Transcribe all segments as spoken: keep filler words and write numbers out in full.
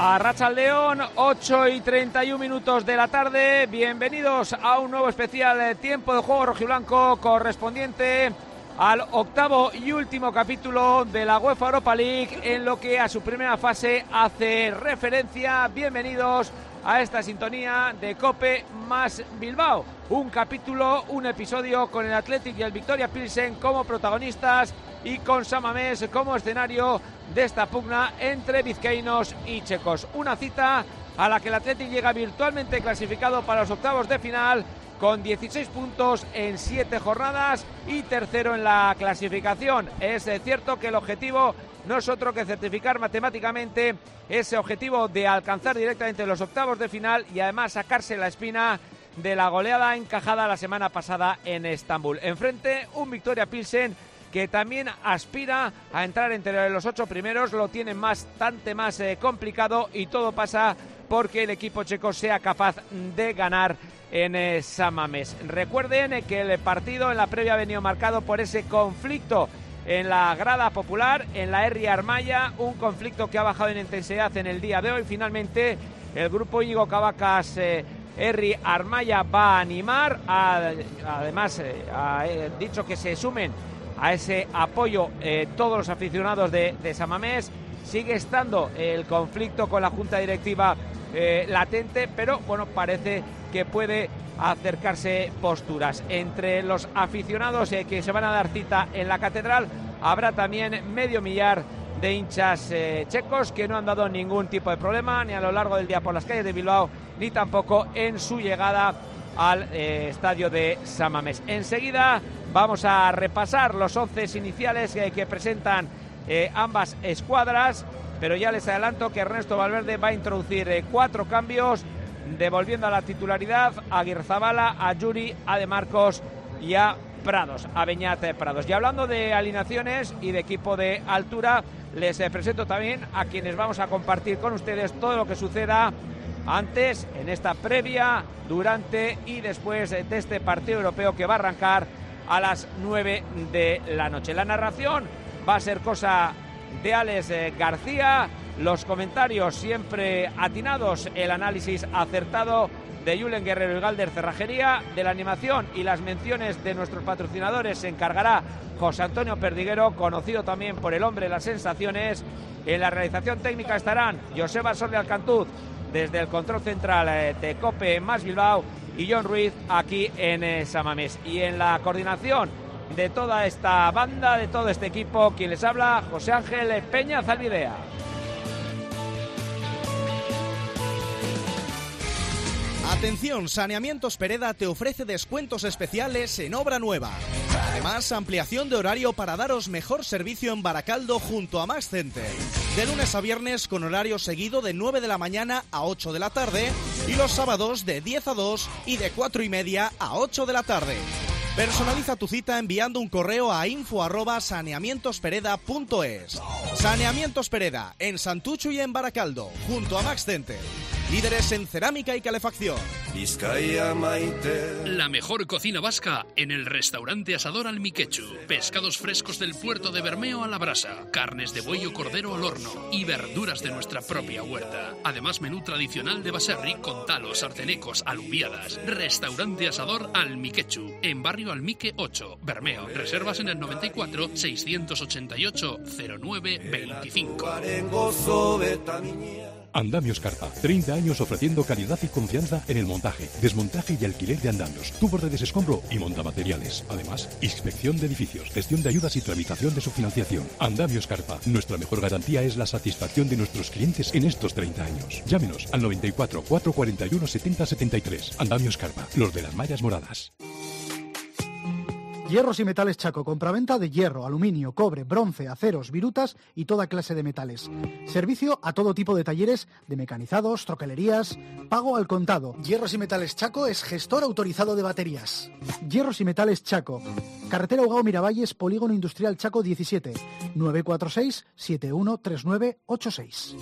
Arratsaldeon, ocho y treinta y un minutos de la tarde. Bienvenidos a un nuevo especial de Tiempo de Juego Rojiblanco correspondiente al octavo y último capítulo de la UEFA Europa League, en lo que a su primera fase hace referencia. Bienvenidos a esta sintonía de COPE más Bilbao. Un capítulo, un episodio con el Athletic y el Victoria Pilsen como protagonistas y con San Mamés como escenario de esta pugna entre vizcaínos y checos. Una cita a la que el Athletic llega virtualmente clasificado para los octavos de final con dieciséis puntos en siete jornadas y tercero en la clasificación. Es cierto que el objetivo no es otro que certificar matemáticamente ese objetivo de alcanzar directamente los octavos de final y además sacarse la espina de la goleada encajada la semana pasada en Estambul. Enfrente, un Victoria Pilsen que también aspira a entrar entre los ocho primeros. Lo tiene bastante más eh, complicado y todo pasa porque el equipo checo sea capaz de ganar en eh, San Mamés. Recuerden eh, que el partido en la previa ha venido marcado por ese conflicto en la grada popular, en la Herri Armaya, un conflicto que ha bajado en intensidad en el día de hoy. Finalmente, el grupo Íñigo Cabacas eh, Herri Armaya va a animar, a, además eh, ha eh, dicho que se sumen a ese apoyo eh, todos los aficionados de, de San Mamés. Sigue estando el conflicto con la junta directiva eh, latente, pero bueno, parece que puede acercarse posturas. Entre los aficionados eh, que se van a dar cita en la catedral habrá también medio millar de hinchas eh, checos que no han dado ningún tipo de problema ni a lo largo del día por las calles de Bilbao ni tampoco en su llegada al eh, estadio de San Mamés. Enseguida vamos a repasar los once iniciales que, que presentan eh, ambas escuadras, pero ya les adelanto que Ernesto Valverde va a introducir eh, cuatro cambios, devolviendo a la titularidad a Aguirrezabala, a Yuri, a De Marcos y a Prados, a Beñat Prados. Y hablando de alineaciones y de equipo de altura, les eh, presento también a quienes vamos a compartir con ustedes todo lo que suceda antes, en esta previa, durante y después de este partido europeo que va a arrancar a las nueve de la noche. La narración va a ser cosa de Alex eh, García, los comentarios siempre atinados, el análisis acertado de Julen Guerrero y Galder Cerrajería. De la animación y las menciones de nuestros patrocinadores se encargará José Antonio Perdiguero, conocido también por el hombre de las sensaciones. En la realización técnica estarán Joseba Sordi Alcantuz desde el control central eh, de COPE más Bilbao y John Ruiz aquí en eh, San Mamés. Y en la coordinación de toda esta banda, de todo este equipo, quien les habla, José Ángel Peña Zalvidea. Atención, Saneamientos Pereda te ofrece descuentos especiales en obra nueva. Además, ampliación de horario para daros mejor servicio en Baracaldo junto a Max Center. De lunes a viernes con horario seguido de nueve de la mañana a ocho de la tarde y los sábados de diez a dos y de cuatro y media a ocho de la tarde. Personaliza tu cita enviando un correo a info arroba saneamientospereda punto es. Saneamientos Pereda, en Santucho y en Baracaldo, junto a Max Center. Líderes en cerámica y calefacción. La mejor cocina vasca en el restaurante Asador Almiquechu. Pescados frescos del puerto de Bermeo a la brasa, carnes de buey o cordero al horno y verduras de nuestra propia huerta. Además, menú tradicional de baserri con talos, artenecos, alubiadas. Restaurante Asador Almiquechu, en barrio Almique ocho, Bermeo. Reservas en el noventa y cuatro, seiscientos ochenta y ocho, cero nueve veinticinco. Andamios Carpa, treinta años ofreciendo calidad y confianza en el montaje, desmontaje y alquiler de andamios, tubos de desescombro y montamateriales. Además, inspección de edificios, gestión de ayudas y tramitación de su financiación. Andamios Carpa, nuestra mejor garantía es la satisfacción de nuestros clientes en estos treinta años. Llámenos al noventa y cuatro, cuatrocientos cuarenta y uno, setenta setenta y tres. Andamios Carpa, los de las mallas moradas. Hierros y Metales Chaco, compraventa de hierro, aluminio, cobre, bronce, aceros, virutas y toda clase de metales. Servicio a todo tipo de talleres de mecanizados, troquelerías, pago al contado. Hierros y Metales Chaco es gestor autorizado de baterías. Hierros y Metales Chaco, carretera Ugao Miravalles, Polígono Industrial Chaco diecisiete, nueve cuatro seis, siete uno tres nueve ocho seis.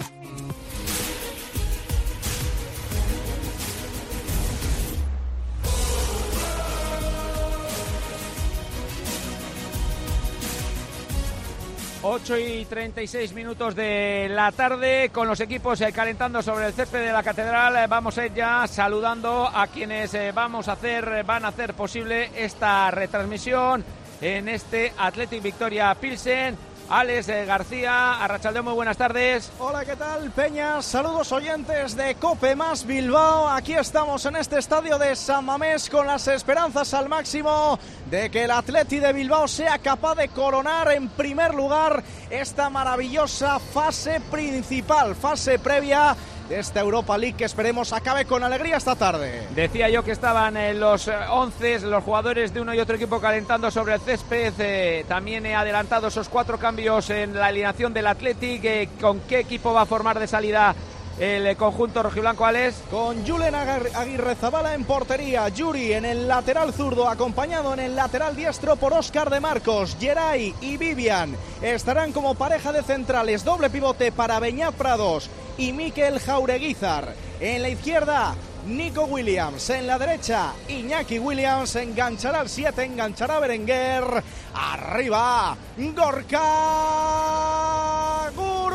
ocho y treinta y seis minutos de la tarde, con los equipos eh, calentando sobre el césped de la Catedral. Eh, vamos a ir ya saludando a quienes eh, vamos a hacer, van a hacer posible esta retransmisión en este Athletic Victoria Pilsen. Alex eh, García, Arratsaldeon, muy buenas tardes. Hola, ¿qué tal, Peña? Saludos oyentes de COPE más Bilbao. Aquí estamos en este estadio de San Mamés con las esperanzas al máximo de que el Athletic de Bilbao sea capaz de coronar en primer lugar esta maravillosa fase principal, fase previa de esta Europa League que esperemos acabe con alegría esta tarde. Decía yo que estaban eh, los eh, once, los jugadores de uno y otro equipo calentando sobre el césped. Eh, también he adelantado esos cuatro cambios en la alineación del Athletic. Eh, ¿Con qué equipo va a formar de salida el eh, conjunto rojiblanco, Alex? Con Julen Aguirrezabala en portería, Yuri en el lateral zurdo, acompañado en el lateral diestro por Óscar de Marcos. Geray y Vivian estarán como pareja de centrales, doble pivote para Beñat Prados y Mikel Jaureguizar. En la izquierda, Nico Williams. En la derecha, Iñaki Williams. Enganchará al siete, enganchará a Berenguer. Arriba, Gorka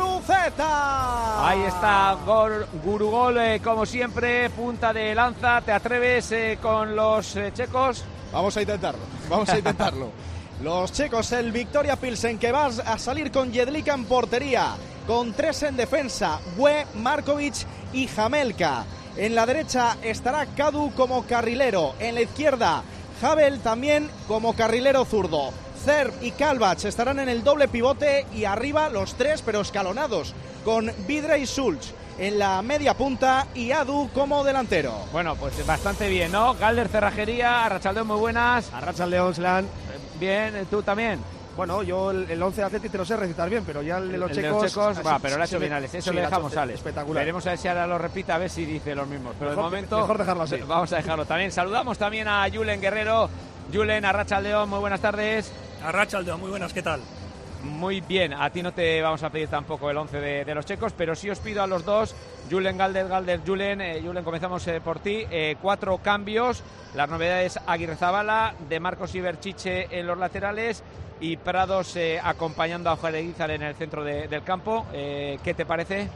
Guruceta. Ahí está Gor, Gurugol, eh, como siempre, punta de lanza. ¿Te atreves eh, con los eh, checos? Vamos a intentarlo, vamos a intentarlo. Los checos, el Victoria Pilsen, que va a salir con Jedlika en portería, con tres en defensa, Gue, Markovic y Jamelka. En la derecha estará Kadu como carrilero, en la izquierda Havel también como carrilero zurdo. Zerb y Kalbach estarán en el doble pivote y arriba los tres pero escalonados, con Vidre y Schulz en la media punta y Adu como delantero. Bueno, pues bastante bien, ¿no? Galder Cerrajería, Arratsaldeon, muy buenas. Arratsaldeon, Slan. Bien, ¿tú también? Bueno, yo el, el once de Atleti te lo sé recitar bien, pero ya el de los el checos... De los checos así, va, pero lo ha hecho bien, Alex, eso sí, le dejamos a Alex. Espectacular. Veremos a ver si ahora lo repita, a ver si dice los mismos. Pero mejor, de momento... Mejor dejarlo así. Sí, vamos a dejarlo también. Saludamos también a Julen Guerrero. Julen, Arratsaldeon, muy buenas tardes. Arratsaldeon, muy buenas, ¿qué tal? Muy bien, a ti no te vamos a pedir tampoco el once de, de los checos, pero sí os pido a los dos, Julen, Galder, Galder, Julen, eh, Julen, comenzamos eh, por ti, eh, cuatro cambios, las novedades: Aguirrezabala, De Marcos y Berchiche en los laterales y Prados eh, acompañando a Jaureguizar en el centro de, del campo. Eh, ¿qué te parece?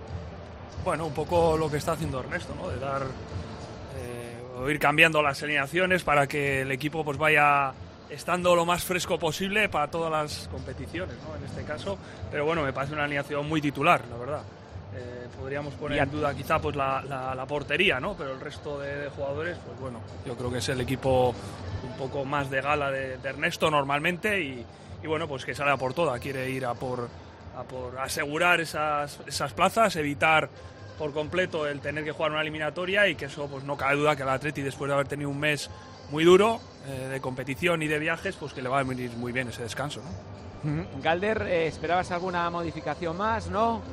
Bueno, un poco lo que está haciendo Ernesto, ¿no? De dar, eh, o ir cambiando las alineaciones para que el equipo pues vaya estando lo más fresco posible para todas las competiciones, ¿no? En este caso, pero bueno, me parece una alineación muy titular, la verdad. Eh, podríamos poner en duda quizá pues la, la, la portería, ¿no? Pero el resto de, de jugadores, pues bueno, yo creo que es el equipo un poco más de gala de, de Ernesto normalmente y, y bueno, pues que sale a por toda, quiere ir a por, a por asegurar esas, esas plazas, evitar por completo el tener que jugar una eliminatoria y que eso, pues no cabe duda que el Atleti, después de haber tenido un mes muy duro eh, de competición y de viajes, pues que le va a venir muy bien ese descanso, ¿no? Galder, eh, ¿esperabas alguna modificación más, no?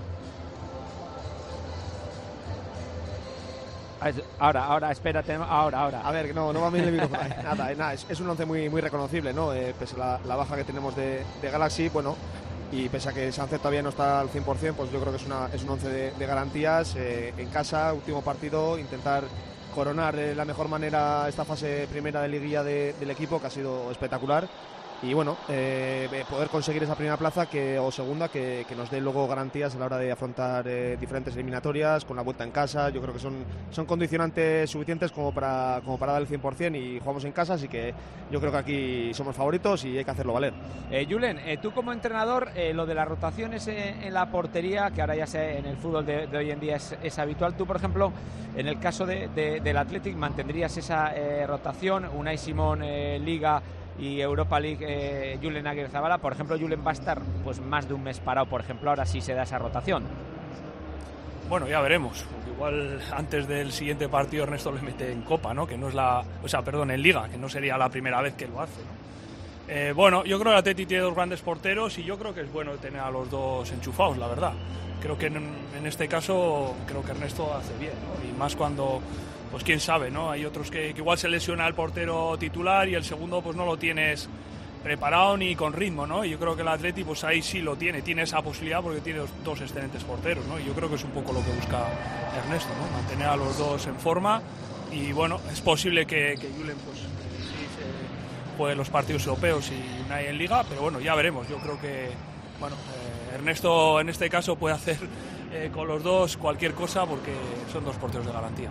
Ahora, ahora, espérate, ahora, ahora. A ver, no, no va bien el micrófono. Nada, nada, es, es un once muy, muy reconocible, ¿no? Eh, pese a la, la baja que tenemos de, de Galaxy, bueno, y pese a que Sánchez todavía no está al cien por cien, pues yo creo que es, una, es un once de, de garantías. Eh, en casa, último partido, intentar coronar de la mejor manera esta fase primera de liguilla de, del equipo, que ha sido espectacular. Y bueno, eh, poder conseguir esa primera plaza que, o segunda que, que nos dé luego garantías a la hora de afrontar eh, diferentes eliminatorias con la vuelta en casa. Yo creo que son, son condicionantes suficientes como para, como para dar el cien por cien y jugamos en casa, así que yo creo que aquí somos favoritos y hay que hacerlo valer. Eh, Julen, eh, tú como entrenador, eh, lo de las rotaciones en, en la portería, que ahora ya sé, en el fútbol de, de hoy en día es, es habitual, tú por ejemplo, en el caso de, de, del Athletic, ¿mantendrías esa eh, rotación? Unai Simón, eh, Liga y Europa League, eh, Julen Aguirrezabala, por ejemplo, Julen va a estar pues más de un mes parado, por ejemplo, ahora sí se da esa rotación. Bueno, ya veremos, porque igual antes del siguiente partido Ernesto le mete en Copa, ¿no? Que no es la, o sea, perdón, en Liga, que no sería la primera vez que lo hace, ¿no? Eh, bueno, yo creo que el Atleti tiene dos grandes porteros y yo creo que es bueno tener a los dos enchufados, la verdad. Creo que en, en este caso creo que Ernesto hace bien, ¿no? Y más cuando, pues quién sabe, ¿no? Hay otros que, que igual se lesiona el portero titular y el segundo pues no lo tienes preparado ni con ritmo, ¿no? Y yo creo que el Atleti pues ahí sí lo tiene, tiene esa posibilidad porque tiene dos, dos excelentes porteros, ¿no? Y yo creo que es un poco lo que busca Ernesto, ¿no? Mantener a los dos en forma y bueno, es posible que, que Julen pues sí se juegue los partidos europeos y Unai en Liga, pero bueno, ya veremos. Yo creo que bueno, eh, Ernesto en este caso puede hacer eh, con los dos cualquier cosa porque son dos porteros de garantía.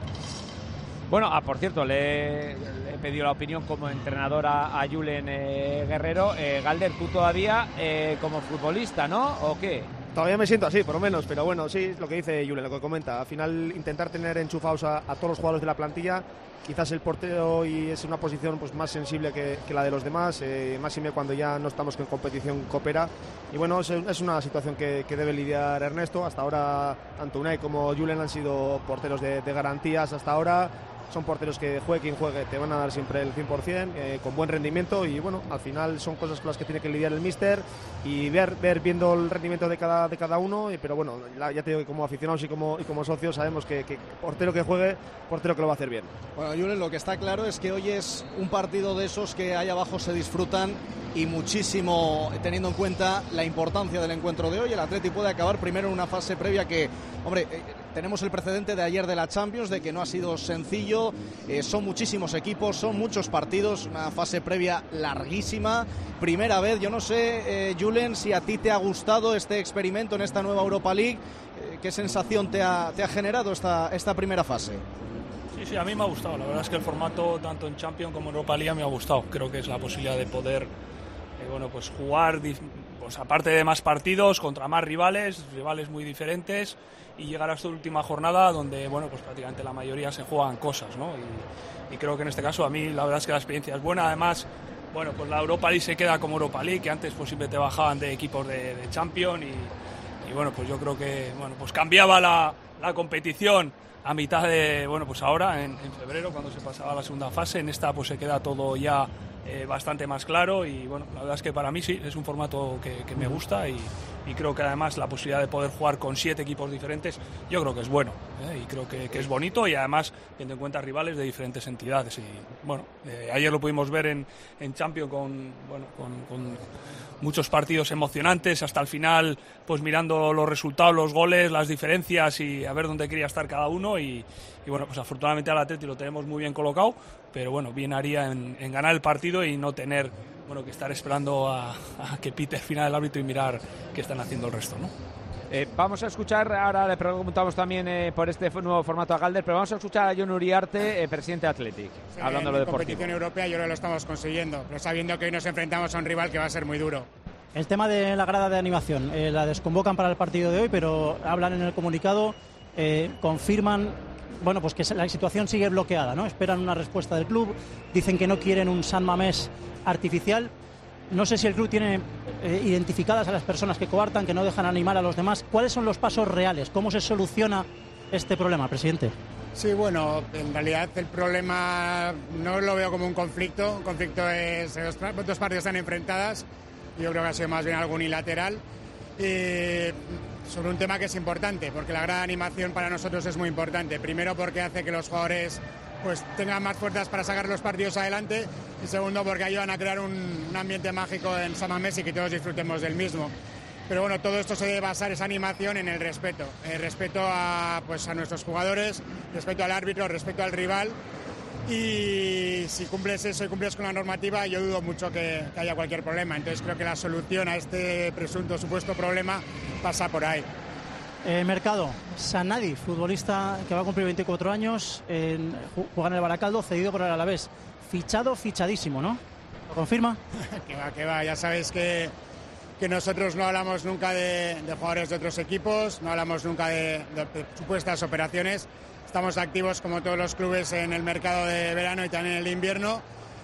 Bueno, ah, por cierto, le, le he pedido la opinión como entrenador a, a Julen eh, Guerrero. Eh, Galder, tú todavía eh, como futbolista, ¿no? ¿O qué? Todavía me siento así, por lo menos, pero bueno, sí, lo que dice Julen, lo que comenta. Al final, intentar tener enchufados a, a todos los jugadores de la plantilla. Quizás el portero y es una posición pues más sensible que, que la de los demás, eh, más y menos cuando ya no estamos en competición coopera. Y bueno, es, es una situación que, que debe lidiar Ernesto. Hasta ahora, tanto Unai como Julen han sido porteros de, de garantías hasta ahora. Son porteros que juegue quien juegue, te van a dar siempre el cien por cien, eh, con buen rendimiento, y bueno, al final son cosas con las que tiene que lidiar el míster y ver, ver viendo el rendimiento de cada, de cada uno, y, pero bueno, la, ya te digo que como aficionados y como, y como socios sabemos que, que portero que juegue, portero que lo va a hacer bien. Bueno, Julen, lo que está claro es que hoy es un partido de esos que ahí abajo se disfrutan y muchísimo, teniendo en cuenta la importancia del encuentro de hoy. El Atleti puede acabar primero en una fase previa que, hombre, eh, tenemos el precedente de ayer de la Champions, de que no ha sido sencillo, eh, son muchísimos equipos, son muchos partidos, una fase previa larguísima, primera vez. Yo no sé, eh, Julen, si a ti te ha gustado este experimento en esta nueva Europa League, eh, ¿qué sensación te ha, te ha generado esta, esta primera fase? Sí, sí, a mí me ha gustado. La verdad es que el formato, tanto en Champions como en Europa League, me ha gustado. Creo que es la posibilidad de poder eh, bueno, pues jugar, pues aparte de más partidos, contra más rivales, rivales muy diferentes, y llegar a esta última jornada donde, bueno, pues prácticamente la mayoría se juegan cosas, ¿no? Y, y creo que en este caso a mí la verdad es que la experiencia es buena. Además, bueno, pues la Europa League se queda como Europa League, que antes pues siempre te bajaban de equipos de, de Champions, y, y bueno, pues yo creo que, bueno, pues cambiaba la, la competición a mitad de, bueno, pues ahora en, en febrero, cuando se pasaba a la segunda fase. En esta pues se queda todo ya eh, bastante más claro, y bueno, la verdad es que para mí sí, es un formato que, que me gusta, y, y creo que además la posibilidad de poder jugar con siete equipos diferentes, yo creo que es bueno, ¿eh? Y creo que, que es bonito, y además teniendo en cuenta rivales de diferentes entidades. Y bueno, eh, ayer lo pudimos ver en, en Champions con, bueno, con, con muchos partidos emocionantes hasta el final, pues mirando los resultados, los goles, las diferencias y a ver dónde quería estar cada uno, y, y bueno, pues afortunadamente al Atleti lo tenemos muy bien colocado, pero bueno, bien haría en, en ganar el partido y no tener, bueno, que estar esperando a, a que pite el final del árbitro y mirar qué están haciendo el resto, ¿no? Eh, vamos a escuchar, ahora le preguntamos también eh, por este nuevo formato a Galder, pero vamos a escuchar a Jon Uriarte, eh, presidente de Athletic, sí, hablando de lo deportivo. En competición europea yo creo que lo estamos consiguiendo, pero sabiendo que hoy nos enfrentamos a un rival que va a ser muy duro. El tema de la grada de animación, eh, la desconvocan para el partido de hoy, pero hablan en el comunicado, eh, confirman, bueno, pues que la situación sigue bloqueada, ¿no? Esperan una respuesta del club, dicen que no quieren un San Mamés artificial. No sé si el club tiene eh, identificadas a las personas que coartan, que no dejan animar a los demás. ¿Cuáles son los pasos reales? ¿Cómo se soluciona este problema, presidente? Sí, bueno, en realidad el problema no lo veo como un conflicto. Un conflicto es dos, dos partes están enfrentadas. Yo creo que ha sido más bien algo unilateral. Y sobre un tema que es importante, porque la gran animación para nosotros es muy importante. Primero porque hace que los jugadores pues tengan más fuerzas para sacar los partidos adelante, y segundo porque ayudan a crear un, un ambiente mágico en San Mamés y que todos disfrutemos del mismo. Pero bueno, todo esto se debe basar, esa animación, en el respeto, el respeto a, pues, a nuestros jugadores, respeto al árbitro, respeto al rival, y si cumples eso y cumples con la normativa, yo dudo mucho que, que haya cualquier problema. Entonces creo que la solución a este presunto supuesto problema pasa por ahí. Eh, Mercado, Sanadi, futbolista que va a cumplir veinticuatro años, en, juega en el Baracaldo, cedido por el Alavés. Fichado, fichadísimo, ¿no? ¿Lo confirma? que va, que va, ya sabéis que, que nosotros no hablamos nunca de, de jugadores de otros equipos, no hablamos nunca de, de, de supuestas operaciones. Estamos activos como todos los clubes en el mercado de verano y también en el invierno.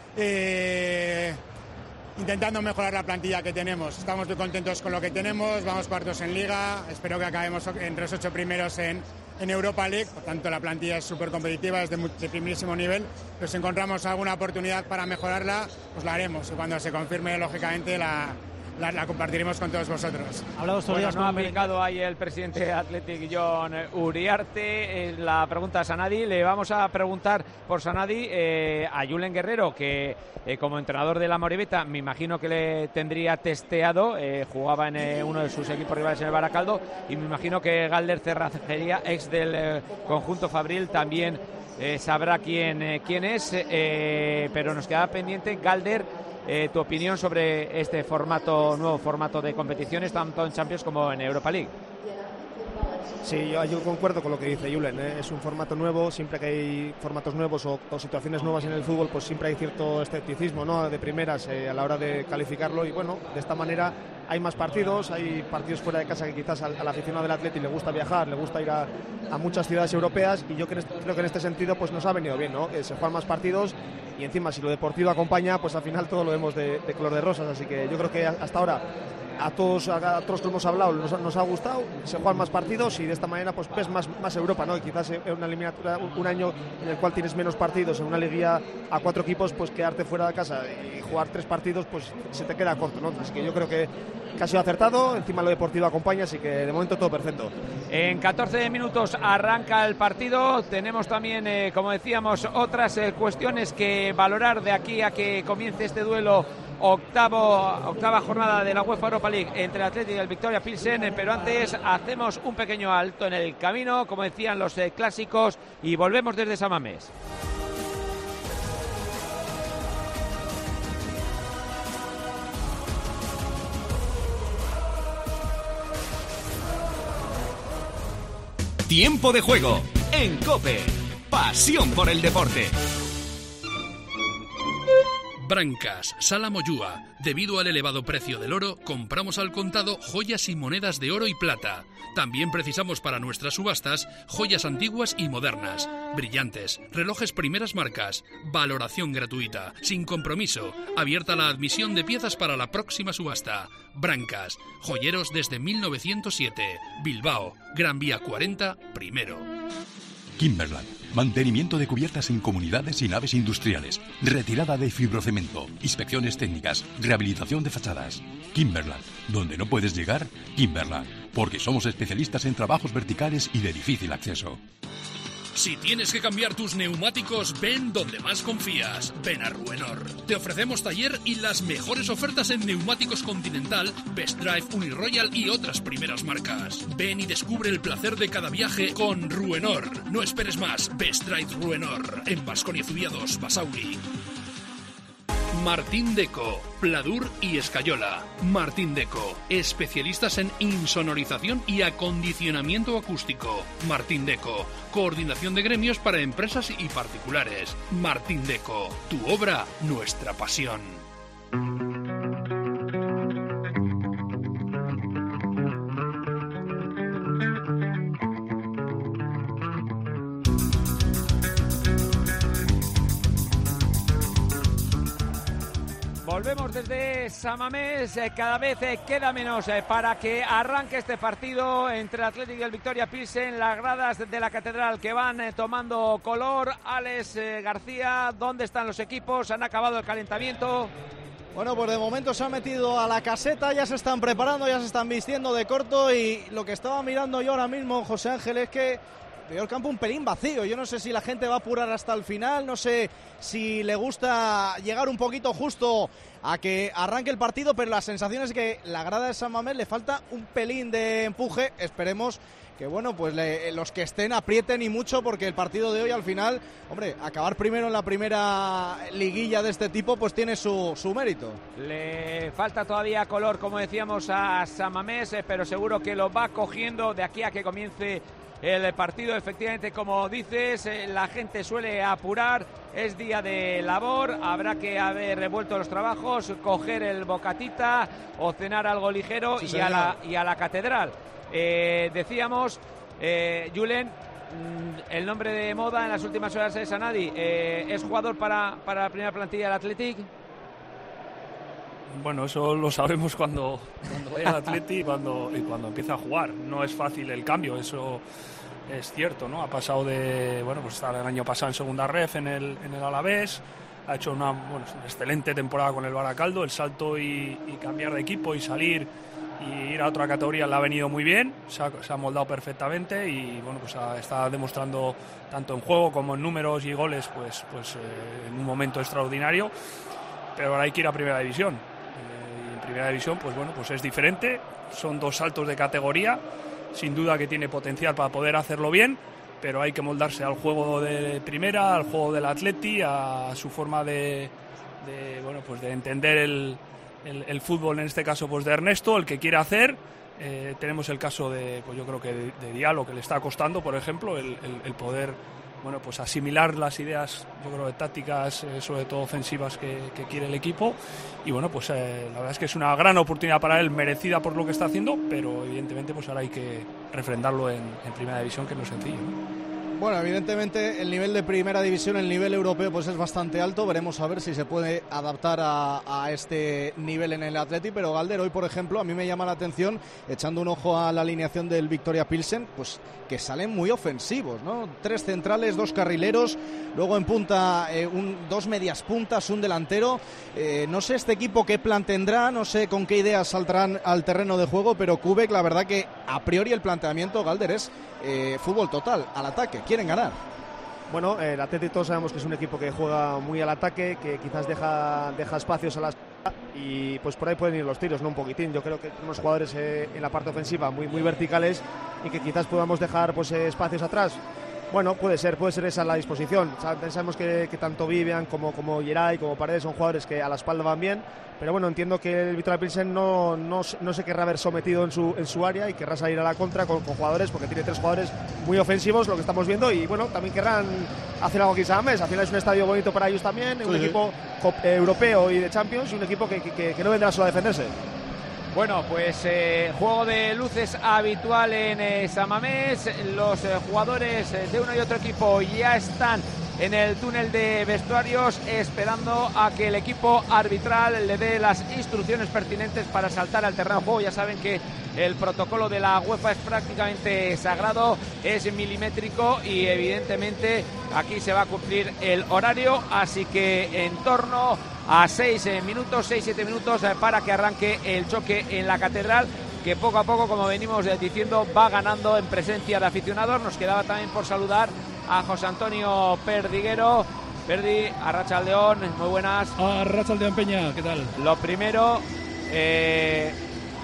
Eh, intentando mejorar la plantilla que tenemos. Estamos muy contentos con lo que tenemos, vamos cuartos en Liga, espero que acabemos entre los ocho primeros en, en Europa League, por tanto la plantilla es súper competitiva, es de, muy, de primerísimo nivel, pero si encontramos alguna oportunidad para mejorarla, pues la haremos, y cuando se confirme, lógicamente, la, la, la compartiremos con todos vosotros. Hablado bueno, no ha brincado ahí el presidente de Athletic, Jon Uriarte. Eh, la pregunta a Sanadi, le vamos a preguntar por Sanadi eh, a Julen Guerrero, que eh, como entrenador de la Moribeta me imagino que le tendría testeado, eh, jugaba en eh, uno de sus equipos rivales en el Baracaldo, y me imagino que Galder Cerrajería, ex del eh, conjunto Fabril, también eh, sabrá quién, eh, quién es, eh, pero nos queda pendiente, Galder, eh, tu opinión sobre este formato, nuevo formato de competiciones, tanto en Champions como en Europa League. Sí, yo, yo concuerdo con lo que dice Julen, ¿eh? Es un formato nuevo, siempre que hay formatos nuevos o, o situaciones nuevas en el fútbol, pues siempre hay cierto escepticismo, ¿no?, de primeras eh, a la hora de calificarlo, y bueno, de esta manera hay más partidos, hay partidos fuera de casa que quizás al, al aficionado del Atleti le gusta viajar, le gusta ir a, a muchas ciudades europeas, y yo creo, creo que en este sentido pues nos ha venido bien, ¿no?, que se juegan más partidos, y encima si lo deportivo acompaña, pues al final todo lo vemos de, de color de rosas, así que yo creo que hasta ahora a todos, a todos que hemos hablado nos, nos ha gustado, se juegan más partidos y de esta manera pues ves más, más Europa, ¿no? Y quizás en una eliminatoria, un año en el cual tienes menos partidos, en una liguilla a cuatro equipos, pues quedarte fuera de casa y jugar tres partidos pues se te queda corto, ¿no? Así que yo creo que ha sido acertado, encima lo deportivo acompaña, así que de momento todo perfecto. En catorce minutos arranca el partido, tenemos también, eh, como decíamos, otras eh, cuestiones que valorar de aquí a que comience este duelo. Octavo, octava jornada de la UEFA Europa League entre el Athletic y el Victoria Pilsen, pero antes hacemos un pequeño alto en el camino, como decían los eh, clásicos, y volvemos desde San Mamés. Tiempo de juego en COPE. Pasión por el deporte. Brancas, Sala Moyúa. Debido al elevado precio del oro, compramos al contado joyas y monedas de oro y plata. También precisamos para nuestras subastas joyas antiguas y modernas, brillantes, relojes primeras marcas, valoración gratuita, sin compromiso, abierta la admisión de piezas para la próxima subasta. Brancas, joyeros desde mil novecientos siete, Bilbao, Gran Vía cuarenta, primero. Kimberland, mantenimiento de cubiertas en comunidades y naves industriales, retirada de fibrocemento, inspecciones técnicas, rehabilitación de fachadas. Kimberland, donde no puedes llegar, Kimberland, porque somos especialistas en trabajos verticales y de difícil acceso. Si tienes que cambiar tus neumáticos, ven donde más confías. Ven a Ruenor. Te ofrecemos taller y las mejores ofertas en neumáticos Continental, Best Drive, Uniroyal y otras primeras marcas. Ven y descubre el placer de cada viaje con Ruenor. No esperes más. Best Drive Ruenor. En Baskonia Zubiados, Basauri. Martín Deco, Pladur y Escayola. Martín Deco, especialistas en insonorización y acondicionamiento acústico. Martín Deco, coordinación de gremios para empresas y particulares. Martín Deco, tu obra, nuestra pasión. Volvemos desde San Mamés, eh, cada vez eh, queda menos eh, para que arranque este partido entre el Athletic y el Victoria Pilsen. Las gradas de la Catedral que van eh, tomando color. Alex eh, García, ¿dónde están los equipos? ¿Han acabado el calentamiento? Bueno, pues de momento se han metido a la caseta, ya se están preparando, ya se están vistiendo de corto, y lo que estaba mirando yo ahora mismo, José Ángel, es que veo el campo un pelín vacío. Yo no sé si la gente va a apurar hasta el final, no sé si le gusta llegar un poquito justo a que arranque el partido, pero la sensación es que la grada de San Mamés le falta un pelín de empuje. Esperemos que, bueno, pues le, los que estén aprieten y mucho, porque el partido de hoy al final, hombre, acabar primero en la primera liguilla de este tipo pues tiene su, su mérito. Le falta todavía color, como decíamos, a San Mamés, eh, pero seguro que lo va cogiendo de aquí a que comience el partido. Efectivamente, como dices, eh, la gente suele apurar, es día de labor, habrá que haber revuelto los trabajos, coger el bocatita o cenar algo ligero, sí, y, a la, y a la catedral. Eh, decíamos, eh, Julen, el nombre de moda en las últimas horas es Anadi. Eh, ¿Es jugador para, para la primera plantilla del Athletic? Bueno, eso lo sabemos cuando, cuando vaya al Atleti y cuando, y cuando empieza a jugar. No es fácil el cambio, eso es cierto, ¿no? Ha pasado de, bueno, pues estar el año pasado en segunda ref en el, en el Alavés, ha hecho una, bueno, una excelente temporada con el Baracaldo, el salto y, y cambiar de equipo y salir y ir a otra categoría le ha venido muy bien, se ha, se ha moldado perfectamente y bueno, pues ha, está demostrando tanto en juego como en números y goles, pues, pues eh, en un momento extraordinario, pero ahora hay que ir a Primera División. Primera División, pues bueno, pues es diferente, son dos saltos de categoría, sin duda que tiene potencial para poder hacerlo bien, pero hay que moldarse al juego de primera, al juego del Atleti, a su forma de, de, bueno, pues de entender el, el, el fútbol, en este caso pues de Ernesto, el que quiere hacer. Eh, tenemos el caso de, pues yo creo que de, de Diallo, que le está costando, por ejemplo, el, el, el poder, bueno, pues asimilar las ideas, yo creo, de tácticas, eh, sobre todo ofensivas, que, que quiere el equipo. Y bueno, pues eh, la verdad es que es una gran oportunidad para él, merecida por lo que está haciendo, pero evidentemente pues ahora hay que refrendarlo en, en Primera División, que no es sencillo, ¿no? Bueno, evidentemente el nivel de Primera División, el nivel europeo, pues es bastante alto. Veremos a ver si se puede adaptar a, a este nivel en el Atleti. Pero Galder, hoy por ejemplo, a mí me llama la atención, echando un ojo a la alineación del Victoria Pilsen, pues que salen muy ofensivos, ¿no? Tres centrales, dos carrileros, luego en punta eh, un, dos medias puntas, un delantero. Eh, no sé este equipo qué plan tendrá, no sé con qué ideas saldrán al terreno de juego, pero Kubek, la verdad que a priori el planteamiento, Galder, es eh, fútbol total, al ataque, quieren ganar. Bueno, el Atleti todos sabemos que es un equipo que juega muy al ataque, que quizás deja, deja espacios a las y pues por ahí pueden ir los tiros, ¿no? Un poquitín. Yo creo que unos jugadores eh, en la parte ofensiva muy, muy verticales y que quizás podamos dejar pues eh, espacios atrás. Bueno, puede ser, puede ser esa la disposición. Sabemos que, que tanto Vivian como, como Geray, como Paredes son jugadores que a la espalda van bien, pero bueno, entiendo que el Victoria Pilsen no, no, no se querrá ver sometido en su, en su área y querrá salir a la contra con, con jugadores, porque tiene tres jugadores muy ofensivos, lo que estamos viendo, y bueno, también querrán hacer algo aquí Samamés. Al final es un estadio bonito para ellos también, un sí, equipo sí. eh, europeo y de Champions, y un equipo que, que, que no vendrá solo a defenderse. Bueno, pues eh, juego de luces habitual en eh, Samamés. Los eh, jugadores de uno y otro equipo ya están en el túnel de vestuarios esperando a que el equipo arbitral le dé las instrucciones pertinentes para saltar al terreno de juego. Ya saben que el protocolo de la UEFA es prácticamente sagrado, es milimétrico y evidentemente aquí se va a cumplir el horario, así que en torno a seis minutos, seis siete minutos para que arranque el choque en la Catedral, que poco a poco, como venimos diciendo, va ganando en presencia de aficionados. Nos quedaba también por saludar a José Antonio Perdiguero. Perdi, Arratsaldeon, muy buenas. Arratsaldeon Peña, ¿qué tal? Lo primero, eh,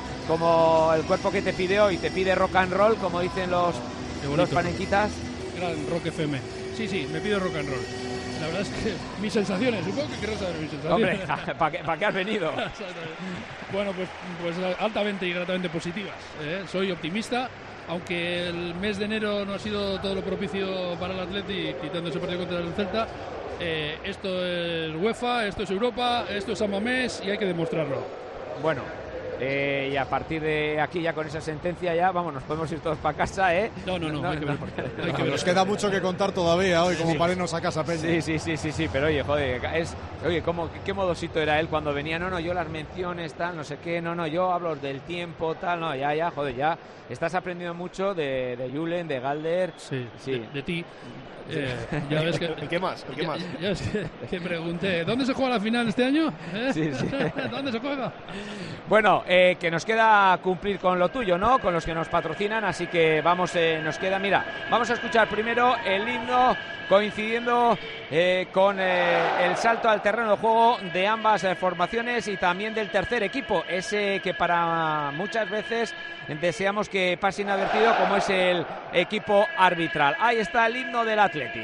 como el cuerpo que te pide hoy, te pide rock and roll, como dicen los, los panenquitas. Gran Rock F M. Sí, sí, me pide rock and roll. La verdad es que mis sensaciones, supongo que quiero saber mis sensaciones. Hombre, ¿para qué, pa qué has venido? Bueno, pues, pues altamente y gratamente positivas, ¿eh? Soy optimista, aunque el mes de enero no ha sido todo lo propicio para el Atleti, quitando ese partido contra el Celta. Eh, esto es UEFA, esto es Europa, esto es Samamés y hay que demostrarlo. Bueno, Eh, y a partir de aquí, ya con esa sentencia, ya vamos, nos podemos ir todos para casa, ¿eh? No, no, no, no, hay que ver, no, hay que ver. Nos queda mucho que contar todavía hoy, como sí. para irnos a casa, Peña. Sí, sí, sí, sí, sí, pero oye, joder, es, oye, ¿cómo, qué modosito era él cuando venía? No, no, yo las menciones, tal, no sé qué, no, no, yo hablo del tiempo, tal, no, ya, ya, joder, ya estás aprendiendo mucho de, de Julen, de Galder. Sí, sí. De, de ti. Eh, ya ves que, ¿El qué más? ¿El qué más? Ya, ya ves que, que pregunté, ¿dónde se juega la final este año? ¿Eh? Sí, sí. ¿Dónde se juega? Bueno, eh, que nos queda cumplir con lo tuyo, ¿no? Con los que nos patrocinan, así que vamos, eh, nos queda, mira, vamos a escuchar primero el himno coincidiendo eh, con eh, el salto al terreno de juego de ambas eh, formaciones y también del tercer equipo, ese que para muchas veces deseamos que pase inadvertido, como es el equipo arbitral. Ahí está el himno del Atleti.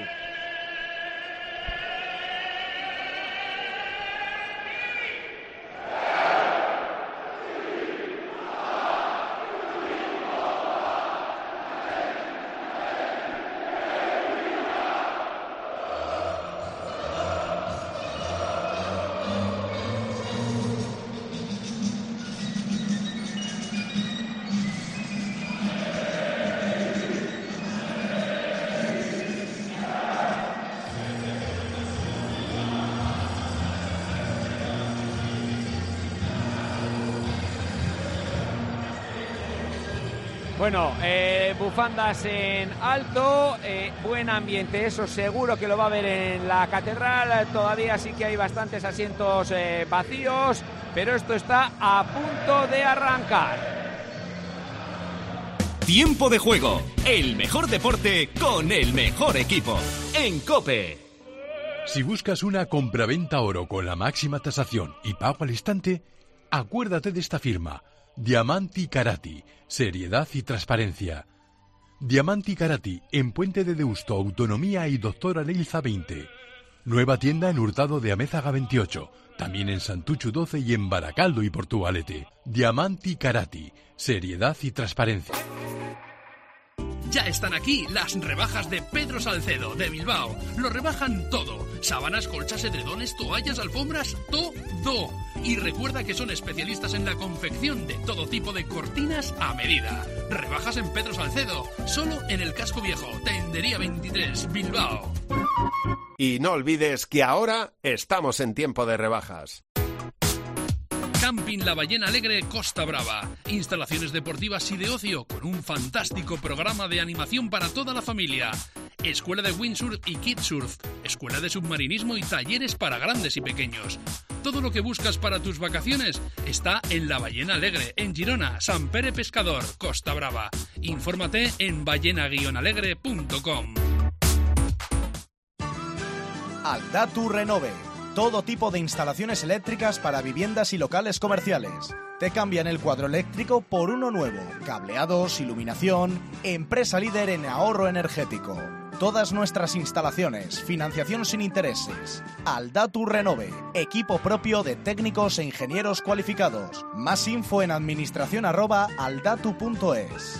Bueno, eh, bufandas en alto, eh, buen ambiente, eso seguro que lo va a ver en la Catedral. Todavía sí que hay bastantes asientos eh, vacíos, pero esto está a punto de arrancar. Tiempo de juego, el mejor deporte con el mejor equipo, en COPE. Si buscas una compraventa oro con la máxima tasación y pago al instante, acuérdate de esta firma. Diamanti Karati, seriedad y transparencia. Diamanti Karati, en Puente de Deusto, Autonomía y Doctora Leilza veinte. Nueva tienda en Hurtado de Amézaga veintiocho. También en Santuchu doce y en Baracaldo y Portugalete. Diamanti Karati. Seriedad y transparencia. Ya están aquí las rebajas de Pedro Salcedo, de Bilbao. Lo rebajan todo. Sábanas, colchas, edredones, toallas, alfombras, todo. Y recuerda que son especialistas en la confección de todo tipo de cortinas a medida. Rebajas en Pedro Salcedo, solo en el Casco Viejo, Tendería veintitrés, Bilbao. Y no olvides que ahora estamos en tiempo de rebajas. Camping La Ballena Alegre Costa Brava. Instalaciones deportivas y de ocio con un fantástico programa de animación para toda la familia. Escuela de windsurf y kitesurf. Escuela de submarinismo y talleres para grandes y pequeños. Todo lo que buscas para tus vacaciones está en La Ballena Alegre, en Girona, San Pere Pescador, Costa Brava. Infórmate en ballena guion alegre punto com. Aldatu Renove. Todo tipo de instalaciones eléctricas para viviendas y locales comerciales. Te cambian el cuadro eléctrico por uno nuevo. Cableados, iluminación. Empresa líder en ahorro energético. Todas nuestras instalaciones, financiación sin intereses. Aldatu Renove. Equipo propio de técnicos e ingenieros cualificados. Más info en administración arroba aldatu punto es.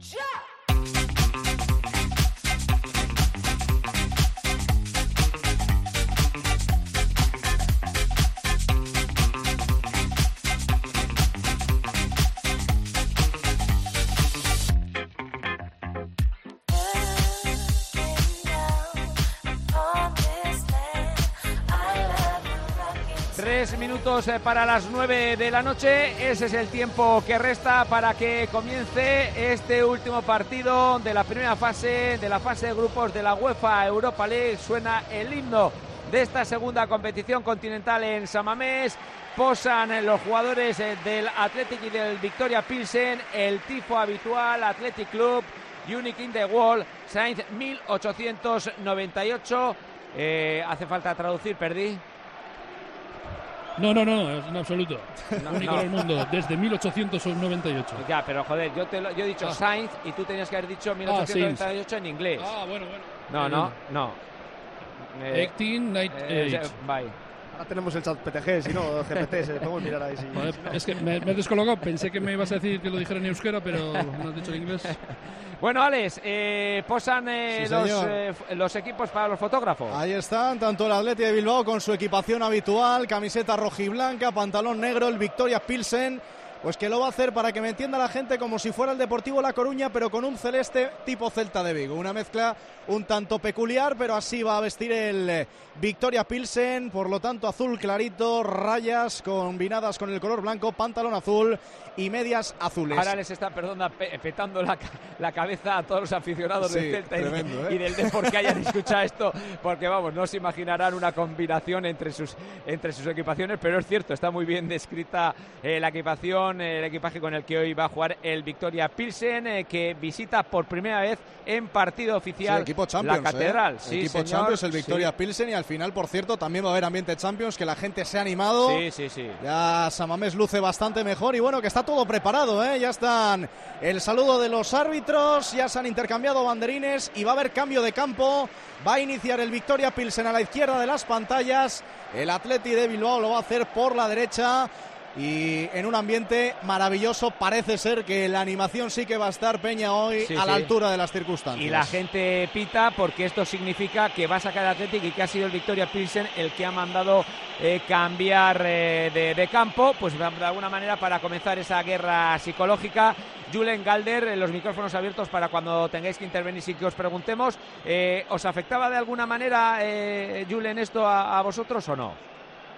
Tres minutos para las nueve de la noche. Ese es el tiempo que resta para que comience este último partido de la primera fase, de la fase de grupos de la UEFA Europa League. Suena el himno de esta segunda competición continental en San Mamés. Posan los jugadores del Athletic y del Victoria Pilsen, el tifo habitual, Athletic Club, Unique in the World, Sainz mil ochocientos noventa y ocho. Eh, hace falta traducir, perdí. No, no, no, en absoluto. No, único no. en el mundo, desde mil ochocientos noventa y ocho. Ya, pero joder, yo, te lo, yo he dicho Ah. Sainz y tú tenías que haber dicho mil ochocientos noventa y ocho en inglés. Ah, bueno, bueno. No, no, no. Eh, eighteen ninety-eight. eh, bye. Ahora tenemos el chat P T G, si no, G P T, se podemos mirar ahí. Si, Joder, si no. es que me, me he descolocado, pensé que me ibas a decir que lo dijera en euskera, pero no has dicho en inglés. Bueno, Alex, eh, posan eh, Sí, los, señor. eh, f- los equipos para los fotógrafos. Ahí están, tanto el Athletic de Bilbao con su equipación habitual, camiseta rojiblanca, pantalón negro, el Victoria Pilsen, pues que lo va a hacer, para que me entienda la gente, como si fuera el Deportivo La Coruña, pero con un celeste tipo Celta de Vigo. Una mezcla un tanto peculiar, pero así va a vestir el eh, Victoria Pilsen, por lo tanto azul clarito, rayas combinadas con el color blanco, pantalón azul y medias azules. Ahora les está, perdona, pe- petando la, ca- la cabeza a todos los aficionados Sí, del Celta y, de- tremendo, ¿eh? y del Depor que hayan escuchado esto, porque vamos, no se imaginarán una combinación entre sus entre sus equipaciones, pero es cierto, está muy bien descrita eh, la equipación, eh, el equipaje con el que hoy va a jugar el Victoria Pilsen, eh, que visita por primera vez en partido oficial Sí, equipo Champions, la Catedral. ¿eh? Sí, equipo señor, Champions, el sí. Victoria Pilsen, y al final, por cierto, también va a haber ambiente Champions, que la gente se ha animado. Sí, sí, sí. Ya San Mamés luce bastante mejor y bueno, que está todo preparado, ¿eh? Ya están el saludo de los árbitros, ya se han intercambiado banderines y va a haber cambio de campo. Va a iniciar el Victoria Pilsen a la izquierda de las pantallas, el Athletic de Bilbao lo va a hacer por la derecha. Y en un ambiente maravilloso, parece ser que la animación sí que va a estar, Peña, hoy Sí, a la sí. altura de las circunstancias. Y la gente pita porque esto significa que va a sacar el Athletic y que ha sido el Victoria Pilsen el que ha mandado eh, cambiar eh, de, de campo, pues de alguna manera para comenzar esa guerra psicológica. Julen Galder, eh, los micrófonos abiertos para cuando tengáis que intervenir y que os preguntemos. Eh, ¿Os afectaba de alguna manera, eh, Julen, esto a, a vosotros o no?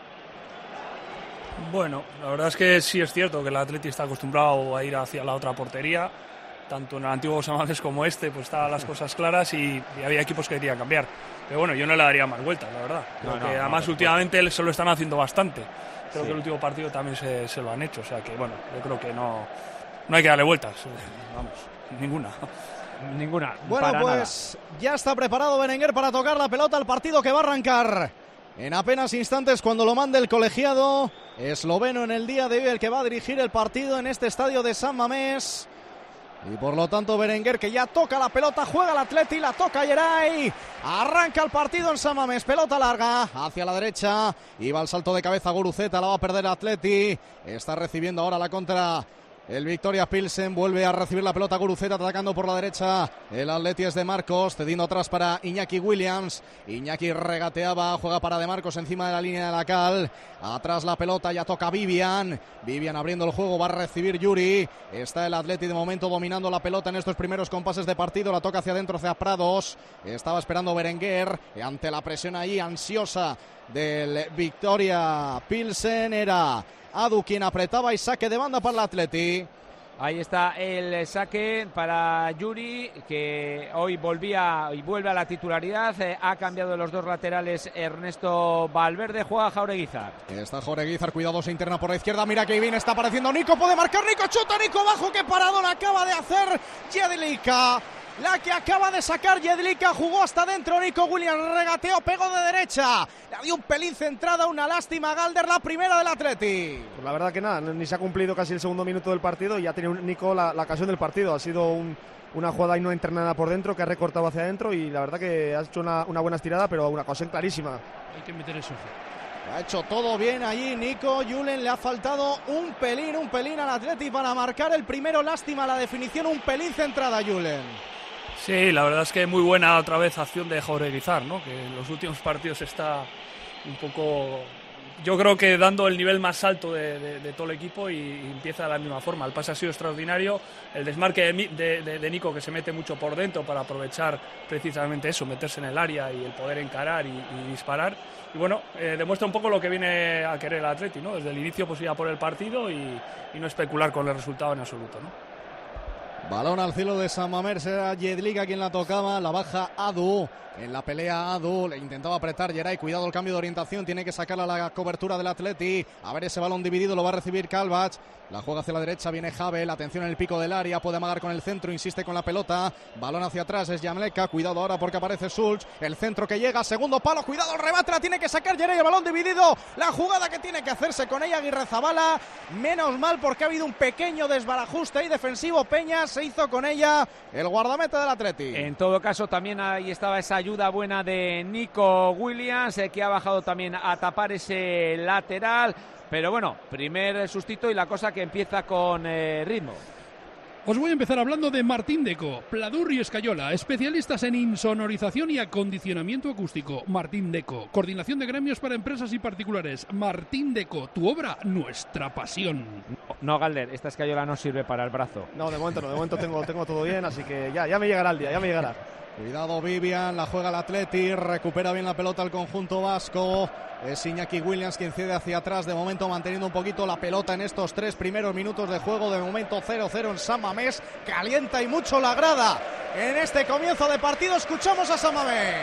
Bueno, la verdad es que sí es cierto que el Atleti está acostumbrado a ir hacia la otra portería, tanto en el antiguo San Mamés como este, pues estaban las cosas claras y, y había equipos que querían cambiar. Pero bueno, yo no le daría más vueltas, la verdad. Creo No, no, que no, además por últimamente se lo están haciendo bastante. Creo Sí. que el último partido también se, se lo han hecho, o sea que bueno, yo creo que no, no hay que darle vueltas, eh, vamos, ninguna. Ninguna. Bueno, para pues ya está preparado Berenguer para tocar la pelota al partido que va a arrancar en apenas instantes cuando lo mande el colegiado esloveno en el día de hoy, el que va a dirigir el partido en este estadio de San Mamés. Y por lo tanto Berenguer, que ya toca la pelota, juega el Atleti, la toca Yeray. Arranca el partido en San Mamés, pelota larga hacia la derecha. Y va al salto de cabeza Guruceta, la va a perder el Atleti. Está recibiendo ahora la contra el Victoria Pilsen, vuelve a recibir la pelota Guruceta, atacando por la derecha. El Atleti es de Marcos, cediendo atrás para Iñaki Williams. Iñaki regateaba, juega para de Marcos encima de la línea de la cal. Atrás la pelota, ya toca Vivian. Vivian abriendo el juego, va a recibir Yuri. Está el Atleti de momento dominando la pelota en estos primeros compases de partido. La toca hacia adentro, hacia Prados. Estaba esperando Berenguer. Ante la presión ahí ansiosa del Victoria Pilsen, era Adu quien apretaba, y saque de banda para el Atleti. Ahí está el saque para Yuri, que hoy volvía y vuelve a la titularidad. Eh, ha cambiado los dos laterales Ernesto Valverde, juega Jaureguizar. Está Jaureguizar, cuidado, se interna por la izquierda. Mira que bien está apareciendo Nico, puede marcar Nico, chuta Nico bajo, qué parado la acaba de hacer Jedlika. La que acaba de sacar Jedlika, jugó hasta adentro Nico Williams, regateó, pegó de derecha, le dio un pelín centrada, una lástima Galder, la primera del Atleti. Pues la verdad que nada, ni se ha cumplido casi el segundo minuto del partido y ya tiene Nico la, la ocasión del partido. Ha sido un, una jugada ahí no internada por dentro, que ha recortado hacia adentro y la verdad que ha hecho una, una buena estirada, pero una ocasión clarísima. Hay que meter eso. Ha hecho todo bien allí Nico. Julen, le ha faltado un pelín, un pelín al Atleti para marcar el primero, lástima la definición, un pelín centrada Julen. Sí, la verdad es que muy buena otra vez acción de Jaureguizar, ¿no? Que en los últimos partidos está un poco, yo creo que dando el nivel más alto de, de, de todo el equipo y, y empieza de la misma forma. El pase ha sido extraordinario, el desmarque de, de, de, de Nico, que se mete mucho por dentro para aprovechar precisamente eso, meterse en el área y el poder encarar y, y disparar. Y bueno, eh, demuestra un poco lo que viene a querer el Atleti, ¿no? Desde el inicio pues ir a por el partido y, y no especular con el resultado en absoluto, ¿no? Balón al cielo de San Mamés, era Jedlika quien la tocaba, la baja Adu. En la pelea Adu, le intentaba apretar Yeray, cuidado el cambio de orientación, tiene que sacarla a la cobertura del Atleti. A ver ese balón dividido, lo va a recibir Kalbach. La juega hacia la derecha, viene Havel, atención en el pico del área, puede amagar con el centro, insiste con la pelota. Balón hacia atrás, es Jamleka, cuidado ahora porque aparece Sulch. El centro que llega, segundo palo, cuidado el rebate, la tiene que sacar Yeray, el balón dividido. La jugada que tiene que hacerse con ella Aguirrezabala. Menos mal porque ha habido un pequeño desbarajuste ahí defensivo. Peña se hizo con ella el guardameta del Atleti. En todo caso, también ahí estaba esa ayuda buena de Nico Williams, eh, que ha bajado también a tapar ese lateral. Pero bueno, primer sustito y la cosa que empieza con eh, ritmo. Os voy a empezar hablando de Martín Deco, Pladur y Escayola, especialistas en insonorización y acondicionamiento acústico. Martín Deco, coordinación de gremios para empresas y particulares. Martín Deco, tu obra, nuestra pasión. No, Galder, esta Escayola no sirve para el brazo. No, de momento no, de momento tengo, tengo todo bien, así que ya, ya me llegará el día, ya me llegará. Cuidado Vivian, la juega el Atleti, recupera bien la pelota el conjunto vasco. Es Iñaki Williams quien cede hacia atrás, de momento manteniendo un poquito la pelota en estos tres primeros minutos de juego. De momento cero cero en San Mamés, calienta y mucho la grada en este comienzo de partido. Escuchamos a San Mamés.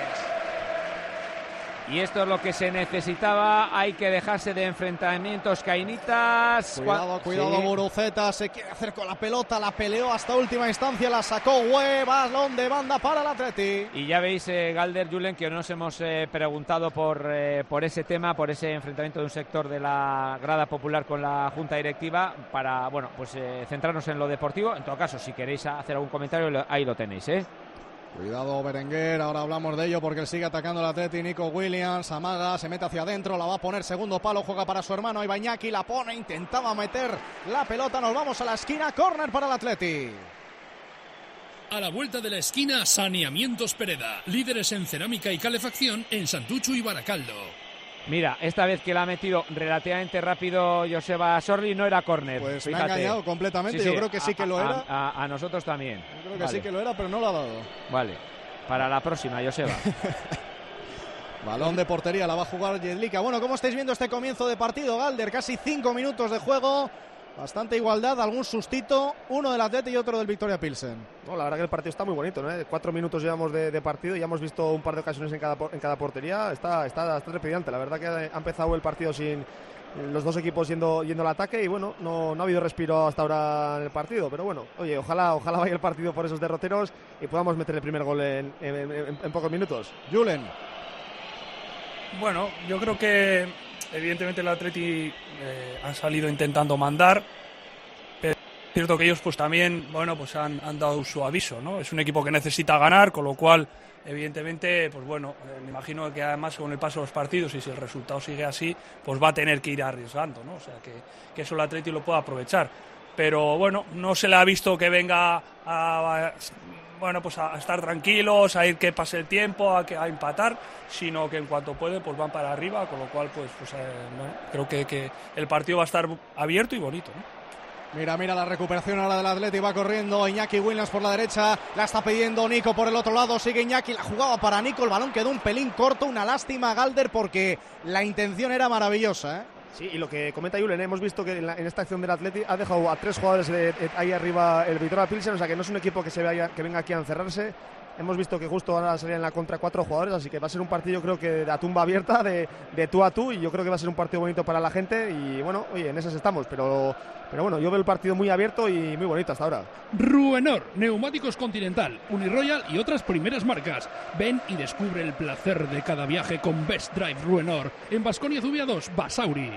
Y esto es lo que se necesitaba, hay que dejarse de enfrentamientos cainitas. Cuidado, cuidado, sí. Guruceta se quiere hacer con la pelota, la peleó hasta última instancia, la sacó Hue, balón de banda para el Atleti. Y ya veis, eh, Galder, Julen, que nos hemos eh, preguntado por, eh, por ese tema, por ese enfrentamiento de un sector de la grada popular con la Junta Directiva, para, bueno, pues eh, centrarnos en lo deportivo. En todo caso, si queréis hacer algún comentario, ahí lo tenéis, ¿eh? Cuidado Berenguer, ahora hablamos de ello porque él sigue atacando el Atleti. Nico Williams, amaga, se mete hacia adentro, la va a poner segundo palo, juega para su hermano Ibañaki, la pone, intentaba meter la pelota, nos vamos a la esquina, córner para el Atleti. A la vuelta de la esquina, Saneamientos Pereda, líderes en cerámica y calefacción en Santuchu y Baracaldo. Mira, esta vez que la ha metido relativamente rápido Joseba Sorri, no era córner. Pues fíjate. Me ha engañado completamente, sí, sí, yo creo que sí a, que lo era. A, a, a nosotros también. Yo creo que vale. sí que lo era, pero no lo ha dado. Vale, para la próxima, Joseba. Balón de portería, la va a jugar Jedlika. Bueno, ¿cómo estáis viendo este comienzo de partido, Galder? Casi cinco minutos de juego. Bastante igualdad, algún sustito, uno del Atleti y otro del Victoria Pilsen. No, la verdad que el partido está muy bonito, ¿no? Cuatro minutos llevamos de, de partido y ya hemos visto un par de ocasiones en cada, en cada portería. Está, está, está trepidante. La verdad que ha empezado el partido sin los dos equipos yendo, yendo al ataque y bueno, no, no ha habido respiro hasta ahora en el partido. Pero bueno, oye, ojalá, ojalá vaya el partido por esos derroteros y podamos meter el primer gol en, en, en, en pocos minutos. Julen. Bueno, yo creo que evidentemente el Atleti eh, ha salido intentando mandar, pero Cierto que ellos pues también, bueno, pues han, han dado su aviso, ¿no? Es un equipo que necesita ganar, con lo cual, evidentemente, pues bueno, eh, me imagino que además con el paso de los partidos y si el resultado sigue así, pues va a tener que ir arriesgando, ¿no? O sea, que, que eso el Atleti lo pueda aprovechar. Pero bueno, no se le ha visto que venga a, a bueno, pues a estar tranquilos, a ir que pase el tiempo, a, que, a empatar, sino que en cuanto pueden, pues van para arriba, con lo cual, pues, pues eh, bueno, creo que, que el partido va a estar abierto y bonito, ¿no? Mira, mira la recuperación ahora del Atleti, va corriendo Iñaki Williams por la derecha, la está pidiendo Nico por el otro lado, sigue Iñaki, la jugaba para Nico, el balón quedó un pelín corto, una lástima Galder porque la intención era maravillosa, ¿eh? Sí, y lo que comenta Julen, hemos visto que en, la, en esta acción del Atleti ha dejado a tres jugadores de, de, ahí arriba el Viktoria Pilsen, o sea que no es un equipo que se vaya, que venga aquí a encerrarse. Hemos visto que justo ahora salían en la contra cuatro jugadores, así que va a ser un partido, creo que de a tumba abierta, de, de tú a tú, y yo creo que va a ser un partido bonito para la gente. Y bueno, oye, en esas estamos, pero, pero bueno, yo veo el partido muy abierto y muy bonito hasta ahora. Ruenor, neumáticos Continental, Uniroyal y otras primeras marcas. Ven y descubre el placer de cada viaje con Best Drive Ruenor. En Baskonia Zubia dos, Basauri.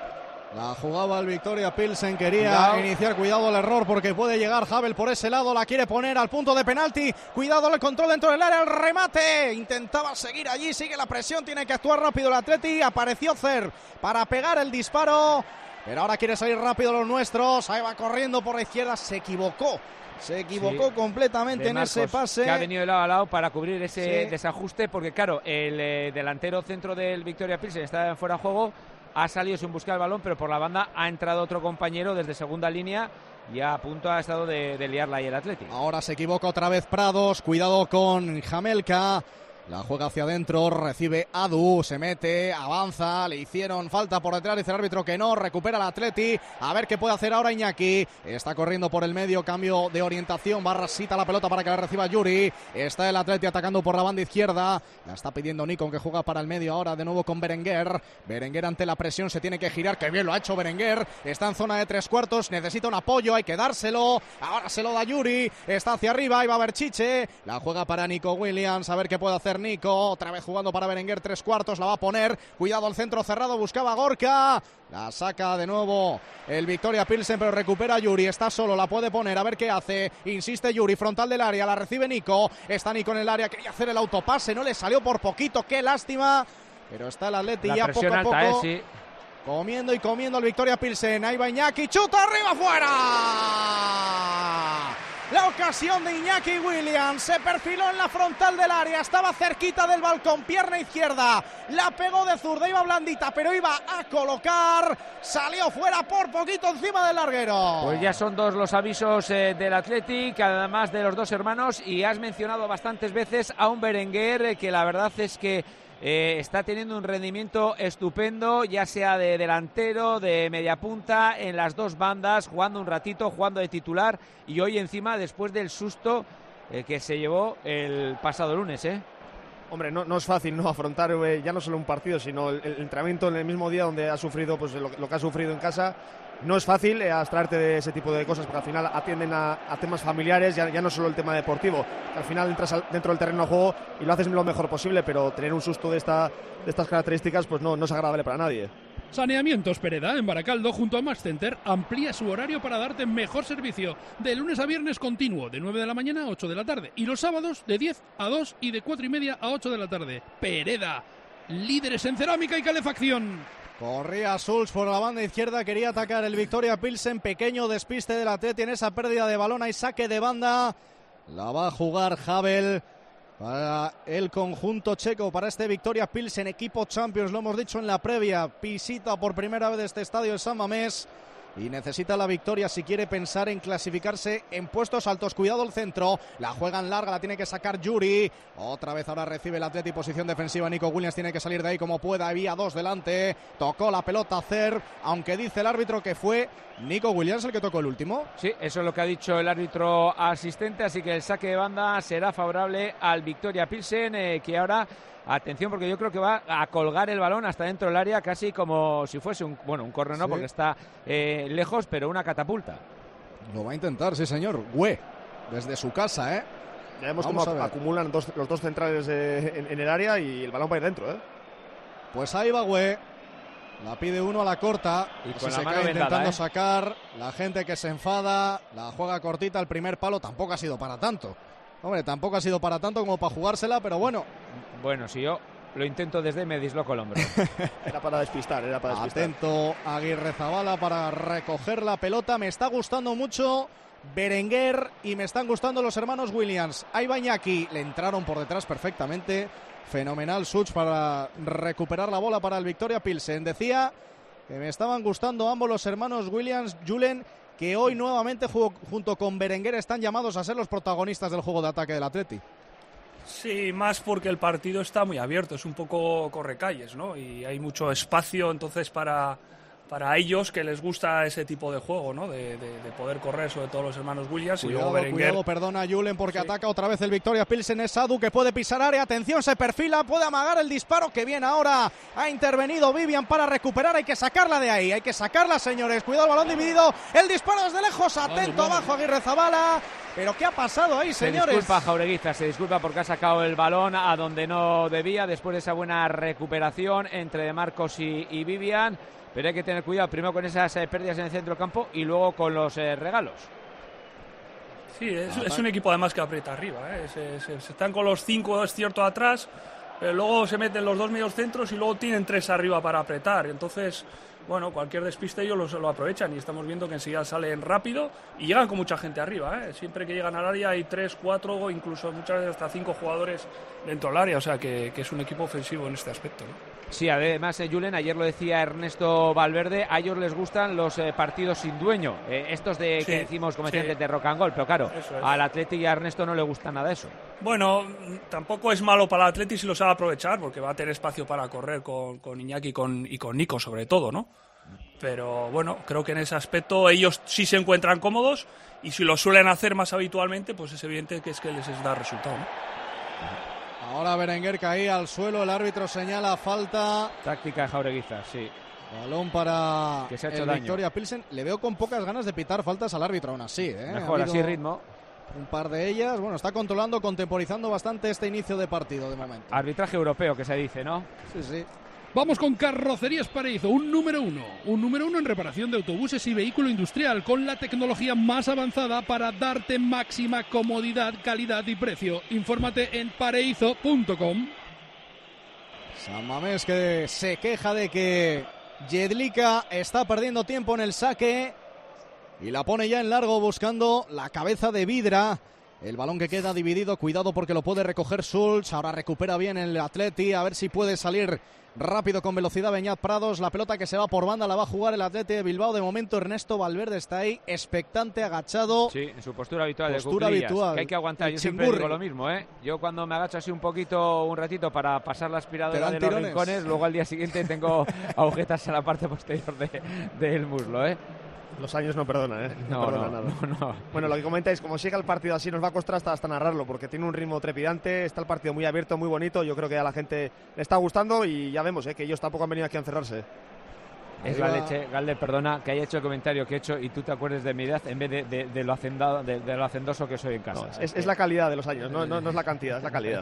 La jugaba el Viktoria Pilsen, quería Cuidado. iniciar, cuidado el error porque puede llegar Havel por ese lado, la quiere poner al punto de penalti, cuidado el control dentro del área, el remate, intentaba seguir allí, sigue la presión, tiene que actuar rápido el Atleti, apareció Cer para pegar el disparo, pero ahora quiere salir rápido los nuestros, ahí va corriendo por la izquierda, se equivocó. Se equivocó sí, completamente en ese pase. Que ha venido de lado a lado para cubrir ese sí. desajuste, porque claro, el eh, delantero centro del Viktoria Pilsen está fuera de juego, ha salido sin buscar el balón, pero por la banda ha entrado otro compañero desde segunda línea y a punto ha estado de, de liarla ahí el Atleti. Ahora se equivoca otra vez Prados, cuidado con Jamelka. La juega hacia adentro, recibe Adu, se mete, avanza, le hicieron falta por detrás, dice el árbitro que no, recupera el Atleti, a ver qué puede hacer ahora Iñaki, está corriendo por el medio, cambio de orientación, Barrasita la pelota para que la reciba Yuri, está el Atleti atacando por la banda izquierda, la está pidiendo Nico que juega para el medio ahora de nuevo con Berenguer, Berenguer ante la presión se tiene que girar, que bien lo ha hecho Berenguer, está en zona de tres cuartos, necesita un apoyo, hay que dárselo, ahora se lo da Yuri, está hacia arriba, ahí va a haber Chiche, la juega para Nico Williams, a ver qué puede hacer Nico, otra vez jugando para Berenguer, tres cuartos, la va a poner, cuidado al centro cerrado, buscaba Gorka, la saca de nuevo el Viktoria Pilsen, pero recupera Yuri, está solo, la puede poner, a ver qué hace, insiste Yuri, frontal del área, la recibe Nico, está Nico en el área, quería hacer el autopase, no le salió por poquito, qué lástima, pero está el Atleti ya poco a poco, alta, eh, sí. comiendo y comiendo el Viktoria Pilsen, ahí va Iñaki, chuta arriba, fuera. La ocasión de Iñaki Williams, se perfiló en la frontal del área, estaba cerquita del balcón, pierna izquierda, la pegó de zurda, iba blandita, pero iba a colocar, salió fuera por poquito encima del larguero. Pues ya son dos los avisos eh, del Athletic, además de los dos hermanos, y has mencionado bastantes veces a un Berenguer eh, que la verdad es que Eh, está teniendo un rendimiento estupendo, ya sea de delantero, de media punta, en las dos bandas, jugando un ratito, jugando de titular, y hoy encima después del susto eh, que se llevó el pasado lunes, ¿eh? Hombre, no, no es fácil no afrontar eh, ya no solo un partido, sino el, el entrenamiento en el mismo día donde ha sufrido pues lo, lo que ha sufrido en casa. No es fácil eh, abstraerte de ese tipo de cosas porque al final atienden a, a temas familiares, ya, ya no solo el tema deportivo. Al final entras al, dentro del terreno de juego y lo haces lo mejor posible, pero tener un susto de, esta, de estas características pues no, no es agradable para nadie. Saneamientos Pereda, en Baracaldo, junto a Max Center, amplía su horario para darte mejor servicio. De lunes a viernes continuo, de nueve de la mañana a ocho de la tarde. Y los sábados de diez a dos y de cuatro y media a ocho de la tarde. Pereda, líderes en cerámica y calefacción. Corría Schulz por la banda izquierda, quería atacar el Viktoria Pilsen, pequeño despiste del Atleti en esa pérdida de balón, hay saque de banda, la va a jugar Havel para el conjunto checo, para este Viktoria Pilsen, equipo Champions, lo hemos dicho en la previa, visita por primera vez este estadio de San Mamés y necesita la victoria si quiere pensar en clasificarse en puestos altos. Cuidado el centro, la juegan larga, la tiene que sacar Yuri, otra vez ahora recibe el Atleti, posición defensiva, Nico Williams tiene que salir de ahí como pueda, había dos delante, tocó la pelota Cer, aunque dice el árbitro que fue Nico Williams el que tocó el último. Sí, eso es lo que ha dicho el árbitro asistente, así que el saque de banda será favorable al Viktoria Pilsen, eh, que ahora, atención, porque yo creo que va a colgar el balón hasta dentro del área, casi como si fuese un, bueno, un córner, no, sí, porque está eh, lejos, pero una catapulta. Lo va a intentar, sí señor. Güey, desde su casa, ¿eh? Ya vemos cómo acumulan dos, los dos centrales eh, en, en el área y el balón va a ir dentro, ¿eh? Pues ahí va Güey. La pide uno a la corta. Y Así con la se mano cae vendada, intentando ¿eh? sacar. La gente que se enfada. La juega cortita. El primer palo tampoco ha sido para tanto. Hombre, tampoco ha sido para tanto como para jugársela, pero bueno. Bueno, si yo lo intento desde y me disloco el hombro. Era para despistar, era para despistar. Atento Aguirrezabala para recoger la pelota. Me está gustando mucho Berenguer y me están gustando los hermanos Williams. Ahí va Iñaki. Le entraron por detrás perfectamente. Fenomenal Such para recuperar la bola para el Victoria Pilsen. Decía que me estaban gustando ambos los hermanos Williams, Julen, que hoy nuevamente junto con Berenguer están llamados a ser los protagonistas del juego de ataque del Atleti. Sí, más porque el partido está muy abierto, es un poco correcalles, ¿no? Y hay mucho espacio, entonces, para, para ellos que les gusta ese tipo de juego, ¿no? De, de, de poder correr, sobre todo los hermanos Williams. Cuidado, y luego Berenguer. cuidado, perdona Julen, porque Sí. ataca otra vez el Victoria Pilsen. Es Sadu que puede pisar área. Atención, se perfila, puede amagar el disparo. Que bien ahora ha intervenido Vivian para recuperar. Hay que sacarla de ahí, hay que sacarla, señores. Cuidado, balón dividido. El disparo desde lejos. Atento vale. abajo Aguirrezabala. Pero ¿qué ha pasado ahí, Se señores? disculpa Jaureguiza, se disculpa porque ha sacado el balón a donde no debía después de esa buena recuperación entre De Marcos y, y Vivian. Pero hay que tener cuidado primero con esas eh, pérdidas en el centro del campo y luego con los eh, regalos. Sí, es, es un equipo además que aprieta arriba, ¿eh? se, se, se están con los cinco, es cierto, atrás, pero luego se meten los dos medios centros y luego tienen tres arriba para apretar. Entonces, bueno, cualquier despiste ellos lo, lo aprovechan y estamos viendo que enseguida salen rápido y llegan con mucha gente arriba, ¿eh? Siempre que llegan al área hay tres, cuatro, incluso muchas veces hasta cinco jugadores dentro del área, o sea que, que es un equipo ofensivo en este aspecto, ¿no? Sí, además, eh, Julen, ayer lo decía Ernesto Valverde, a ellos les gustan los eh, partidos sin dueño, eh, estos de Sí, que decimos como decían sí. de rock and roll, pero claro, Eso es. al Atleti y a Ernesto no le gusta nada eso. Bueno, tampoco es malo para el Atleti si lo sabe aprovechar, porque va a tener espacio para correr con, con Iñaki y con, y con Nico, sobre todo, ¿no? Pero bueno, creo que en ese aspecto ellos sí se encuentran cómodos y si lo suelen hacer más habitualmente, pues es evidente que es que les da resultado, ¿no? Ahora Berenguer caía al suelo, el árbitro señala falta. Táctica de Jaureguiza, sí. Balón para Que se ha hecho el daño. Victoria Pilsen. Le veo con pocas ganas de pitar faltas al árbitro aún así, ¿eh? Mejor, Ha así habido ritmo. Un par de ellas. Bueno, está controlando, contemporizando bastante este inicio de partido de momento. Arbitraje europeo, que se dice, ¿no? Sí, sí. Vamos con Carrocerías Pareizo, un número uno. Un número uno en reparación de autobuses y vehículo industrial, con la tecnología más avanzada para darte máxima comodidad, calidad y precio. Infórmate en pareizo punto com. San Mamés que se queja de que Jedlika está perdiendo tiempo en el saque y la pone ya en largo buscando la cabeza de Vidra. El balón que queda dividido, cuidado porque lo puede recoger Schultz. Ahora recupera bien el Atleti, a ver si puede salir rápido con velocidad Beñat Prados. La pelota que se va por banda la va a jugar el Atleti de Bilbao. De momento Ernesto Valverde está ahí, expectante, agachado. Sí, en su postura habitual Postura de cuclillas, habitual. que hay que aguantar. El Yo siempre chingurri. digo lo mismo, ¿eh? Yo cuando me agacho así un poquito, un ratito para pasar la Te aspiradora dan de los tirones. rincones, luego al día siguiente tengo agujetas en la parte posterior de- del muslo, ¿eh? Los años no perdonan, ¿eh? No, perdonan no, nada. no, no. Bueno, lo que comentáis, como siga el partido así, nos va a costar hasta, hasta narrarlo, porque tiene un ritmo trepidante, está el partido muy abierto, muy bonito. Yo creo que a la gente le está gustando y ya vemos, ¿eh? Que ellos tampoco han venido aquí a encerrarse. Es la leche, Galde, perdona que haya hecho el comentario que he hecho y tú te acuerdes de mi edad en vez de, de- de lo, hacendado, de, de lo hacendoso que soy en casa. No, es, es la calidad de los años, no, no, no es la cantidad, es la calidad.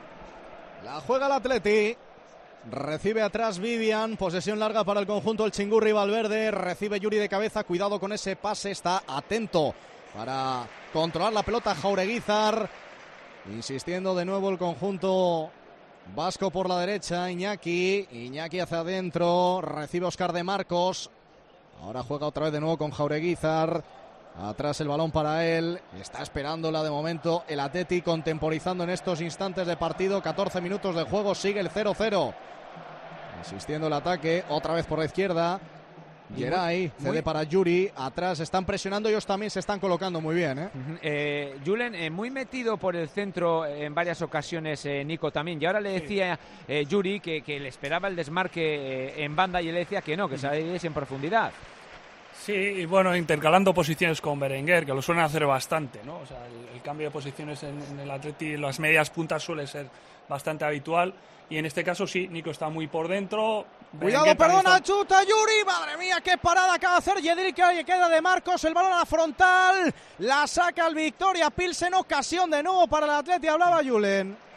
La juega el Atleti. Recibe atrás Vivian, posesión larga para el conjunto el Chingurri Valverde, recibe Yuri de cabeza, cuidado con ese pase, está atento para controlar la pelota Jaureguizar, insistiendo de nuevo el conjunto vasco por la derecha, Iñaki, Iñaki hacia adentro, recibe Óscar de Marcos, ahora juega otra vez de nuevo con Jaureguizar, atrás el balón para él, está esperándola de momento el Atleti, contemporizando en estos instantes de partido, catorce minutos de juego, sigue el cero cero. Insistiendo el ataque, otra vez por la izquierda. Geray, cede muy- para Yuri. Atrás están presionando, ellos también se están colocando muy bien, ¿eh? Ujú. Eh, Julen, eh, muy metido por el centro eh, en varias ocasiones, eh, Nico también. Y ahora le decía eh, Yuri que, que le esperaba el desmarque eh, en banda y él le decía que no, que saliese en profundidad. Sí, y bueno, intercalando posiciones con Berenguer, que lo suelen hacer bastante, ¿no? O sea, el, el cambio de posiciones en, en el Atleti, las medias puntas suele ser bastante habitual. Y en este caso sí, Nico está muy por dentro. Cuidado, Berenguer también perdona, está- chuta Yuri, madre mía, qué parada acaba de hacer Jedrika, y queda de Marcos, el balón a la frontal, la saca el Victoria Pilsen, ocasión de nuevo para el Atleti, hablaba Julen.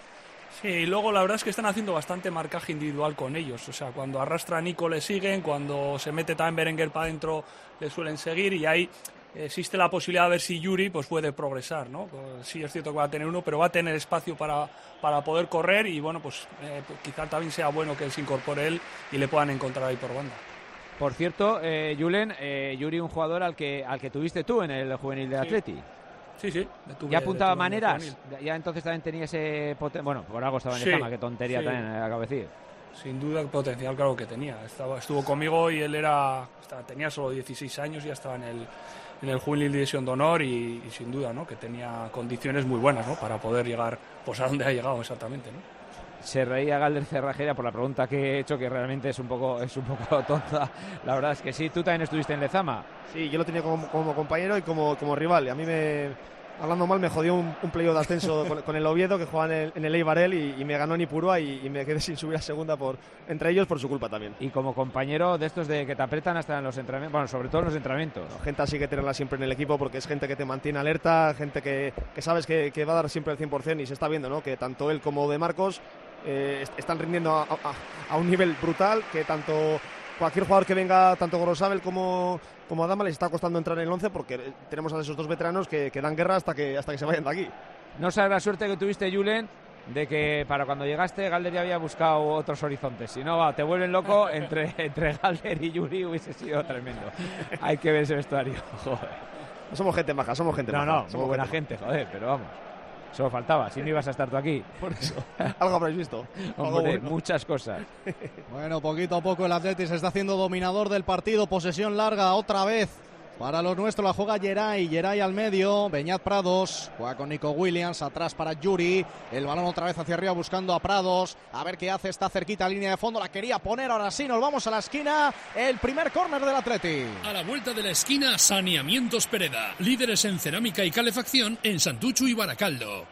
Sí, y luego la verdad es que están haciendo bastante marcaje individual con ellos. O sea, cuando arrastra a Nico le siguen, cuando se mete también Berenguer para adentro le suelen seguir, y ahí existe la posibilidad de ver si Yuri pues puede progresar, ¿no? Sí es cierto que va a tener uno, pero va a tener espacio para, para poder correr, y bueno, pues eh, quizá también sea bueno que se incorpore él y le puedan encontrar ahí por banda. Por cierto, eh, Julen, eh, Yuri, un jugador al que al que tuviste tú en el juvenil de Atleti. Sí, sí. ¿Ya apuntaba maneras? Ya entonces también tenía ese potencial. Bueno, por algo estaba en el sí, Zama, qué tontería sí. también acabo de decir. Sin duda el potencial, claro que tenía. Estaba, estuvo conmigo y él era estaba, tenía solo dieciséis años y ya estaba en el, en el Juvenil División de Honor, y, y sin duda, ¿no? Que tenía condiciones muy buenas, ¿no? Para poder llegar pues a donde ha llegado exactamente, ¿no? Se reía Galder Cerrajera por la pregunta que he hecho, que realmente es un poco es un poco tonta. La verdad es que sí. ¿Tú también estuviste en Lezama? Sí, yo lo tenía como, como compañero y como, como rival. Y a mí, me hablando mal, me jodió un, un playoff de ascenso con, con el Oviedo, que jugaba en el, en el Eibarel, y, y me ganó en Ipurúa, y, y me quedé sin subir a segunda por entre ellos por su culpa también. Y como compañero de estos de que te apretan hasta en los entrenamientos, bueno, sobre todo en los entrenamientos. No, gente así que tenerla siempre en el equipo, porque es gente que te mantiene alerta, gente que, que sabes que, que va a dar siempre el cien por cien, y se está viendo, ¿no? Que tanto él como De Marcos eh, están rindiendo a, a, a un nivel brutal, que tanto cualquier jugador que venga, tanto Gorosabel como, como Adama, les está costando entrar en el once, porque tenemos a esos dos veteranos que, que dan guerra hasta que, hasta que se vayan de aquí. No sabes la suerte que tuviste, Julen, de que para cuando llegaste Galder ya había buscado otros horizontes. Si no, va, te vuelven loco, entre, entre Galder y Yuri hubiese sido tremendo. Hay que ver ese vestuario, joder. Somos gente maja, somos gente no, maja. No, somos muy buena gente, gente, joder, pero vamos. Solo faltaba, si no ibas a estar tú aquí. Por eso, algo habréis visto. Hombre, bueno. Muchas cosas. Bueno, poquito a poco el Atleti se está haciendo dominador del partido. Posesión larga otra vez para los nuestros. La juega Geray, Geray al medio. Beñat Prados juega con Nico Williams, atrás para Yuri. El balón otra vez hacia arriba buscando a Prados. A ver qué hace, está cerquita, línea de fondo. La quería poner, ahora sí, nos vamos a la esquina. El primer córner del Atleti. A la vuelta de la esquina, Saneamientos Pereda. Líderes en cerámica y calefacción en Santuchu y Baracaldo.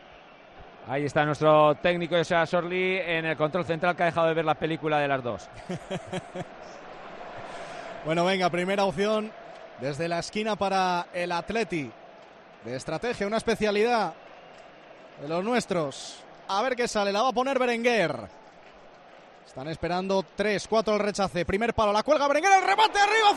Ahí está nuestro técnico José Sorli en el control central, que ha dejado de ver la película de las dos. Bueno, venga, primera opción desde la esquina para el Atleti. De estrategia, una especialidad de los nuestros. A ver qué sale, la va a poner Berenguer. Están esperando tres, cuatro el rechace. Primer palo, la cuelga Berenguer, el remate arriba,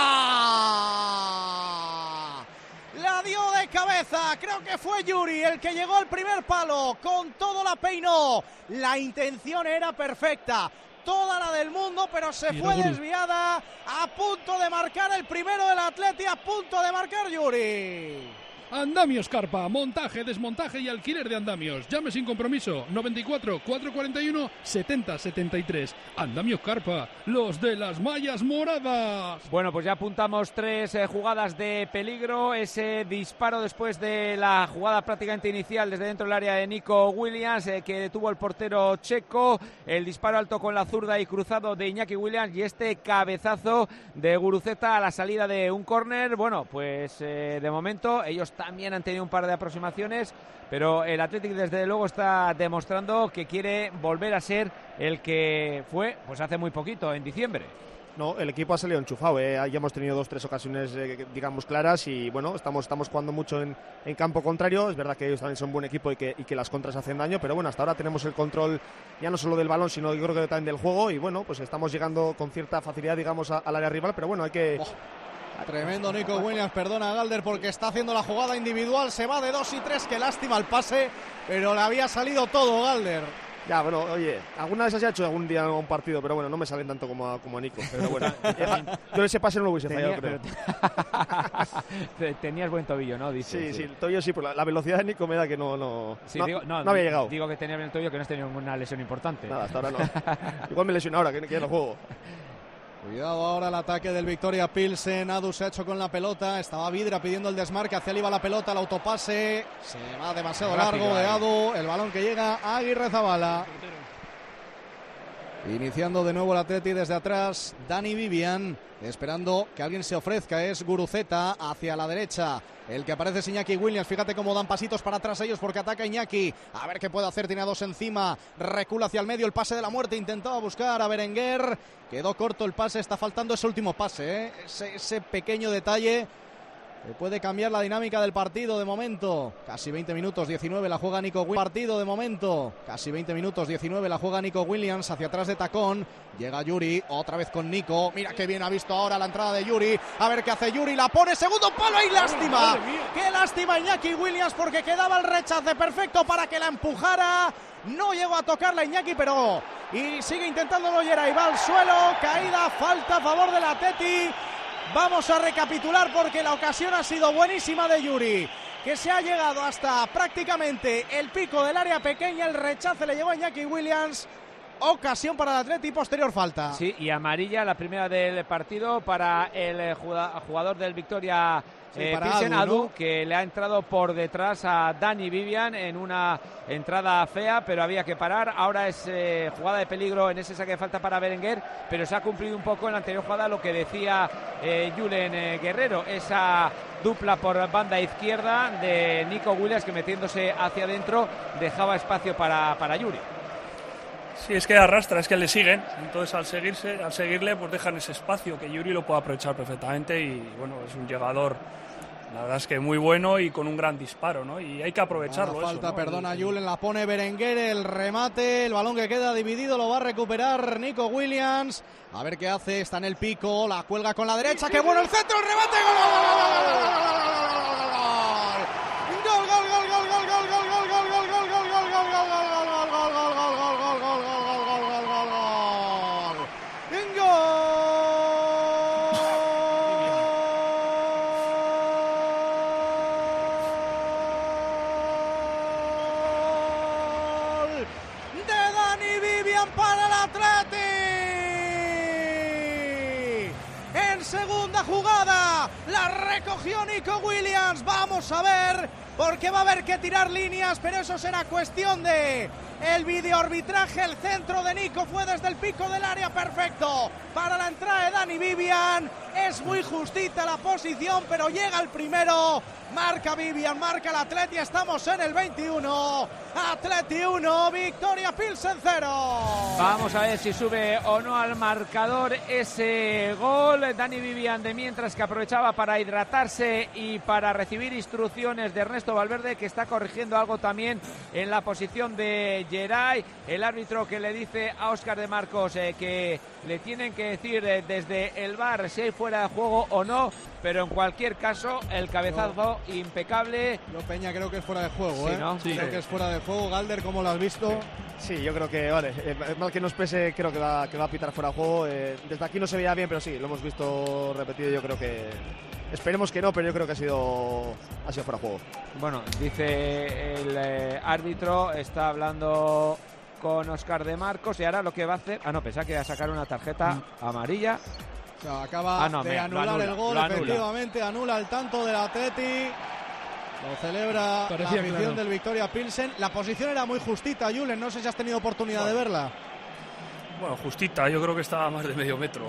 fuera. La dio de cabeza, creo que fue Yuri el que llegó al primer palo. Con todo la peinó. La intención era perfecta. Toda la del mundo, pero se fue desviada. A punto de marcar el primero del Atleti, a punto de marcar Yuri. Andamios Carpa, montaje, desmontaje y alquiler de andamios. Llame sin compromiso, noventa y cuatro, cuatrocientos cuarenta y uno, setenta setenta y tres. Andamios Carpa, los de las mallas moradas. Bueno, pues ya apuntamos tres eh, jugadas de peligro. Ese disparo después de la jugada prácticamente inicial desde dentro del área de Nico Williams, eh, que detuvo el portero checo. El disparo alto con la zurda y cruzado de Iñaki Williams, y este cabezazo de Guruceta a la salida de un córner. Bueno, pues eh, de momento ellos también han tenido un par de aproximaciones, pero el Athletic desde luego está demostrando que quiere volver a ser el que fue pues hace muy poquito, en diciembre. No, el equipo ha salido enchufado, ¿eh? Ya hemos tenido dos, tres ocasiones, eh, digamos, claras, y bueno, estamos, estamos jugando mucho en, en campo contrario. Es verdad que ellos también son un buen equipo y que, y que las contras hacen daño, pero bueno, hasta ahora tenemos el control ya no solo del balón, sino yo creo que también del juego, y bueno, pues estamos llegando con cierta facilidad, digamos, a, al área rival, pero bueno, hay que... Oh. Tremendo Nico Williams, perdona a Galder porque está haciendo la jugada individual, se va de dos y tres, qué lástima el pase, pero le había salido todo Galder. Ya, bueno, oye, alguna vez se ha hecho algún día un partido, pero bueno, no me salen tanto como a, como a Nico, pero bueno, yo ese pase no lo hubiese Tenía, fallado, creo. Tenías buen tobillo, ¿no? Dices, sí, sí, sí, el tobillo sí, pero la, la velocidad de Nico me da que no, no, sí, no, digo, no, no había llegado. Digo que tenías bien el tobillo, que no has tenido ninguna lesión importante. Nada, hasta ahora no. Igual me lesiono ahora, que, que ya no juego. Cuidado ahora el ataque del Victoria Pilsen. Adu se ha hecho con la pelota. Estaba Vidra pidiendo el desmarque. Hacia él iba la pelota, el autopase. Se va demasiado Rápido, largo de Adu. El balón que llega a Aguirre Zabala. Iniciando de nuevo el Atleti desde atrás. Dani Vivian esperando que alguien se ofrezca. Es Guruceta hacia la derecha. El que aparece es Iñaki Williams. Fíjate cómo dan pasitos para atrás ellos porque ataca Iñaki. A ver qué puede hacer. Tiene a dos encima. Recula hacia el medio. El pase de la muerte. Intentaba buscar a Berenguer. Quedó corto el pase. Está faltando ese último pase, ¿eh? ese, ese pequeño detalle Puede cambiar la dinámica del partido de momento. Casi veinte minutos, diecinueve la juega Nico Williams. Partido de momento. Casi veinte minutos, diecinueve la juega Nico Williams. Hacia atrás de tacón. Llega Yuri, otra vez con Nico. Mira qué bien ha visto ahora la entrada de Yuri. A ver qué hace Yuri. La pone, segundo palo y lástima. Qué lástima Iñaki Williams porque quedaba el rechace perfecto para que la empujara. No llegó a tocarla Iñaki, pero... Y sigue intentándolo Yeray. Va al suelo. Caída, falta a favor del Atleti. Vamos a recapitular porque la ocasión ha sido buenísima de Yuri, que se ha llegado hasta prácticamente el pico del área pequeña. El rechace le llegó a Iñaki Williams. Ocasión para el Atleti, posterior falta. Sí, y amarilla, la primera del partido para el jugador del Victoria, sí, eh, para Pilsen, Adu, Adu, ¿no? que le ha entrado por detrás a Dani Vivian en una entrada fea, pero había que parar. Ahora es eh, jugada de peligro en ese saque de falta para Berenguer, pero se ha cumplido un poco en la anterior jugada lo que decía eh, Julen eh, Guerrero, esa dupla por banda izquierda de Nico Williams que metiéndose hacia adentro dejaba espacio para, para Yuri. Sí, es que arrastra, es que le siguen, entonces al seguirse, al seguirle pues dejan ese espacio que Yuri lo puede aprovechar perfectamente y bueno, es un llegador, la verdad es que muy bueno y con un gran disparo, ¿no? Y hay que aprovecharlo. La falta, eso, ¿no? perdona, Julen, la pone Berenguer, el remate, el balón que queda dividido lo va a recuperar Nico Williams. A ver qué hace, está en el pico, la cuelga con la derecha, qué bueno el centro, el remate, gol, gol, gol, gol, gol, gol, gol, segunda jugada, la recogió Nico Williams. Vamos a ver, porque va a haber que tirar líneas, pero eso será cuestión de el videoarbitraje. El centro de Nico fue desde el pico del área, perfecto para la entrada de Dani Vivian. Es muy justita la posición, pero llega el primero. Marca Vivian, marca el Atleti, estamos en el veintiuno. Atleti uno, Victoria Pilsen cero. Vamos a ver si sube o no al marcador ese gol. Dani Vivian, de mientras que aprovechaba para hidratarse y para recibir instrucciones de Ernesto Valverde, que está corrigiendo algo también en la posición de Yeray. El árbitro que le dice a Óscar de Marcos eh, que le tienen que decir eh, desde el V A R si hay fuera de juego o no, pero en cualquier caso el cabezazo no. impecable. Yo, Peña, creo que es fuera de juego, sí, ¿eh? ¿no? Sí. Creo sí. que es fuera de juego. Galder, ¿cómo lo has visto? Sí, yo creo que, vale, eh, mal que nos pese, creo que va, que va a pitar fuera de juego. Eh, desde aquí no se veía bien, pero sí, lo hemos visto repetido. Yo creo que, esperemos que no, pero yo creo que ha sido, ha sido fuera de juego. Bueno, dice el eh, árbitro, está hablando con Óscar de Marcos y ahora lo que va a hacer, ah no, pensaba que iba a sacar una tarjeta mm. amarilla. O sea, acaba ah, no, de mira, anular anula, el gol, efectivamente anula el tanto del Atleti. Lo celebra Parecía la afición claro. del Victoria Pilsen. La posición era muy justita, Julen, no sé si has tenido oportunidad bueno. de verla. Bueno, justita, yo creo que estaba a más de medio metro.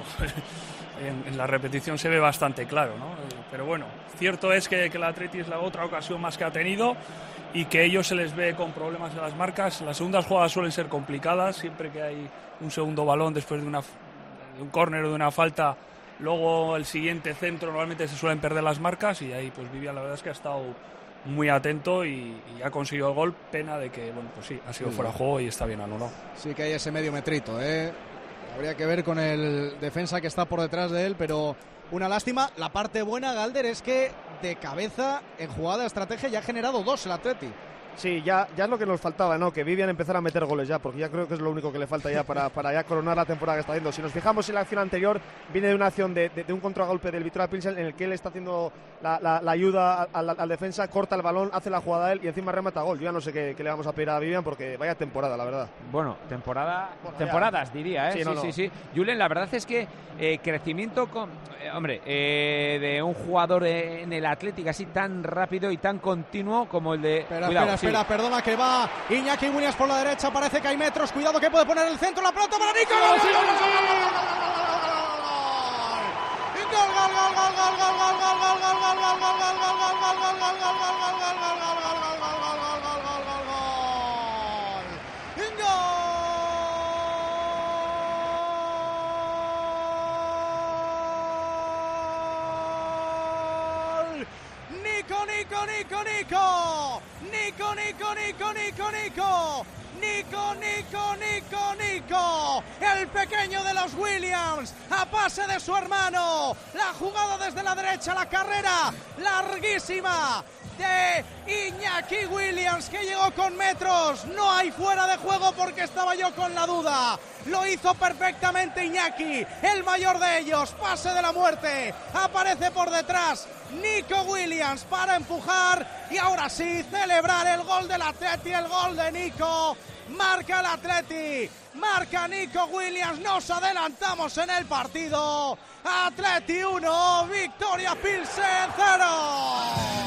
en, en la repetición se ve bastante claro, ¿no? Pero bueno, cierto es que, que el Atleti es la otra ocasión más que ha tenido y que ellos se les ve con problemas en las marcas. Las segundas jugadas suelen ser complicadas, siempre que hay un segundo balón después de, una, de un córner o de una falta, luego el siguiente centro normalmente se suelen perder las marcas y ahí pues Vivian la verdad es que ha estado muy atento y, y ha conseguido el gol. Pena de que, bueno, pues sí, ha sido sí, fuera de juego y está bien anulado. Sí que hay ese medio metrito, ¿eh? Habría que ver con el defensa que está por detrás de él, pero una lástima. La parte buena, Galder, es que de cabeza en jugada de estrategia ya ha generado dos el Atleti. Sí, ya, ya es lo que nos faltaba, ¿no? Que Vivian empezara a meter goles ya, porque ya creo que es lo único que le falta ya para, para ya coronar la temporada que está haciendo. Si nos fijamos en la acción anterior, viene de una acción de, de, de un contragolpe del Victoria Pilsen en el que él está haciendo la, la, la ayuda al, al, al defensa, corta el balón, hace la jugada él y encima remata gol. Yo ya no sé qué, qué le vamos a pedir a Vivian porque vaya temporada, la verdad. Bueno, temporada, bueno, temporadas ya. diría, ¿eh? Sí, sí, no, no. sí, sí. Julen, la verdad es que eh, crecimiento con, eh, hombre, eh, de un jugador en el Atlético así tan rápido y tan continuo como el de... Espera, Cuidado, espera, sí. espera, perdona que va Iñaki Williams por la derecha, parece que hay metros, cuidado que puede poner el centro, la pelota para Nico. ¡Gol, gol, gol, gol, gol, gol, gol, Nico, Nico, Nico. Nico, Nico, Nico, Nico, Nico. Nico, Nico, Nico, Nico, el pequeño de los Williams, a pase de su hermano, la jugada desde la derecha, la carrera larguísima de Iñaki Williams, que llegó con metros. No hay fuera de juego porque estaba yo con la duda. Lo hizo perfectamente Iñaki, el mayor de ellos. Pase de la muerte, aparece por detrás Nico Williams para empujar y ahora sí celebrar el gol del Atleti, el gol de Nico. Marca el Atleti, marca Nico Williams, nos adelantamos en el partido. Atleti uno, Victoria Pilsen cero.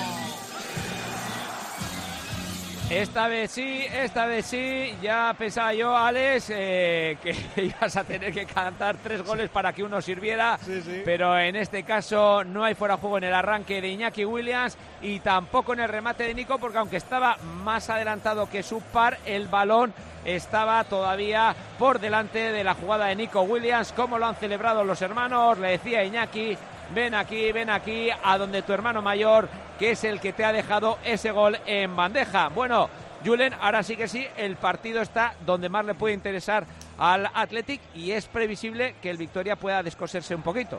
Esta vez sí, esta vez sí, ya pensaba yo, Alex, eh, que ibas a tener que cantar tres goles para que uno sirviera, sí, sí. Pero en este caso no hay fuera de juego en el arranque de Iñaki Williams y tampoco en el remate de Nico, porque aunque estaba más adelantado que su par, el balón estaba todavía por delante de la jugada de Nico Williams. ¿Cómo lo han celebrado los hermanos? Le decía Iñaki: ven aquí, ven aquí, a donde tu hermano mayor, que es el que te ha dejado ese gol en bandeja. Bueno, Julen, ahora sí que sí, el partido está donde más le puede interesar al Athletic y es previsible que el Victoria pueda descoserse un poquito.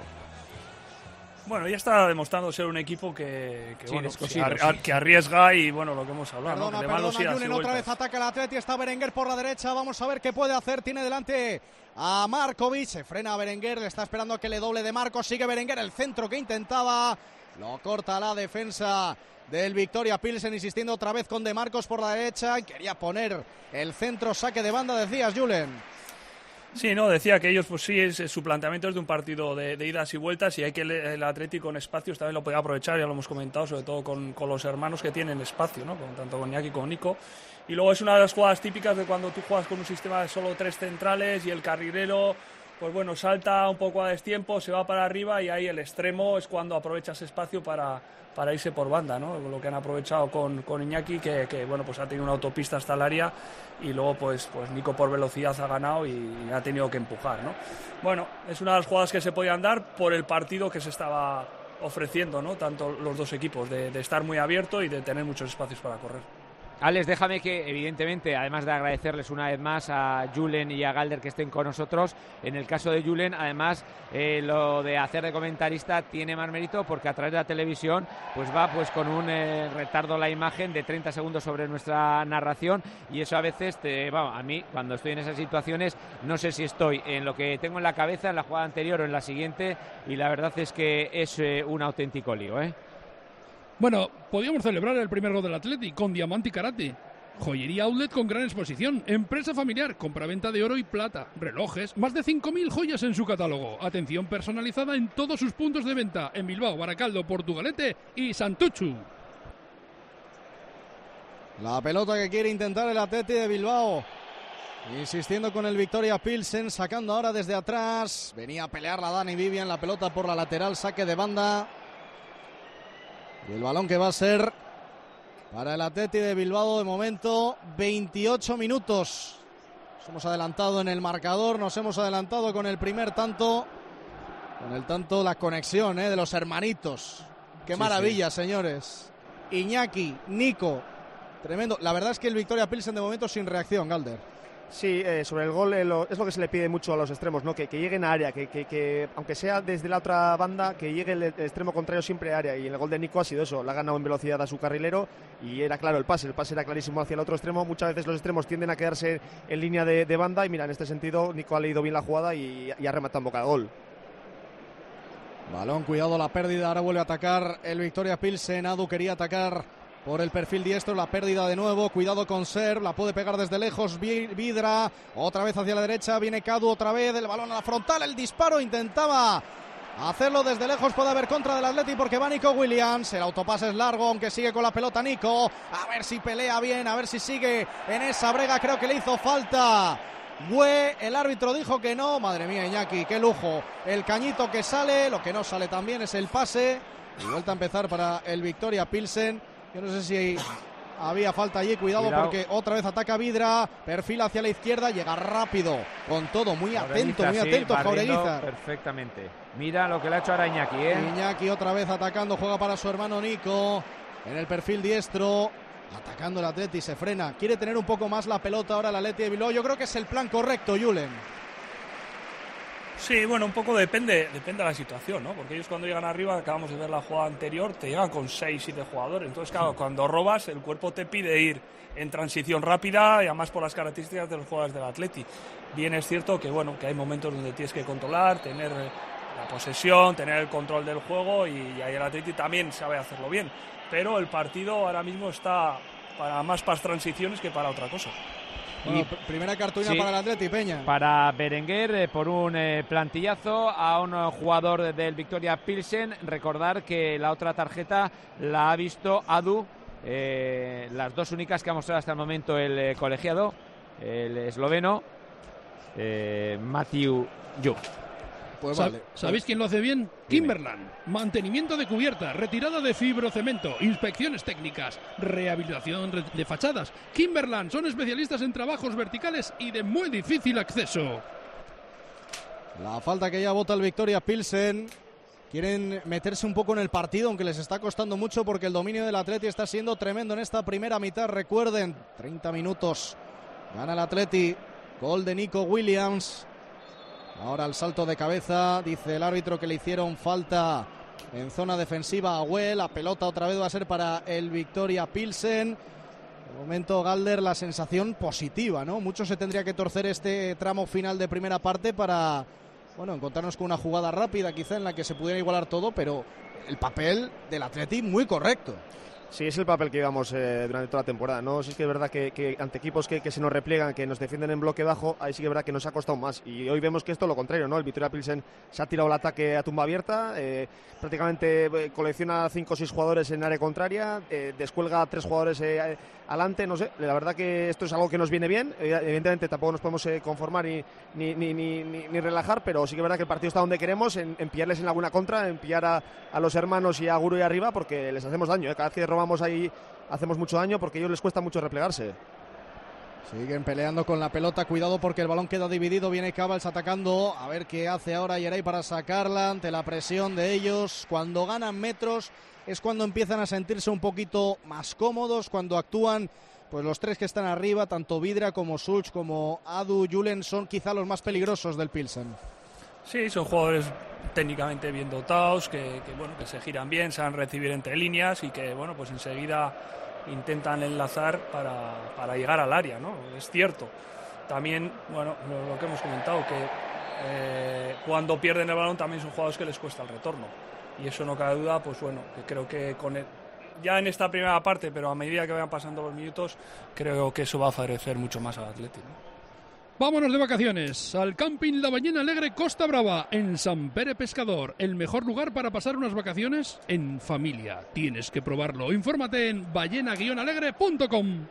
Bueno, ya está demostrando ser un equipo que, que, sí, bueno, sí, que, ar- que arriesga y bueno, lo que hemos hablado. Perdona, ¿no? Que de perdona, malos idas y Julen, otra vueltas. vez ataca el Atleti, está Berenguer por la derecha, vamos a ver qué puede hacer, tiene delante a Markovic, se frena a Berenguer, le está esperando que le doble de Marcos, sigue Berenguer, el centro que intentaba, lo corta la defensa del Victoria Pilsen, insistiendo otra vez con De Marcos por la derecha, quería poner el centro, saque de banda, decías, Julen. Sí, no, decía que ellos, pues sí, es, es su planteamiento es de un partido de, de idas y vueltas y hay que el, el Atlético con espacios también lo puede aprovechar, ya lo hemos comentado, sobre todo con, con los hermanos que tienen espacio, ¿no? Con, tanto con Iñaki como con Nico. Y luego es una de las jugadas típicas de cuando tú juegas con un sistema de solo tres centrales y el carrilero, pues bueno, salta un poco a destiempo, se va para arriba y ahí el extremo es cuando aprovecha ese espacio para, para irse por banda, ¿no? Lo que han aprovechado con, con Iñaki, que, que bueno, pues ha tenido una autopista hasta el área y luego pues, pues Nico por velocidad ha ganado y ha tenido que empujar, ¿no? Bueno, es una de las jugadas que se podían dar por el partido que se estaba ofreciendo, ¿no? Tanto los dos equipos, de, de estar muy abierto y de tener muchos espacios para correr. Alex, déjame que, evidentemente, además de agradecerles una vez más a Julen y a Galder que estén con nosotros, en el caso de Julen, además, eh, lo de hacer de comentarista tiene más mérito porque a través de la televisión pues va pues con un eh, retardo la imagen de treinta segundos sobre nuestra narración y eso a veces, te, bueno, a mí, cuando estoy en esas situaciones, no sé si estoy en lo que tengo en la cabeza, en la jugada anterior o en la siguiente, y la verdad es que es eh, un auténtico lío, ¿eh? Bueno, podíamos celebrar el primer gol del Atleti con Diamante y Karate. Joyería Outlet con gran exposición. Empresa familiar, compraventa de oro y plata. Relojes, más de cinco mil joyas en su catálogo. Atención personalizada en todos sus puntos de venta. En Bilbao, Baracaldo, Portugalete y Santuchu. La pelota que quiere intentar el Atleti de Bilbao. Insistiendo con el Victoria Pilsen, sacando ahora desde atrás. Venía a pelear la Dani Vivian, la pelota por la lateral, saque de banda. Y el balón que va a ser para el Atleti de Bilbao de momento, veintiocho minutos. Nos hemos adelantado en el marcador, nos hemos adelantado con el primer tanto. Con el tanto, la conexión ¿eh? de los hermanitos. Qué sí, maravilla, sí. señores. Iñaki, Nico, tremendo. La verdad es que el Victoria Pilsen de momento sin reacción, Galder. Sí, eh, sobre el gol eh, lo, es lo que se le pide mucho a los extremos, ¿no? Que, que lleguen a área, que, que, que aunque sea desde la otra banda, que llegue el, el extremo contrario siempre a área. Y en el gol de Nico ha sido eso, le ha ganado en velocidad a su carrilero y era claro el pase, el pase era clarísimo hacia el otro extremo. Muchas veces los extremos tienden a quedarse en línea de, de banda y mira, en este sentido Nico ha leído bien la jugada y, y ha rematado en boca de gol. Balón, cuidado la pérdida, ahora vuelve a atacar el Victoria Pilsen. Adu quería atacar por el perfil diestro, la pérdida de nuevo, cuidado con Serv, la puede pegar desde lejos Vidra, otra vez hacia la derecha, viene Cadu otra vez, el balón a la frontal, el disparo, intentaba hacerlo desde lejos, puede haber contra del Atleti porque va Nico Williams, el autopase es largo, aunque sigue con la pelota Nico, a ver si pelea bien, a ver si sigue en esa brega, creo que le hizo falta Güe, el árbitro dijo que no, madre mía Iñaki, qué lujo, el cañito que sale, lo que no sale también es el pase, y vuelta a empezar para el Victoria Pilsen. Yo no sé si había falta allí, cuidado, cuidado porque otra vez ataca Vidra, perfil hacia la izquierda, llega rápido, con todo, muy atento, muy atento, sí, Jaureguizar. Perfectamente. Mira lo que le ha hecho ahora Iñaki, ¿eh? Iñaki otra vez atacando, juega para su hermano Nico. en el perfil diestro, atacando el Atleti, se frena, quiere tener un poco más la pelota ahora el Atleti de Bilbao. Yo creo que es el plan correcto, Julen. Sí, bueno, un poco depende depende de la situación, ¿no? Porque ellos cuando llegan arriba, acabamos de ver la jugada anterior, te llegan con seis, siete jugadores. Entonces, claro, sí. cuando robas, el cuerpo te pide ir en transición rápida y además por las características de los jugadores del Atleti. Bien es cierto que, bueno, que hay momentos donde tienes que controlar, tener la posesión, tener el control del juego y ahí el Atleti también sabe hacerlo bien. Pero el partido ahora mismo está para más para transiciones que para otra cosa. Bueno, y, primera cartulina sí, para el Atleti, Peña. Para Berenguer, eh, por un eh, plantillazo a un eh, jugador del Victoria Pilsen. Recordar que la otra tarjeta la ha visto Adu, eh, las dos únicas que ha mostrado hasta el momento el eh, colegiado, el esloveno, eh, Matthew Juk. Pues vale. ¿Sabéis quién lo hace bien? Kimberland. Mantenimiento de cubierta, retirada de fibrocemento, inspecciones técnicas, rehabilitación de fachadas. Kimberland son especialistas en trabajos verticales y de muy difícil acceso. La falta que ya vota el Victoria Pilsen. Quieren meterse un poco en el partido, aunque les está costando mucho porque el dominio del Atleti está siendo tremendo en esta primera mitad. Recuerden, treinta minutos. Gana el Atleti. Gol de Nico Williams. Ahora el salto de cabeza, dice el árbitro que le hicieron falta en zona defensiva a Güell. La pelota otra vez va a ser para el Victoria Pilsen. De momento, Galder, la sensación positiva, ¿no? Mucho se tendría que torcer este tramo final de primera parte para, bueno, encontrarnos con una jugada rápida quizá en la que se pudiera igualar todo, pero el papel del Atleti muy correcto. Sí, es el papel que llevamos eh, durante toda la temporada, ¿no? Sí es que es verdad que, que ante equipos que, que se nos repliegan, que nos defienden en bloque bajo, ahí sí que es verdad que nos ha costado más. Y hoy vemos que esto es lo contrario, ¿no? El Victoria Pilsen se ha tirado el ataque a tumba abierta, eh, prácticamente eh, colecciona cinco o seis jugadores en área contraria, eh, descuelga a tres jugadores eh, adelante, no sé. La verdad que esto es algo que nos viene bien. Evidentemente tampoco nos podemos eh, conformar ni, ni, ni, ni, ni, ni relajar, pero sí que es verdad que el partido está donde queremos, en, en pillarles en alguna contra, en pillar a, a los hermanos y a Guru y arriba, porque les hacemos daño, ¿eh? Cada vez que robamos ahí hacemos mucho daño porque a ellos les cuesta mucho replegarse. Siguen peleando con la pelota, cuidado porque el balón queda dividido, viene Cabals atacando, a ver qué hace ahora Yeray para sacarla ante la presión de ellos. Cuando ganan metros es cuando empiezan a sentirse un poquito más cómodos, cuando actúan pues los tres que están arriba, tanto Vidra como Sulch como Adu, Julen, son quizá los más peligrosos del Pilsen. Sí, son jugadores técnicamente bien dotados, que, que bueno, que se giran bien, saben recibir entre líneas y que bueno, pues enseguida intentan enlazar para, para llegar al área, ¿no? Es cierto. También, bueno, lo, lo que hemos comentado, que eh, cuando pierden el balón también son jugadores que les cuesta el retorno. Y eso no cabe duda, pues bueno, que creo que con el, ya en esta primera parte, pero a medida que vayan pasando los minutos, creo que eso va a favorecer mucho más al Atleti, ¿no? Vámonos de vacaciones al Camping La Ballena Alegre Costa Brava en Sant Pere Pescador, el mejor lugar para pasar unas vacaciones en familia. Tienes que probarlo. Infórmate en ballena guion alegre punto com.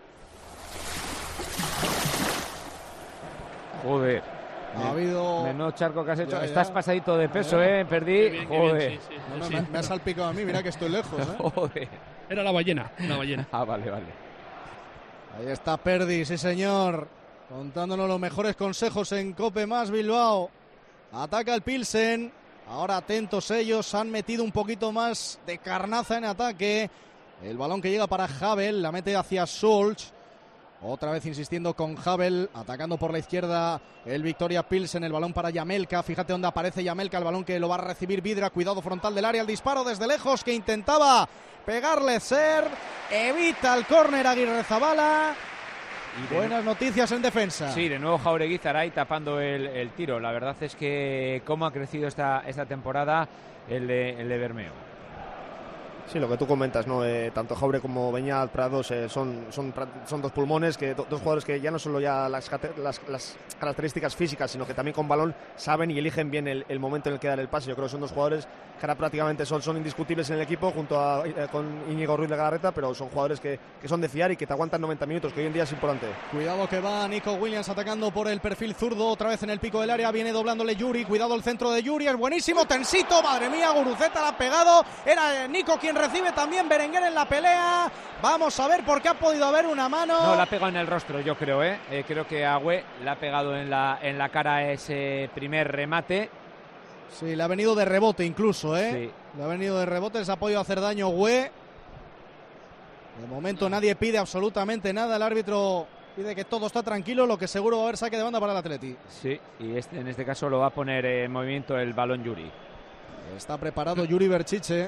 Joder. Ha habido... Menudo charco que has hecho. Ya, ya. Estás pasadito de peso, ya, ya. eh, perdí. Bien, Joder. bien, sí, sí, no, no, sí. Me, me ha salpicado a mí, mira que estoy lejos, ¿eh? Joder. Era la ballena, una ballena. Ah, vale, vale. Ahí está Perdi, sí señor, contándonos los mejores consejos en Cope Más Bilbao. Ataca el Pilsen. Ahora atentos ellos, han metido un poquito más de carnaza en ataque. El balón que llega para Havel, la mete hacia Sulch. Otra vez insistiendo con Havel, atacando por la izquierda el Victoria Pilsen, el balón para Yamelka. Fíjate dónde aparece Yamelka, el balón que lo va a recibir Vidra. Cuidado frontal del área, el disparo desde lejos que intentaba pegarle Ser. Evita el córner Aguirre Zabala. Y buenas noticias en defensa. Sí, de nuevo Jauregui Zaray tapando el, el tiro. La verdad es que cómo ha crecido esta, esta temporada el de, el de Bermeo. Sí, lo que tú comentas, ¿no? Eh, tanto Jaure como Beñat Prados eh, son, son, son dos pulmones, que do, dos jugadores que ya no solo ya las, las, las características físicas, sino que también con balón saben y eligen bien el, el momento en el que dar el pase. Yo creo que son dos jugadores que ahora prácticamente son, son indiscutibles en el equipo junto a eh, con Íñigo Ruiz de Galarreta, pero son jugadores que, que son de fiar y que te aguantan noventa minutos, que hoy en día es importante. Cuidado que va Nico Williams atacando por el perfil zurdo, otra vez en el pico del área, viene doblándole Yuri, cuidado el centro de Yuri, es buenísimo, tensito, madre mía, Guruceta la ha pegado, era Nico quien recibe también Berenguer en la pelea. Vamos a ver por qué ha podido haber una mano. No, la ha pegado en el rostro, yo creo, ¿eh? eh creo que Agüe le ha pegado en la, en la cara ese primer remate. Sí, le ha venido de rebote incluso, ¿eh? Sí. Le ha venido de rebote, se ha podido hacer daño Güe. De momento nadie pide absolutamente nada. El árbitro pide que todo está tranquilo, lo que seguro va a haber saque de banda para el Atleti. Sí, y este, en este caso lo va a poner en movimiento el balón Yuri. Está preparado Yuri Berchiche.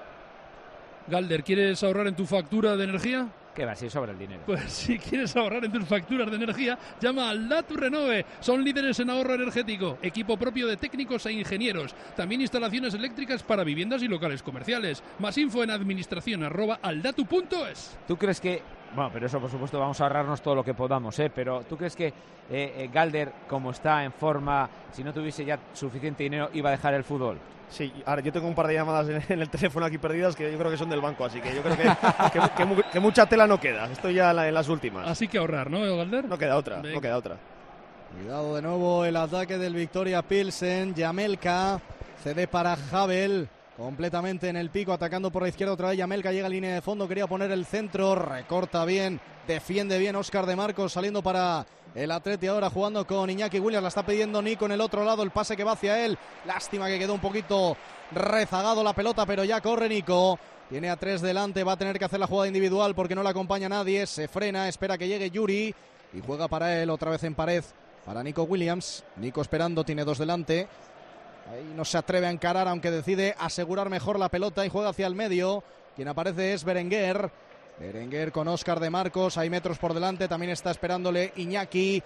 Galder, ¿quieres ahorrar en tu factura de energía? ¿Qué va? Si sobra el dinero. Pues si quieres ahorrar en tus facturas de energía, llama a Aldatu Renove. Son líderes en ahorro energético. Equipo propio de técnicos e ingenieros. También instalaciones eléctricas para viviendas y locales comerciales. Más info en administración arroba aldatu punto es. ¿Tú crees que... Bueno, pero eso por supuesto vamos a ahorrarnos todo lo que podamos, ¿eh? Pero ¿tú crees que eh, eh, Galder, como está en forma, si no tuviese ya suficiente dinero, iba a dejar el fútbol? Sí, ahora yo tengo un par de llamadas en el teléfono aquí perdidas que yo creo que son del banco, así que yo creo que, que, que, que mucha tela no queda. Estoy ya en las últimas. Así que ahorrar, ¿no, Galder? No queda otra, Venga. no queda otra. Cuidado de nuevo el ataque del Victoria Pilsen. Jamelka cede para Havel. Completamente en el pico, atacando por la izquierda otra vez. Jamelka llega a línea de fondo, quería poner el centro, recorta bien, defiende bien Óscar de Marcos, saliendo para el Atleti ahora jugando con Iñaki Williams. La está pidiendo Nico en el otro lado, el pase que va hacia él. Lástima que quedó un poquito rezagado la pelota, pero ya corre Nico. Tiene a tres delante, va a tener que hacer la jugada individual porque no le acompaña nadie. Se frena, espera que llegue Yuri y juega para él otra vez en pared para Nico Williams. Nico esperando, tiene dos delante. Ahí no se atreve a encarar, aunque decide asegurar mejor la pelota y juega hacia el medio. Quien aparece es Berenguer. Berenguer con Óscar de Marcos, hay metros por delante, también está esperándole Iñaki.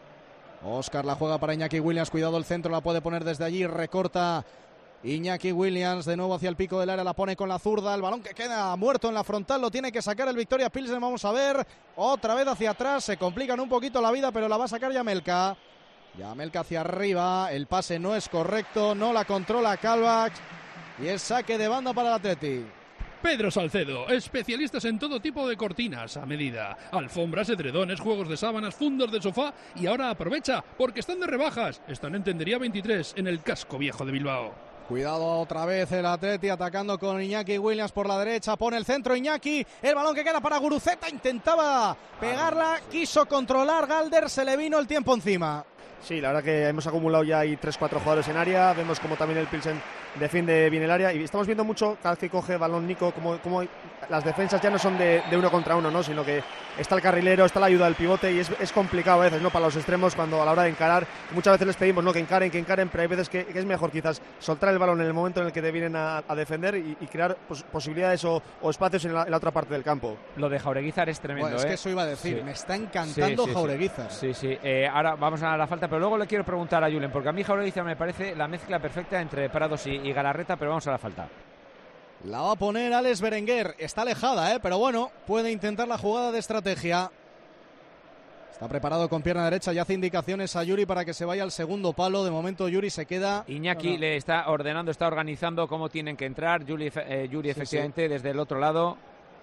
Óscar la juega para Iñaki Williams, cuidado el centro, la puede poner desde allí, recorta Iñaki Williams, de nuevo hacia el pico del área, la pone con la zurda, el balón que queda muerto en la frontal, lo tiene que sacar el Victoria Pilsen, vamos a ver, otra vez hacia atrás, se complican un poquito la vida, pero la va a sacar Jamelka. Jamelka hacia arriba, el pase no es correcto, no la controla Kalbach y es saque de banda para el Atleti. Pedro Salcedo, especialistas en todo tipo de cortinas a medida, alfombras, edredones, juegos de sábanas, fundos de sofá y ahora aprovecha porque están de rebajas. Están en Tendería veintitrés en el casco viejo de Bilbao. Cuidado otra vez el Atleti atacando con Iñaki Williams por la derecha, pone el centro Iñaki, el balón que queda para Guruceta, intentaba pegarla, quiso controlar Galder, se le vino el tiempo encima. Sí, la verdad que hemos acumulado ya ahí tres cuatro jugadores en área, vemos como también el Pilsen defiende bien el área y estamos viendo mucho cada vez que coge balón Nico como, como las defensas ya no son de, de uno contra uno, ¿no? Sino que está el carrilero, está la ayuda del pivote y es, es complicado a veces, ¿no? Para los extremos cuando a la hora de encarar, muchas veces les pedimos, ¿no? Que encaren, que encaren, pero hay veces que, que es mejor quizás soltar el balón en el momento en el que te vienen a, a defender y, y crear pues, posibilidades o, o espacios en la, en la otra parte del campo. Lo de Jaureguizar es tremendo, bueno, es ¿eh? que eso iba a decir, sí. Me está encantando sí, sí, Jaureguizar. Sí, sí, sí. Eh, ahora vamos a la falta, pero luego le quiero preguntar a Julen, porque a mí Jaureguizar me parece la mezcla perfecta entre Prados y, y Galarreta, pero vamos a la falta. La va a poner Alex Berenguer, está alejada, ¿eh? Pero bueno, puede intentar la jugada de estrategia. Está preparado con pierna derecha y hace indicaciones a Yuri para que se vaya al segundo palo. De momento Yuri se queda... Iñaki no, no. le está ordenando, está organizando cómo tienen que entrar. Yuri, eh, Yuri sí, efectivamente sí. desde el otro lado.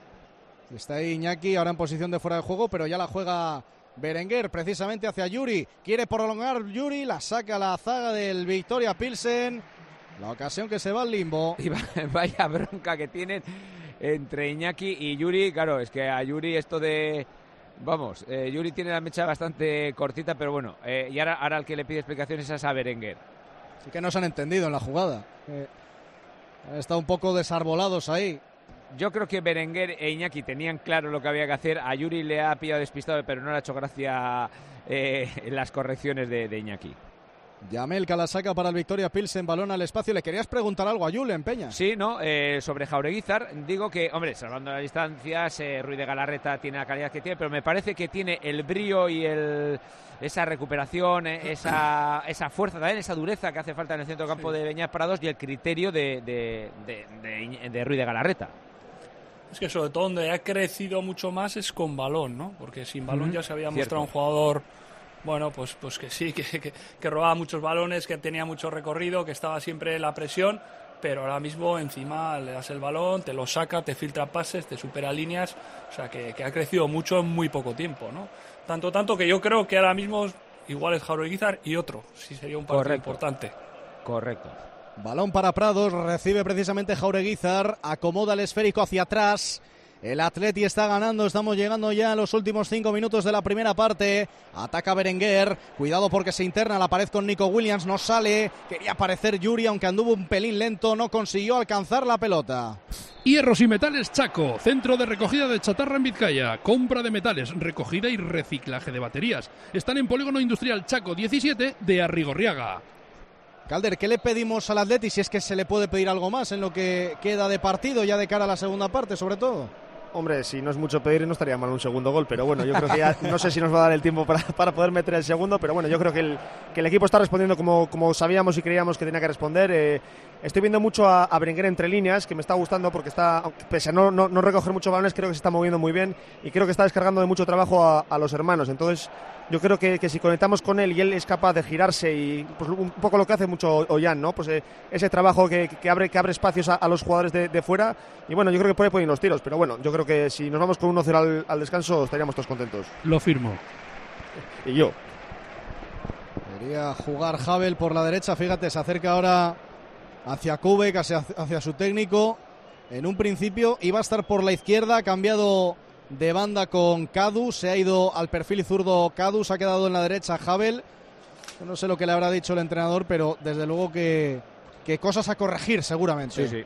Está ahí Iñaki, ahora en posición de fuera de juego, pero ya la juega Berenguer precisamente hacia Yuri. Quiere prolongar Yuri, la saca la zaga del Victoria Pilsen. La ocasión que se va al limbo. Y vaya bronca que tienen entre Iñaki y Yuri. Claro, es que a Yuri esto de... Vamos, eh, Yuri tiene la mecha bastante cortita, pero bueno, eh, y ahora, ahora el que le pide explicaciones es a Berenguer. Sí que no se han entendido en la jugada. Eh, han estado un poco desarbolados ahí. Yo creo que Berenguer e Iñaki tenían claro lo que había que hacer. A Yuri le ha pillado despistado, pero no le ha hecho gracia eh, las correcciones de, de Iñaki. Jamelka la saca para el Victoria Pilsen, balón al espacio. ¿Le querías preguntar algo a Julen, Peña? Sí, no, eh, sobre Jaureguizar, digo que, hombre, salvando las distancias, eh, Ruiz de Galarreta tiene la calidad que tiene, pero me parece que tiene el brío y el esa recuperación, eh, esa, esa fuerza también, esa dureza que hace falta en el centro campo sí. de Beñat Prados y el criterio de, de, de, de, de Ruiz de Galarreta. Es que sobre todo donde ha crecido mucho más es con balón, ¿no? Porque sin balón mm, ya se había cierto. mostrado un jugador... Bueno, pues, pues que sí, que, que, que robaba muchos balones, que tenía mucho recorrido, que estaba siempre en la presión, pero ahora mismo encima le das el balón, te lo saca, te filtra pases, te supera líneas, o sea que, que ha crecido mucho en muy poco tiempo, ¿no? Tanto, tanto que yo creo que ahora mismo igual es Jaureguizar y otro, sí sería un partido Correcto. importante. Correcto. Balón para Prados, recibe precisamente Jaureguizar, acomoda el esférico hacia atrás. El Atleti está ganando, estamos llegando ya a los últimos cinco minutos de la primera parte. Ataca Berenguer, cuidado porque se interna la pared con Nico Williams, no sale. Quería aparecer Yuri, aunque anduvo un pelín lento, no consiguió alcanzar la pelota. Hierros y Metales Chaco, centro de recogida de chatarra en Vizcaya, compra de metales, recogida y reciclaje de baterías. Están en Polígono Industrial Chaco diecisiete de Arrigorriaga. Calder, ¿qué le pedimos al Atleti si es que se le puede pedir algo más en lo que queda de partido ya de cara a la segunda parte, sobre todo? Hombre, si no es mucho pedir, no estaría mal un segundo gol, pero bueno, yo creo que ya no sé si nos va a dar el tiempo para, para poder meter el segundo, pero bueno, yo creo que el, que el equipo está respondiendo como, como sabíamos y creíamos que tenía que responder. Eh, estoy viendo mucho a, a Berenguer entre líneas, que me está gustando porque está, pese a no, no, no recoger muchos balones, creo que se está moviendo muy bien y creo que está descargando de mucho trabajo a, a los hermanos. Entonces, yo creo que, que si conectamos con él y él es capaz de girarse y pues, un poco lo que hace mucho Ollán, ¿no? Pues eh, ese trabajo que, que, abre, que abre espacios a, a los jugadores de, de fuera y bueno, yo creo que por ahí pueden ir los tiros, pero bueno, yo creo que si nos vamos con uno cero al, al descanso estaríamos todos contentos. Lo firmo. Y yo. Quería jugar Havel por la derecha, fíjate, se acerca ahora hacia Kubek, hacia, hacia su técnico. En un principio iba a estar por la izquierda, ha cambiado de banda con Cadu, se ha ido al perfil zurdo Cadu, se ha quedado en la derecha Havel. Yo no sé lo que le habrá dicho el entrenador, pero desde luego que, que cosas a corregir seguramente. Sí, sí.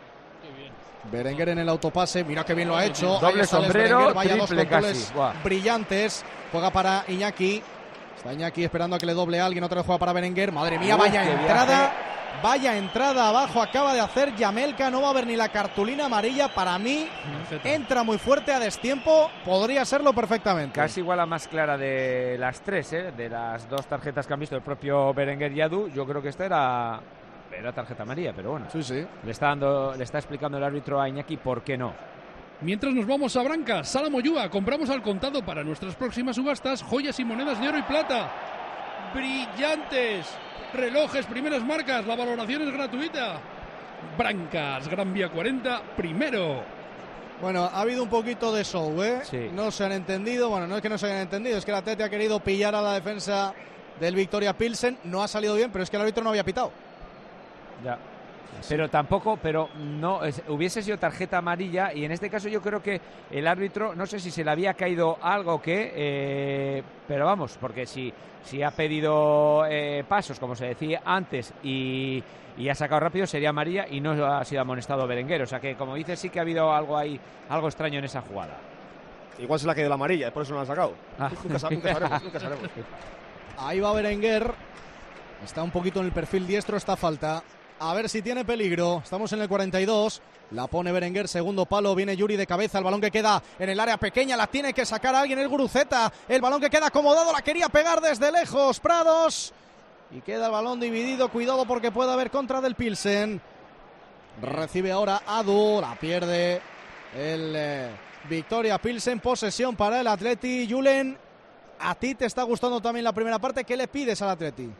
Berenguer en el autopase, mira que bien lo ha hecho. Doble sombrero, vaya dos triple controles casi. Buah. Brillantes. Juega para Iñaki. Está Iñaki esperando a que le doble a alguien. Otra vez juega para Berenguer. Madre mía, Uf, vaya qué entrada. viaje. Vaya entrada abajo acaba de hacer Yamelka. No va a haber ni la cartulina amarilla. Para mí, entra muy fuerte a destiempo. Podría serlo perfectamente. Casi igual la más clara de las tres, ¿eh? De las dos tarjetas que han visto el propio Berenguer y Adu. Yo creo que esta era... Era tarjeta amarilla, pero bueno. Sí, sí. Le está dando, le está explicando el árbitro a Iñaki por qué no. Mientras nos vamos a Branca, Sala Moyúa, compramos al contado para nuestras próximas subastas joyas y monedas de oro y plata. Brillantes, relojes, primeras marcas, la valoración es gratuita. Brancas, Gran Vía cuarenta, primero. Bueno, ha habido un poquito de show, ¿eh? Sí. No se han entendido, bueno, no es que no se hayan entendido, es que el Atleti ha querido pillar a la defensa del Victoria Pilsen. No ha salido bien, pero es que el árbitro no había pitado. Ya. Pero tampoco, pero no, es, hubiese sido tarjeta amarilla y en este caso yo creo que el árbitro, no sé si se le había caído algo o qué, eh, pero vamos, porque si, si ha pedido eh, pasos, como se decía antes, y, y ha sacado rápido, sería amarilla y no ha sido amonestado Berenguer. O sea que, como dices, sí que ha habido algo ahí, algo extraño en esa jugada. Igual se le ha caído la amarilla, por eso no la ha sacado. Ah. Nunca, sab- nunca sabremos, nunca sabremos. Ahí va Berenguer. Está un poquito en el perfil diestro esta falta. A ver si tiene peligro. Estamos en el cuarenta y dos. La pone Berenguer, segundo palo. Viene Yuri de cabeza. El balón que queda en el área pequeña. La tiene que sacar alguien. El Guruceta. El balón que queda acomodado. La quería pegar desde lejos. Prados. Y queda el balón dividido. Cuidado porque puede haber contra del Pilsen. Recibe ahora Adu. La pierde el eh, Victoria Pilsen. Posesión para el Atleti. Julen, ¿a ti te está gustando también la primera parte? ¿Qué le pides al Atleti?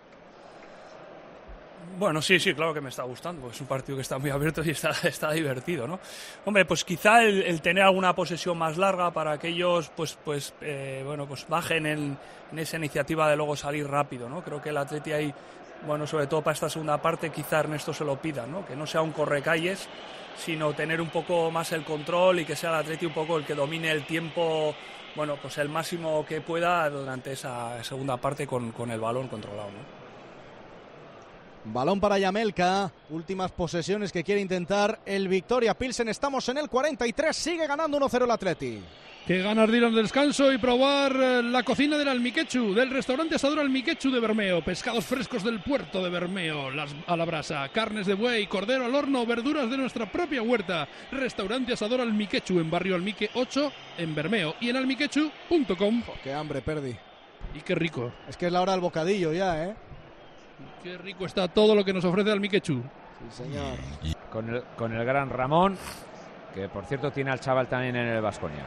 Bueno, sí, sí, claro que me está gustando. Es un partido que está muy abierto y está, está divertido, ¿no? Hombre, pues quizá el, el tener alguna posesión más larga para que ellos, pues, pues, eh, bueno, pues bajen en, en esa iniciativa de luego salir rápido, ¿no? Creo que el Atleti ahí, bueno, sobre todo para esta segunda parte, quizá Ernesto se lo pida, ¿no? Que no sea un correcalles, sino tener un poco más el control y que sea el Atleti un poco el que domine el tiempo, bueno, pues el máximo que pueda durante esa segunda parte con, con el balón controlado, ¿no? Balón para Yamelka, últimas posesiones que quiere intentar el Victoria Pilsen. Estamos en el cuarenta y tres, sigue ganando uno cero el Atleti. Que ganas de ir al descanso y probar eh, la cocina del Almiquechu, del restaurante Asador Almiquechu de Bermeo. Pescados frescos del puerto de Bermeo, las, a la brasa, carnes de buey, cordero al horno, verduras de nuestra propia huerta. Restaurante Asador Almiquechu en barrio Almique ocho en Bermeo y en almiquechu punto com. Oh, qué hambre, Perdi. Y qué rico. Es que es la hora del bocadillo ya, ¿eh? Qué rico está todo lo que nos ofrece Almiquechu. Sí, señor. Con el, con el gran Ramón, que por cierto tiene al chaval también en el Baskonia.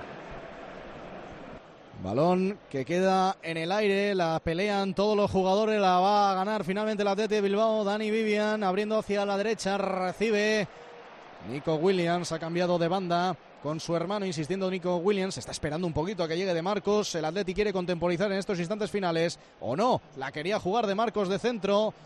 Balón que queda en el aire, la pelean todos los jugadores, la va a ganar finalmente el Atleti de Bilbao. Dani Vivian abriendo hacia la derecha, recibe Nico Williams, ha cambiado de banda con su hermano, insistiendo Nico Williams, está esperando un poquito a que llegue de Marcos. El Atleti quiere contemporizar en estos instantes finales, o no, la quería jugar de Marcos de centro,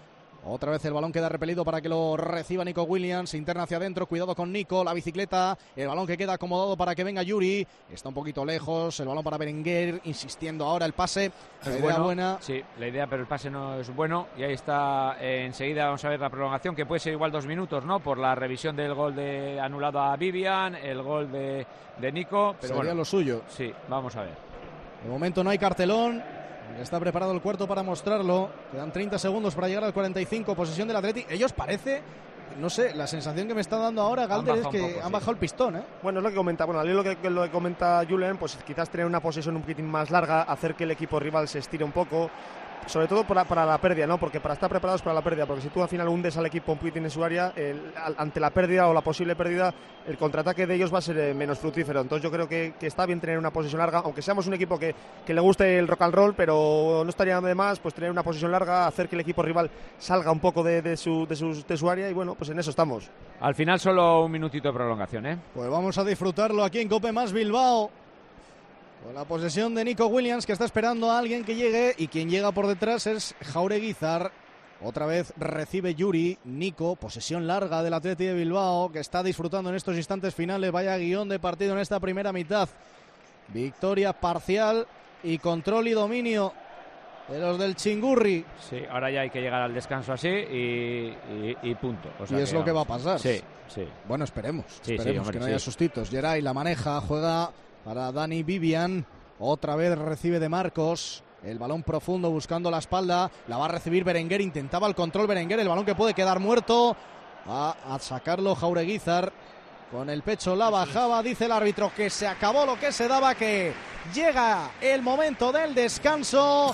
Otra vez el balón queda repelido para que lo reciba Nico Williams. Interna hacia adentro. Cuidado con Nico. La bicicleta. El balón que queda acomodado para que venga Yuri. Está un poquito lejos. El balón para Berenguer. Insistiendo ahora el pase. La idea bueno, buena. Sí, la idea, pero el pase no es bueno. Y ahí está. Eh, enseguida vamos a ver la prolongación, que puede ser igual dos minutos, ¿no? Por la revisión del gol de anulado a Vivian. El gol de, de Nico. Pero Sería bueno, lo suyo. Sí, vamos a ver. De momento no hay cartelón. Está preparado el cuarto para mostrarlo. Quedan treinta segundos para llegar al cuarenta y cinco. Posesión del Atleti. Ellos parece, no sé, la sensación que me está dando ahora Galder es que poco, han sí. bajado el pistón, ¿eh? Bueno, es lo que comenta, bueno, al hilo lo que, lo que comenta Julen, pues quizás tener una posesión un poquitín más larga, hacer que el equipo rival se estire un poco. Sobre todo para, para la pérdida, ¿no? Porque para estar preparados para la pérdida, porque si tú al final hundes al equipo un poquitín en su área, el, al, ante la pérdida o la posible pérdida, el contraataque de ellos va a ser eh, menos fructífero. Entonces yo creo que, que está bien tener una posesión larga, aunque seamos un equipo que, que le guste el rock and roll, pero no estaría de más pues tener una posesión larga, hacer que el equipo rival salga un poco de, de, su, de, su, de su área y bueno, pues en eso estamos. Al final solo un minutito de prolongación, ¿eh? Pues vamos a disfrutarlo aquí en Cope Más Bilbao. Con la posesión de Nico Williams, que está esperando a alguien que llegue, y quien llega por detrás es Jaureguizar. Otra vez recibe Yuri. Nico, posesión larga del Atleti de Bilbao, que está disfrutando en estos instantes finales. Vaya guión de partido en esta primera mitad. Victoria parcial y control y dominio de los del Chingurri. Sí, ahora ya hay que llegar al descanso así y, y, y punto. O sea y es que lo que va vamos. a pasar. Sí, sí. Bueno, esperemos. Sí, esperemos sí, hombre, que no sí. haya sustitos. Geray la maneja, juega para Dani Vivian. Otra vez recibe de Marcos. El balón profundo buscando la espalda. La va a recibir Berenguer. Intentaba el control Berenguer. El balón que puede quedar muerto. Va a sacarlo Jaureguizar. Con el pecho la bajaba. Dice el árbitro que se acabó lo que se daba. Que llega el momento del descanso.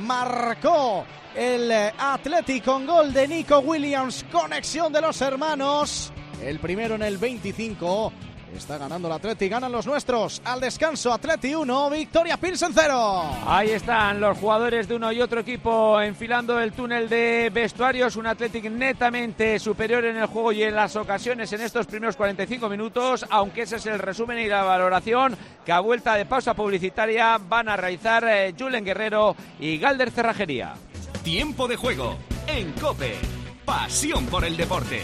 Marcó el Athletic con gol de Nico Williams. Conexión de los hermanos. El primero en el veinticinco. Está ganando el Atleti, ganan los nuestros. Al descanso, Atleti uno, Victoria Pilsen cero. Ahí están los jugadores de uno y otro equipo enfilando el túnel de vestuarios. Un Athletic netamente superior en el juego y en las ocasiones en estos primeros cuarenta y cinco minutos. Aunque ese es el resumen y la valoración que a vuelta de pausa publicitaria van a realizar eh, Julen Guerrero y Galder Cerrajería. Tiempo de juego en COPE. Pasión por el deporte.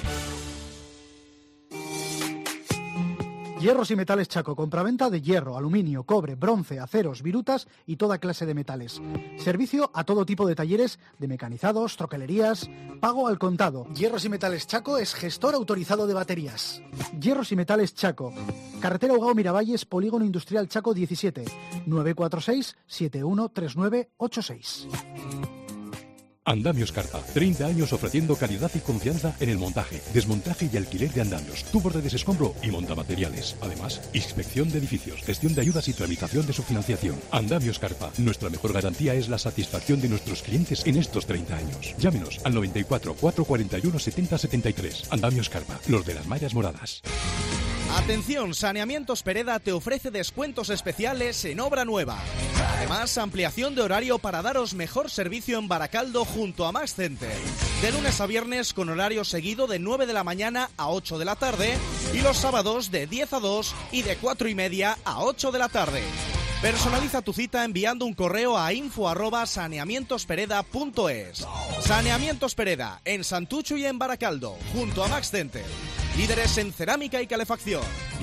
Hierros y Metales Chaco, compraventa de hierro, aluminio, cobre, bronce, aceros, virutas y toda clase de metales. Servicio a todo tipo de talleres de mecanizados, troquelerías, pago al contado. Hierros y Metales Chaco es gestor autorizado de baterías. Hierros y Metales Chaco, carretera Ugao Miravalles, Polígono Industrial Chaco diecisiete, nueve cuatro seis, siete uno tres nueve ocho seis. Andamios Carpa, treinta años ofreciendo calidad y confianza en el montaje, desmontaje y alquiler de andamios, tubos de desescombro y montamateriales. Además, inspección de edificios, gestión de ayudas y tramitación de su financiación. Andamios Carpa, nuestra mejor garantía es la satisfacción de nuestros clientes en estos treinta años. Llámenos al noventa y cuatro, cuatrocientos cuarenta y uno, setenta setenta y tres. Andamios Carpa, los de las mallas moradas. Atención, Saneamientos Pereda te ofrece descuentos especiales en obra nueva. Además, ampliación de horario para daros mejor servicio en Baracaldo junto a Max Center. De lunes a viernes con horario seguido de nueve de la mañana a ocho de la tarde y los sábados de diez a dos y de cuatro y media a ocho de la tarde. Personaliza tu cita enviando un correo a info arroba saneamientospereda punto es. Saneamientos Pereda, en Santucho y en Baracaldo, junto a Max Center. Líderes en cerámica y calefacción.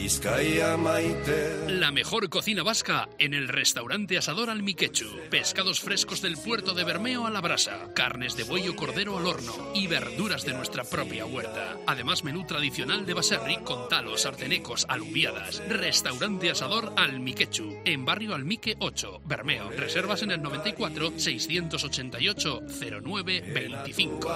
La mejor cocina vasca en el restaurante Asador Almiquechu. Pescados frescos del puerto de Bermeo a la brasa, carnes de buey o cordero al horno y verduras de nuestra propia huerta. Además, menú tradicional de baserri con talos, artenecos, alubiadas. Restaurante Asador Almiquechu, en barrio Almique ocho, Bermeo. Reservas en el noventa y cuatro, seiscientos ochenta y ocho, cero nueve veinticinco.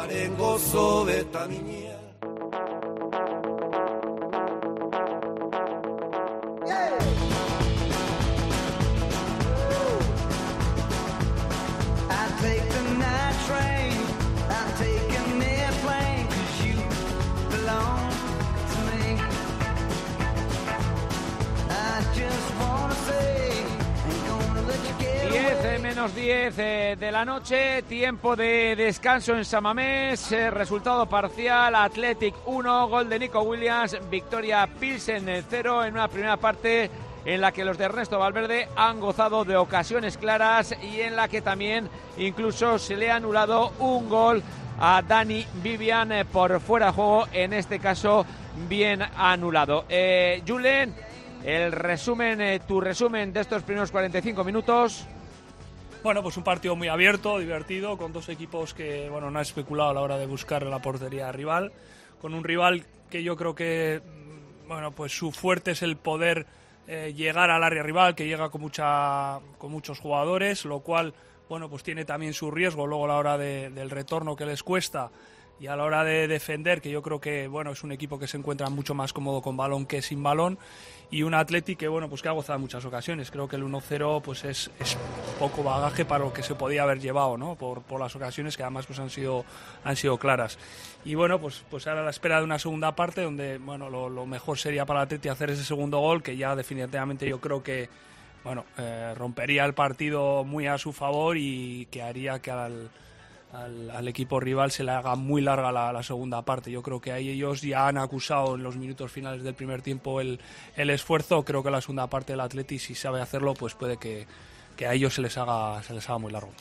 diez menos diez eh, de la noche, tiempo de descanso en San Mamés, eh, resultado parcial, Athletic uno, gol de Nico Williams, victoria Pilsen cero en una primera parte en la que los de Ernesto Valverde han gozado de ocasiones claras y en la que también incluso se le ha anulado un gol a Dani Vivian eh, por fuera de juego, en este caso bien anulado. Eh, Julen, el resumen, eh, tu resumen de estos primeros cuarenta y cinco minutos. Bueno, pues un partido muy abierto, divertido, con dos equipos que, bueno, no han especulado a la hora de buscar la portería rival, con un rival que yo creo que, bueno, pues su fuerte es el poder eh, llegar al área rival, que llega con mucha, con muchos jugadores, lo cual, bueno, pues tiene también su riesgo luego a la hora de, del retorno que les cuesta, y a la hora de defender, que yo creo que, bueno, es un equipo que se encuentra mucho más cómodo con balón que sin balón, y un Athletic que, bueno, pues que ha gozado en muchas ocasiones. Creo que el uno cero pues es, es poco bagaje para lo que se podía haber llevado, ¿no? Por, por las ocasiones que además pues han sido han sido claras. Y bueno, pues pues ahora a la espera de una segunda parte donde, bueno, lo, lo mejor sería para el Athletic hacer ese segundo gol, que ya definitivamente yo creo que, bueno, eh, rompería el partido muy a su favor y que haría que al Al, al equipo rival se le haga muy larga la, la segunda parte. Yo creo que ahí ellos ya han acusado en los minutos finales del primer tiempo el, el esfuerzo. Creo que la segunda parte del Athletic, si sabe hacerlo, pues puede que, que a ellos se les haga se les haga muy largo.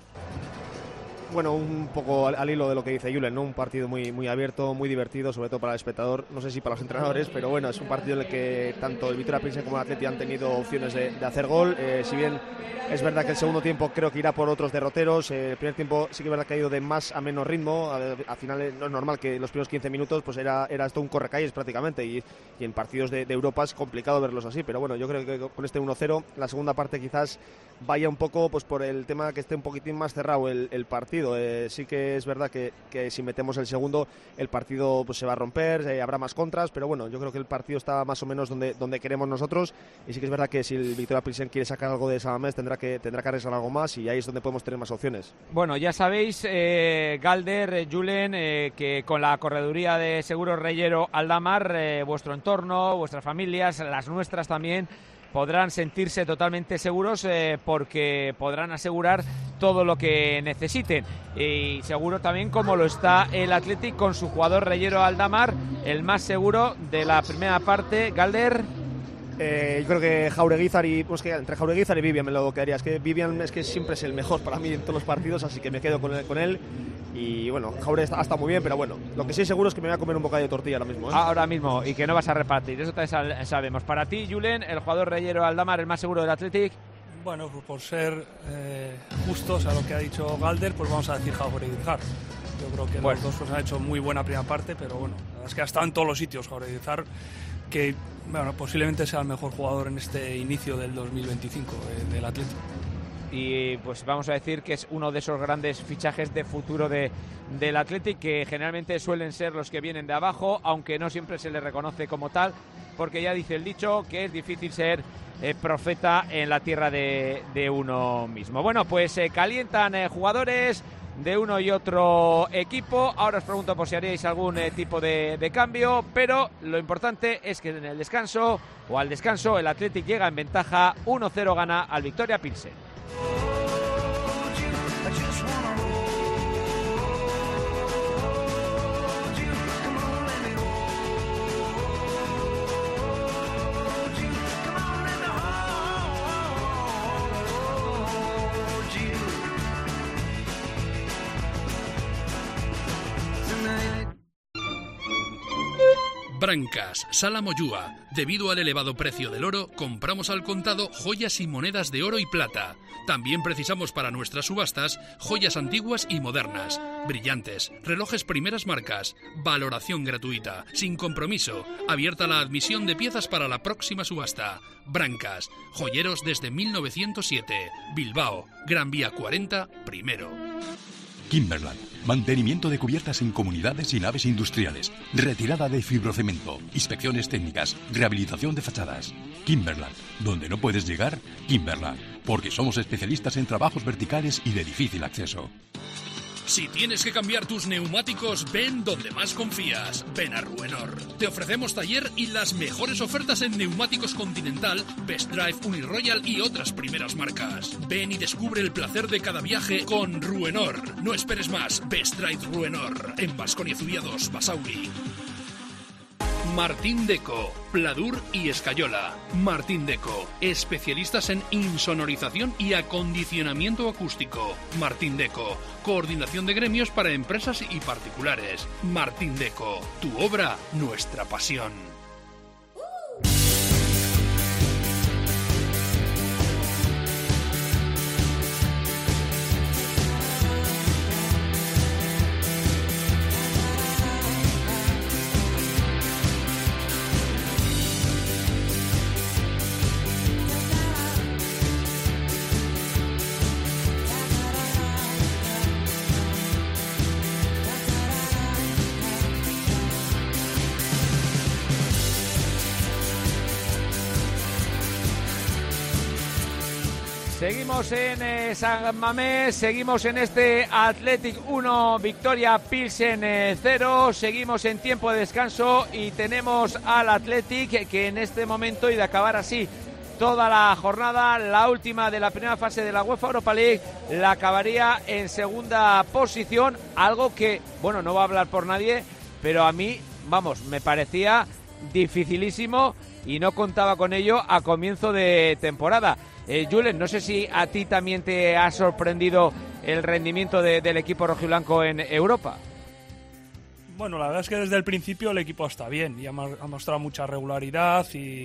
Bueno, un poco al, al hilo de lo que dice Julen, ¿no? Un partido muy, muy abierto, muy divertido, sobre todo para el espectador, no sé si para los entrenadores, pero bueno, es un partido en el que tanto el Victoria Pilsen como el Atleti han tenido opciones de, de hacer gol. Eh, si bien es verdad que el segundo tiempo creo que irá por otros derroteros, eh, el primer tiempo sí que es verdad que ha ido de más a menos ritmo. Al final no es normal que los primeros quince minutos pues era, era esto un correcalles prácticamente, y, y en partidos de, de Europa es complicado verlos así, pero bueno, yo creo que con este uno cero la segunda parte quizás vaya un poco pues por el tema que esté un poquitín más cerrado el, el partido. Eh, sí que es verdad que, que si metemos el segundo el partido pues se va a romper, eh, habrá más contras, pero bueno, yo creo que el partido está más o menos donde, donde queremos nosotros, y sí que es verdad que si el Victoria Pilsen quiere sacar algo de Samamés tendrá que tendrá que arriesgar algo más, y ahí es donde podemos tener más opciones. Bueno, ya sabéis, eh, Galder, eh, Julen, eh, que con la correduría de Seguros Reyero Aldamar, eh, vuestro entorno, vuestras familias, las nuestras también, podrán sentirse totalmente seguros eh, porque podrán asegurar todo lo que necesiten, y seguro también como lo está el Athletic con su jugador Reyero Aldamar, el más seguro de la primera parte. Galder. Eh, yo creo que Jaureguizar y pues que entre Jaureguizar y Vivian me lo quedaría. Es que Vivian es que siempre es el mejor para mí en todos los partidos, así que me quedo con él, con él. Y bueno, Jaure ha estado muy bien, pero bueno, lo que sí seguro es que me voy a comer un bocadillo de tortilla ahora mismo, ¿eh? Ahora mismo, y que no vas a repartir, eso también sabemos. Para ti, Julen, el jugador Reyero Aldamar, el más seguro del Athletic. Bueno, pues por ser eh, justos a lo que ha dicho Galder, pues vamos a decir Jaureguizar. Yo creo que bueno, los dos pues, han hecho muy buena primera parte, pero bueno, la verdad es que ha estado en todos los sitios Jaureguizar, que bueno, posiblemente sea el mejor jugador en este inicio del dos mil veinticinco eh, del Atlético. Y pues vamos a decir que es uno de esos grandes fichajes de futuro de, del Athletic, que generalmente suelen ser los que vienen de abajo, aunque no siempre se les reconoce como tal, porque ya dice el dicho que es difícil ser eh, profeta en la tierra de, de uno mismo. Bueno, pues se eh, calientan eh, jugadores de uno y otro equipo. Ahora os pregunto por si haríais algún eh, tipo de, de cambio, pero lo importante es que en el descanso o al descanso el Athletic llega en ventaja, uno cero gana al Victoria Pilsen. Brancas, Sala Moyúa. Debido al elevado precio del oro, compramos al contado joyas y monedas de oro y plata. También precisamos para nuestras subastas joyas antiguas y modernas, brillantes, relojes primeras marcas, valoración gratuita, sin compromiso, abierta la admisión de piezas para la próxima subasta. Brancas, joyeros desde mil novecientos siete, Bilbao, Gran Vía cuarenta, primero. Kimberland, mantenimiento de cubiertas en comunidades y naves industriales, retirada de fibrocemento, inspecciones técnicas, rehabilitación de fachadas. Kimberland, donde no puedes llegar, Kimberland, porque somos especialistas en trabajos verticales y de difícil acceso. Si tienes que cambiar tus neumáticos, ven donde más confías. Ven a Ruenor. Te ofrecemos taller y las mejores ofertas en neumáticos Continental, Best Drive, Uniroyal y otras primeras marcas. Ven y descubre el placer de cada viaje con Ruenor. No esperes más. Best Drive Ruenor. En Baskonia Zubiados, Basauri. Martín Deco, Pladur y Escayola. Martín Deco, especialistas en insonorización y acondicionamiento acústico. Martín Deco, coordinación de gremios para empresas y particulares. Martín Deco, tu obra, nuestra pasión. Seguimos en eh, San Mamés, seguimos en este Athletic uno, Victoria Pilsen eh, cero, seguimos en tiempo de descanso y tenemos al Athletic que en este momento, y de acabar así toda la jornada, la última de la primera fase de la UEFA Europa League, la acabaría en segunda posición, algo que, bueno, no va a hablar por nadie, pero a mí, vamos, me parecía dificilísimo y no contaba con ello a comienzo de temporada. Eh, Julen, no sé si a ti también te ha sorprendido el rendimiento de, del equipo rojiblanco en Europa. Bueno, la verdad es que desde el principio el equipo está bien y ha, ha mostrado mucha regularidad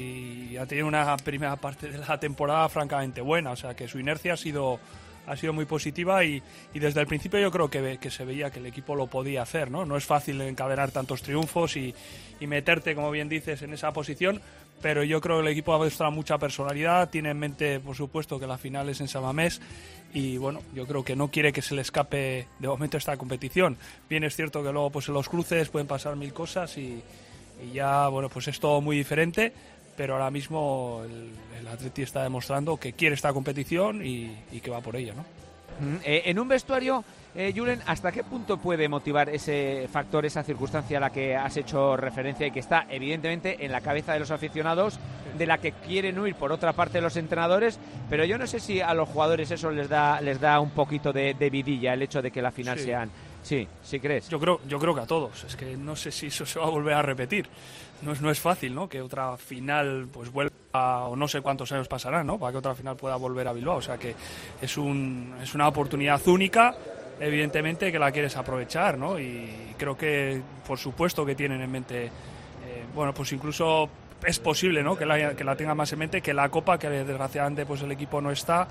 y ha tenido una primera parte de la temporada francamente buena, o sea que su inercia ha sido, ha sido muy positiva y, y desde el principio yo creo que, que se veía que el equipo lo podía hacer, ¿no? No es fácil encadenar tantos triunfos y, y meterte, como bien dices, en esa posición, pero yo creo que el equipo ha mostrado mucha personalidad, tiene en mente, por supuesto, que la final es en San Mamés y, bueno, yo creo que no quiere que se le escape de momento esta competición. Bien es cierto que luego pues en los cruces pueden pasar mil cosas y, y ya, bueno, pues es todo muy diferente, pero ahora mismo el, el Atleti está demostrando que quiere esta competición y, y que va por ella, ¿no? Eh, en un vestuario, eh, Julen, ¿hasta qué punto puede motivar ese factor, esa circunstancia a la que has hecho referencia y que está evidentemente en la cabeza de los aficionados, de la que quieren huir por otra parte los entrenadores? Pero yo no sé si a los jugadores eso les da les da un poquito de, de vidilla el hecho de que la final Sí. sean... Sí, ¿sí crees? Yo creo, yo creo que a todos. Es que no sé si eso se va a volver a repetir. No es, no es fácil, ¿no? Que otra final pues vuelva, a, o no sé cuántos años pasarán, ¿no? Para que otra final pueda volver a Bilbao. O sea que es un es una oportunidad única, evidentemente, que la quieres aprovechar, ¿no? Y creo que, por supuesto, que tienen en mente, eh, bueno, pues incluso es posible, ¿no? Que la, que la tengan más en mente que la Copa, que desgraciadamente pues el equipo no está.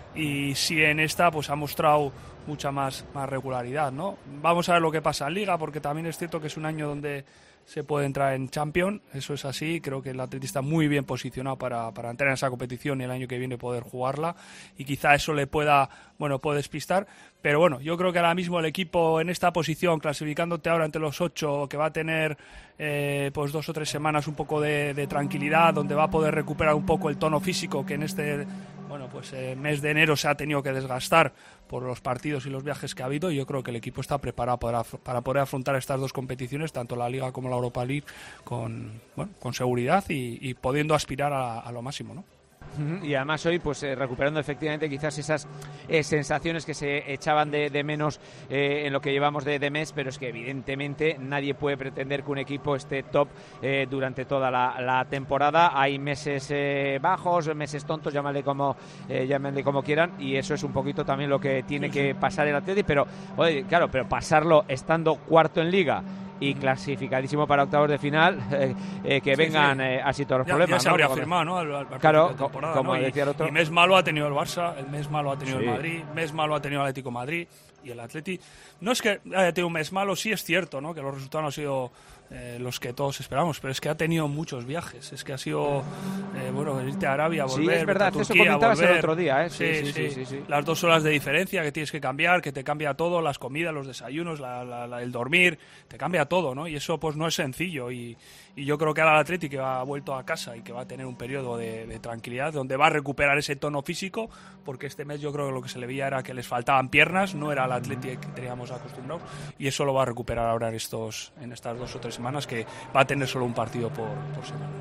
Y si en esta pues ha mostrado mucha más, más regularidad, ¿no? Vamos a ver lo que pasa en Liga, porque también es cierto que es un año donde se puede entrar en Champions, eso es así, creo que el Atleti está muy bien posicionado para, para entrar en esa competición y el año que viene poder jugarla, y quizá eso le pueda, bueno, puede despistar, pero bueno, yo creo que ahora mismo el equipo en esta posición, clasificándote ahora entre los ocho, que va a tener eh, pues dos o tres semanas un poco de, de tranquilidad, donde va a poder recuperar un poco el tono físico que en este, bueno, pues eh, mes de enero se ha tenido que desgastar por los partidos y los viajes que ha habido, y yo creo que el equipo está preparado para, para poder afrontar estas dos competiciones, tanto la Liga como la Europa League, con, bueno, con seguridad y, y pudiendo aspirar a, a lo máximo, ¿no? Y además hoy pues eh, recuperando efectivamente quizás esas eh, sensaciones que se echaban de, de menos eh, en lo que llevamos de, de mes, pero es que evidentemente nadie puede pretender que un equipo esté top eh, durante toda la, la temporada. Hay meses eh, bajos, meses tontos, llámale como eh, llámale como quieran, y eso es un poquito también lo que tiene que pasar el Atleti, pero oye, claro, pero pasarlo estando cuarto en Liga y clasificadísimo para octavos de final, eh, eh, que Sí, vengan sí. eh, así todos los Ya, problemas, ya se ¿no? habría Como- firmado, ¿no? Al, al Claro, principio de temporada, como ¿no? decía el y, otro. y mes malo ha tenido el Barça, el mes malo ha tenido Sí. el Madrid, mes malo ha tenido el Atlético de Madrid y el Atleti. No es que haya tenido un mes malo, sí es cierto, ¿no? Que los resultados no han sido eh, los que todos esperamos, pero es que ha tenido muchos viajes. Es que ha sido, eh, bueno, irte a Arabia, Sí, volver, es verdad, vete a eso Turquía, comentabas el volver. otro día, ¿eh? Sí, Sí, sí, sí, sí, sí, sí. Las dos horas de diferencia que tienes que cambiar, que te cambia todo, las comidas, los desayunos, la, la- la- el dormir, te cambia todo, ¿no? Y eso pues no es sencillo. Y, y yo creo que ahora el Atleti, que ha vuelto a casa y que va a tener un periodo de, de tranquilidad, donde va a recuperar ese tono físico, porque este mes yo creo que lo que se le veía era que les faltaban piernas, no era el Atleti que teníamos acostumbrados, y eso lo va a recuperar ahora en estos en estas dos o tres semanas, que va a tener solo un partido por, por semana.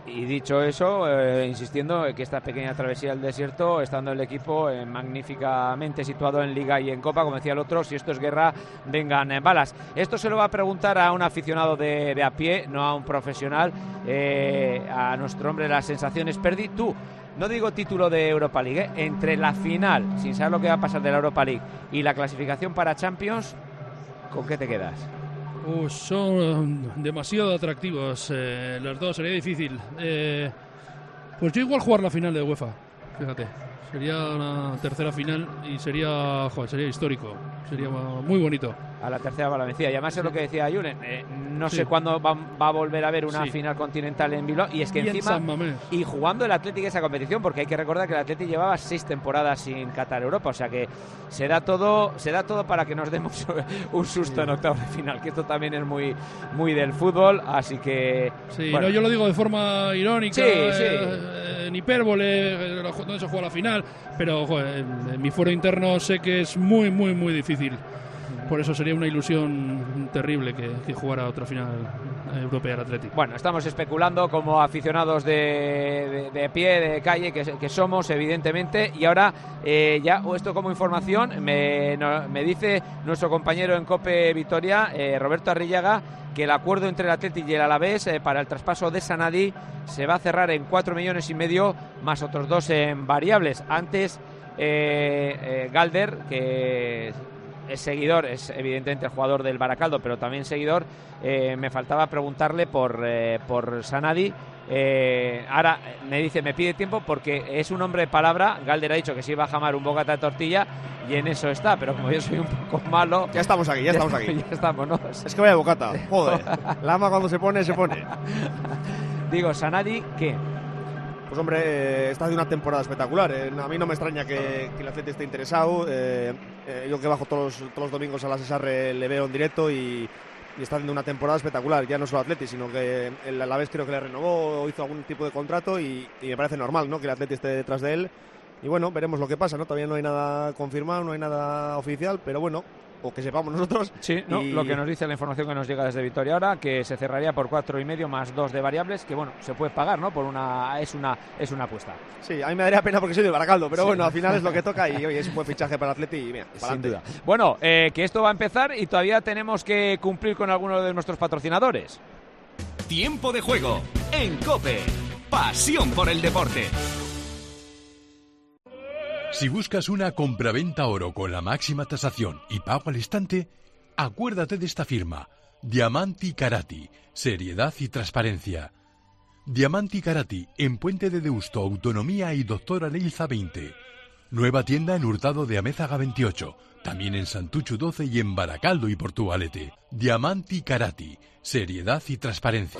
Y dicho eso, eh, insistiendo en que esta pequeña travesía del desierto, estando el equipo eh, magníficamente situado en Liga y en Copa, como decía el otro, si esto es guerra, vengan eh, balas. Esto se lo va a preguntar a un aficionado de, de a pie, no a un profesional, eh, a nuestro hombre de las sensaciones. Perdi, tú, no digo título de Europa League, ¿eh? Entre la final, sin saber lo que va a pasar de la Europa League, y la clasificación para Champions, ¿con qué te quedas? Uh, son demasiado atractivos, eh, los dos, sería difícil. Eh, pues yo igual jugar la final de UEFA, fíjate. Sería una tercera final y sería, joder, sería histórico, sería muy bonito. A la tercera va la vencida. Y además es lo que decía Julen, eh, no sí. sé cuándo va, va a volver a haber una sí. final continental en Bilbao. Y es que y encima, en y jugando el Athletic esa competición, porque hay que recordar que el Athletic llevaba seis temporadas sin Qatar Europa, o sea que se da todo, se da todo para que nos demos un susto sí. en octavos de final, que esto también es muy, muy del fútbol, así que... Sí, bueno. no, yo lo digo de forma irónica, sí, eh, sí. Eh, en hipérbole, donde se juega la final, pero joder, en, en mi fuero interno sé que es muy, muy, muy difícil. Por eso sería una ilusión terrible que, que jugara otra final europea el Athletic. Bueno, estamos especulando como aficionados de, de, de pie, de calle, que, que somos, evidentemente. Y ahora, eh, ya esto como información, me, no, me dice nuestro compañero en COPE Vitoria, eh, Roberto Arrillaga, que el acuerdo entre el Athletic y el Alavés eh, para el traspaso de Sanadi se va a cerrar en cuatro millones y medio, más otros dos en variables. Antes, eh, eh, Galder, que... es seguidor, es evidentemente el jugador del Baracaldo, pero también seguidor, eh, me faltaba preguntarle por, eh, por Sanadi. Eh, ahora me dice, me pide tiempo porque es un hombre de palabra. Galder ha dicho que se iba a jamar un bocata de tortilla y en eso está, pero como yo soy un poco malo... Ya estamos aquí, ya, ya estamos aquí. Ya estamos, ¿no? Es que vaya bocata, joder. La ama cuando se pone, se pone. Digo, Sanadi, ¿qué? Pues hombre, eh, está haciendo una temporada espectacular. Eh, a mí no me extraña que, que el Atleti esté interesado. Eh, eh, yo que bajo todos, todos los domingos a la Cesarre le veo en directo y, y está haciendo una temporada espectacular. Ya no solo Atleti, sino que el Alavés creo que le renovó o hizo algún tipo de contrato y, y me parece normal, ¿no?, que el Atleti esté detrás de él. Y bueno, veremos lo que pasa, ¿no? Todavía no hay nada confirmado, no hay nada oficial, pero bueno, o que sepamos nosotros. Sí, no, y... lo que nos dice la información que nos llega desde Vitoria ahora, que se cerraría por cuatro y medio más dos de variables, que bueno, se puede pagar, ¿no? Por una, es una, es una apuesta. Sí, a mí me daría pena porque soy del Baracaldo, pero sí. Bueno, al final es lo que toca y oye, es un buen fichaje para el Atleti y mira, para sin duda. Bueno, eh, que esto va a empezar y todavía tenemos que cumplir con algunos de nuestros patrocinadores. Tiempo de juego en COPE. Pasión por el deporte. Si buscas una compraventa oro con la máxima tasación y pago al instante, acuérdate de esta firma, Diamanti Karati, seriedad y transparencia. Diamanti Karati, en Puente de Deusto, Autonomía y Doctora Leiza veinte. Nueva tienda en Hurtado de Amézaga veintiocho, también en Santuchu doce y en Baracaldo y Portugalete. Diamanti Karati, seriedad y transparencia.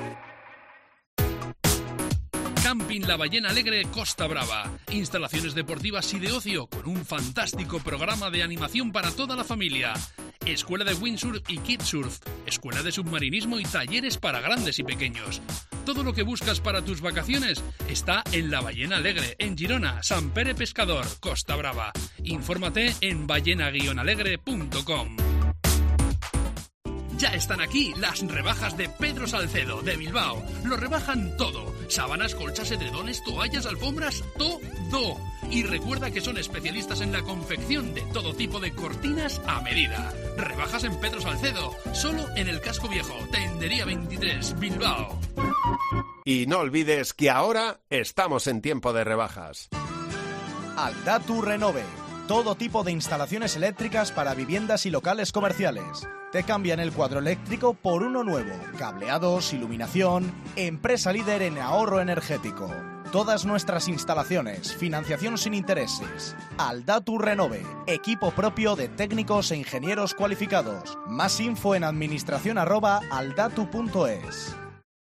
Camping La Ballena Alegre Costa Brava. Instalaciones deportivas y de ocio con un fantástico programa de animación para toda la familia. Escuela de windsurf y kitesurf. Escuela de submarinismo y talleres para grandes y pequeños. Todo lo que buscas para tus vacaciones está en La Ballena Alegre, en Girona, San Pere Pescador, Costa Brava. Infórmate en ballena guion alegre punto com. Ya están aquí las rebajas de Pedro Salcedo, de Bilbao. Lo rebajan todo. Sábanas, colchas, edredones, toallas, alfombras, todo. Y recuerda que son especialistas en la confección de todo tipo de cortinas a medida. Rebajas en Pedro Salcedo, solo en el Casco Viejo, Tendería veintitrés, Bilbao. Y no olvides que ahora estamos en tiempo de rebajas. Aldatu Renove. Todo tipo de instalaciones eléctricas para viviendas y locales comerciales. Te cambian el cuadro eléctrico por uno nuevo. Cableados, iluminación. Empresa líder en ahorro energético. Todas nuestras instalaciones, financiación sin intereses. Aldatu Renove. Equipo propio de técnicos e ingenieros cualificados. Más info en administración arroba aldatu punto es.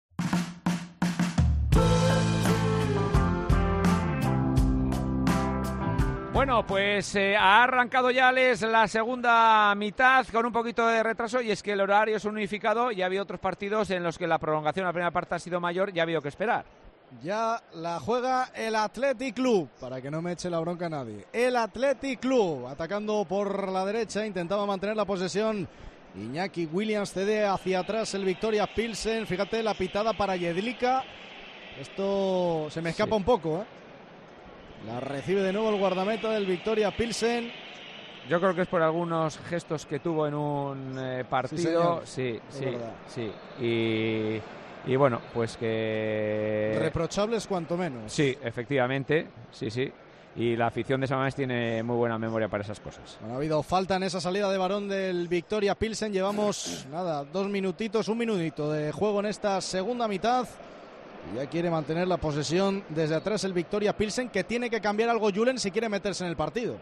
Bueno, pues eh, ha arrancado ya Les la segunda mitad con un poquito de retraso y es que el horario es unificado y ha habido otros partidos en los que la prolongación de la primera parte ha sido mayor y ha habido que esperar. Ya la juega el Athletic Club, para que no me eche la bronca a nadie. El Athletic Club, atacando por la derecha, intentaba mantener la posesión. Iñaki Williams cede hacia atrás el Victoria Pilsen. Fíjate la pitada para Jedlika. Esto se me escapa sí. un poco, ¿eh? La recibe de nuevo el guardameta del Victoria Pilsen. Yo creo que es por algunos gestos que tuvo en un eh, partido. Sí, sí, sí, sí. Y, y bueno, pues que... reprochables cuanto menos. Sí, efectivamente, sí, sí. Y la afición de San Mamés tiene muy buena memoria para esas cosas. Bueno, ha habido falta en esa salida de balón del Victoria Pilsen. Llevamos, nada, dos minutitos, un minutito de juego en esta segunda mitad. Y ya quiere mantener la posesión desde atrás el Victoria Pilsen, que tiene que cambiar algo Julen si quiere meterse en el partido.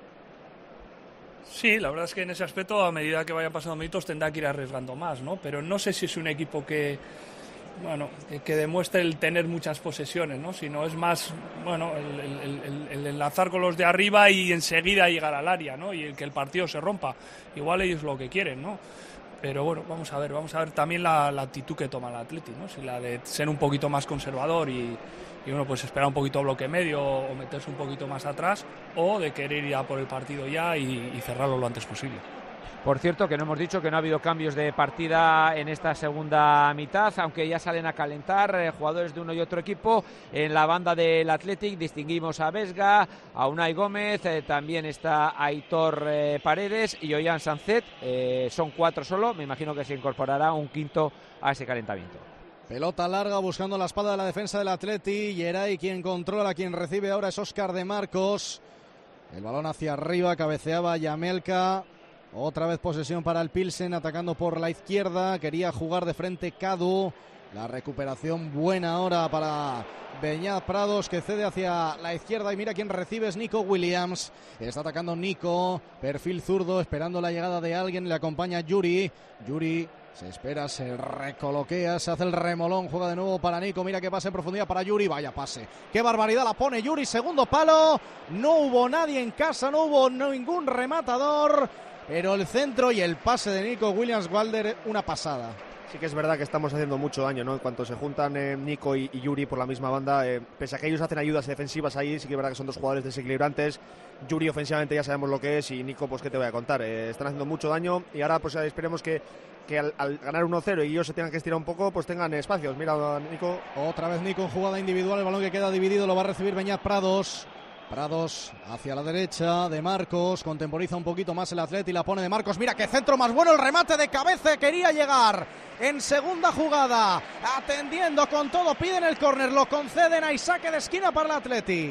Sí, la verdad es que en ese aspecto, a medida que vayan pasando minutos, tendrá que ir arriesgando más, ¿no? Pero no sé si es un equipo que, bueno, que, que demuestre el tener muchas posesiones, ¿no? Sino es más, bueno, el, el, el, el enlazar con los de arriba y enseguida llegar al área, ¿no? Y el que el partido se rompa. Igual ellos lo que quieren, ¿no? Pero bueno, vamos a ver, vamos a ver también la, la actitud que toma el Atleti, ¿no? Si la de ser un poquito más conservador y, y uno pues esperar un poquito bloque medio o meterse un poquito más atrás, o de querer ir a por el partido ya y, y cerrarlo lo antes posible. Por cierto, que no hemos dicho que no ha habido cambios de partida en esta segunda mitad, aunque ya salen a calentar eh, jugadores de uno y otro equipo. En la banda del Athletic distinguimos a Vesga, a Unai Gómez, eh, también está Aitor eh, Paredes y Ollán Sancet. Eh, son cuatro solo, me imagino que se incorporará un quinto a ese calentamiento. Pelota larga buscando la espalda de la defensa del Atleti. Yeray quien controla, quien recibe ahora es Óscar de Marcos. El balón hacia arriba, cabeceaba Yamelka. Otra vez posesión para el Pilsen, atacando por la izquierda. Quería jugar de frente Cadu. La recuperación buena ahora para Beñat Prados, que cede hacia la izquierda. Y mira quién recibe, es Nico Williams. Está atacando Nico, perfil zurdo, esperando la llegada de alguien. Le acompaña Yuri. Yuri se espera, se recoloquea, se hace el remolón. Juega de nuevo para Nico. Mira que pase en profundidad para Yuri. Vaya pase. Qué barbaridad la pone Yuri. Segundo palo. No hubo nadie en casa, no hubo ningún rematador. Pero el centro y el pase de Nico Williams-Walder, una pasada. Sí que es verdad que estamos haciendo mucho daño, ¿no? En cuanto se juntan eh, Nico y, y Yuri por la misma banda, eh, pese a que ellos hacen ayudas defensivas ahí, sí que es verdad que son dos jugadores desequilibrantes. Yuri ofensivamente ya sabemos lo que es y Nico, pues qué te voy a contar. Eh, están haciendo mucho daño y ahora pues esperemos que, que al, al ganar uno cero y ellos se tengan que estirar un poco, pues tengan espacios. Mira, Nico. Otra vez Nico en jugada individual, el balón que queda dividido lo va a recibir Beñat Prados. Prados hacia la derecha de Marcos, contemporiza un poquito más el Atleti, la pone de Marcos, mira qué centro más bueno, el remate de cabeza, quería llegar en segunda jugada, atendiendo con todo, piden el córner, lo conceden, a saque de esquina para el Atleti.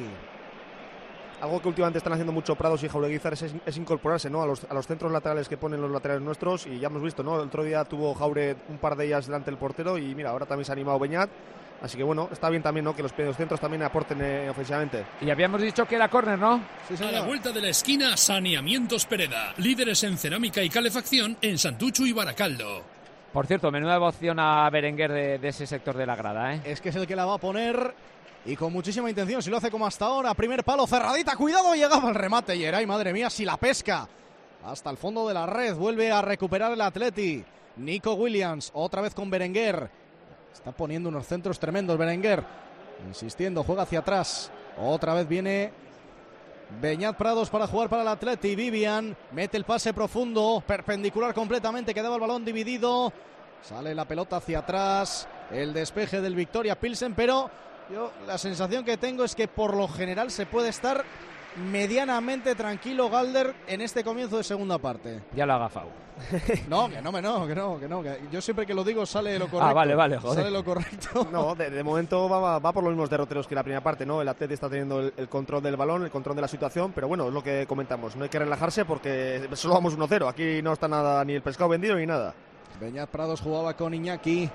Algo que últimamente están haciendo mucho Prados y Jaureguizar es, es incorporarse, ¿no? a, los, a los centros laterales que ponen los laterales nuestros, y ya hemos visto, ¿no? El otro día tuvo Jaure un par de ellas delante del portero y mira, ahora también se ha animado Beñat. Así que bueno, está bien también, ¿no? Que los centros también aporten eh, ofensivamente. Y habíamos dicho que era córner, ¿no? Sí, a la vuelta de la esquina, Saneamientos Pereda. Líderes en cerámica y calefacción en Santuchu y Baracaldo. Por cierto, menuda devoción a Berenguer de, de ese sector de la grada, ¿eh? Es que es el que la va a poner y con muchísima intención. Si lo hace como hasta ahora, primer palo, cerradita, cuidado, llegaba el remate. Yeray, madre mía, si la pesca. Hasta el fondo de la red, vuelve a recuperar el Atleti. Nico Williams, otra vez con Berenguer. Está poniendo unos centros tremendos Berenguer. Insistiendo, juega hacia atrás. Otra vez viene Beñat Prados para jugar para el Atleti. Vivian mete el pase profundo, perpendicular completamente, quedaba el balón dividido. Sale la pelota hacia atrás. El despeje del Victoria Pilsen, pero yo la sensación que tengo es que por lo general se puede estar medianamente tranquilo Galder en este comienzo de segunda parte. Ya lo ha agafado. No, que no, que no, que no, que no. Que yo siempre que lo digo sale lo correcto. Ah, vale, vale, joder. Sale lo correcto. No, de, de momento va, va por los mismos derroteros que la primera parte, ¿no? El Atleti está teniendo el, el control del balón, el control de la situación, pero bueno, es lo que comentamos. No hay que relajarse porque solo vamos uno cero. Aquí no está nada, ni el pescado vendido ni nada. Beñat Prados jugaba con Iñaki.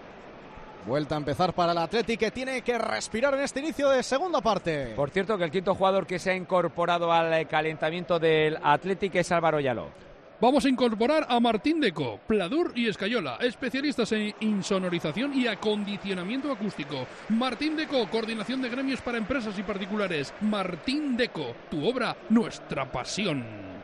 Vuelta a empezar para el Atleti, que tiene que respirar en este inicio de segunda parte. Por cierto, que el quinto jugador que se ha incorporado al calentamiento del Atleti es Álvaro Yaló. Vamos a incorporar a Martín Deco, Pladur y Escayola, especialistas en insonorización y acondicionamiento acústico. Martín Deco, coordinación de gremios para empresas y particulares. Martín Deco, tu obra, nuestra pasión.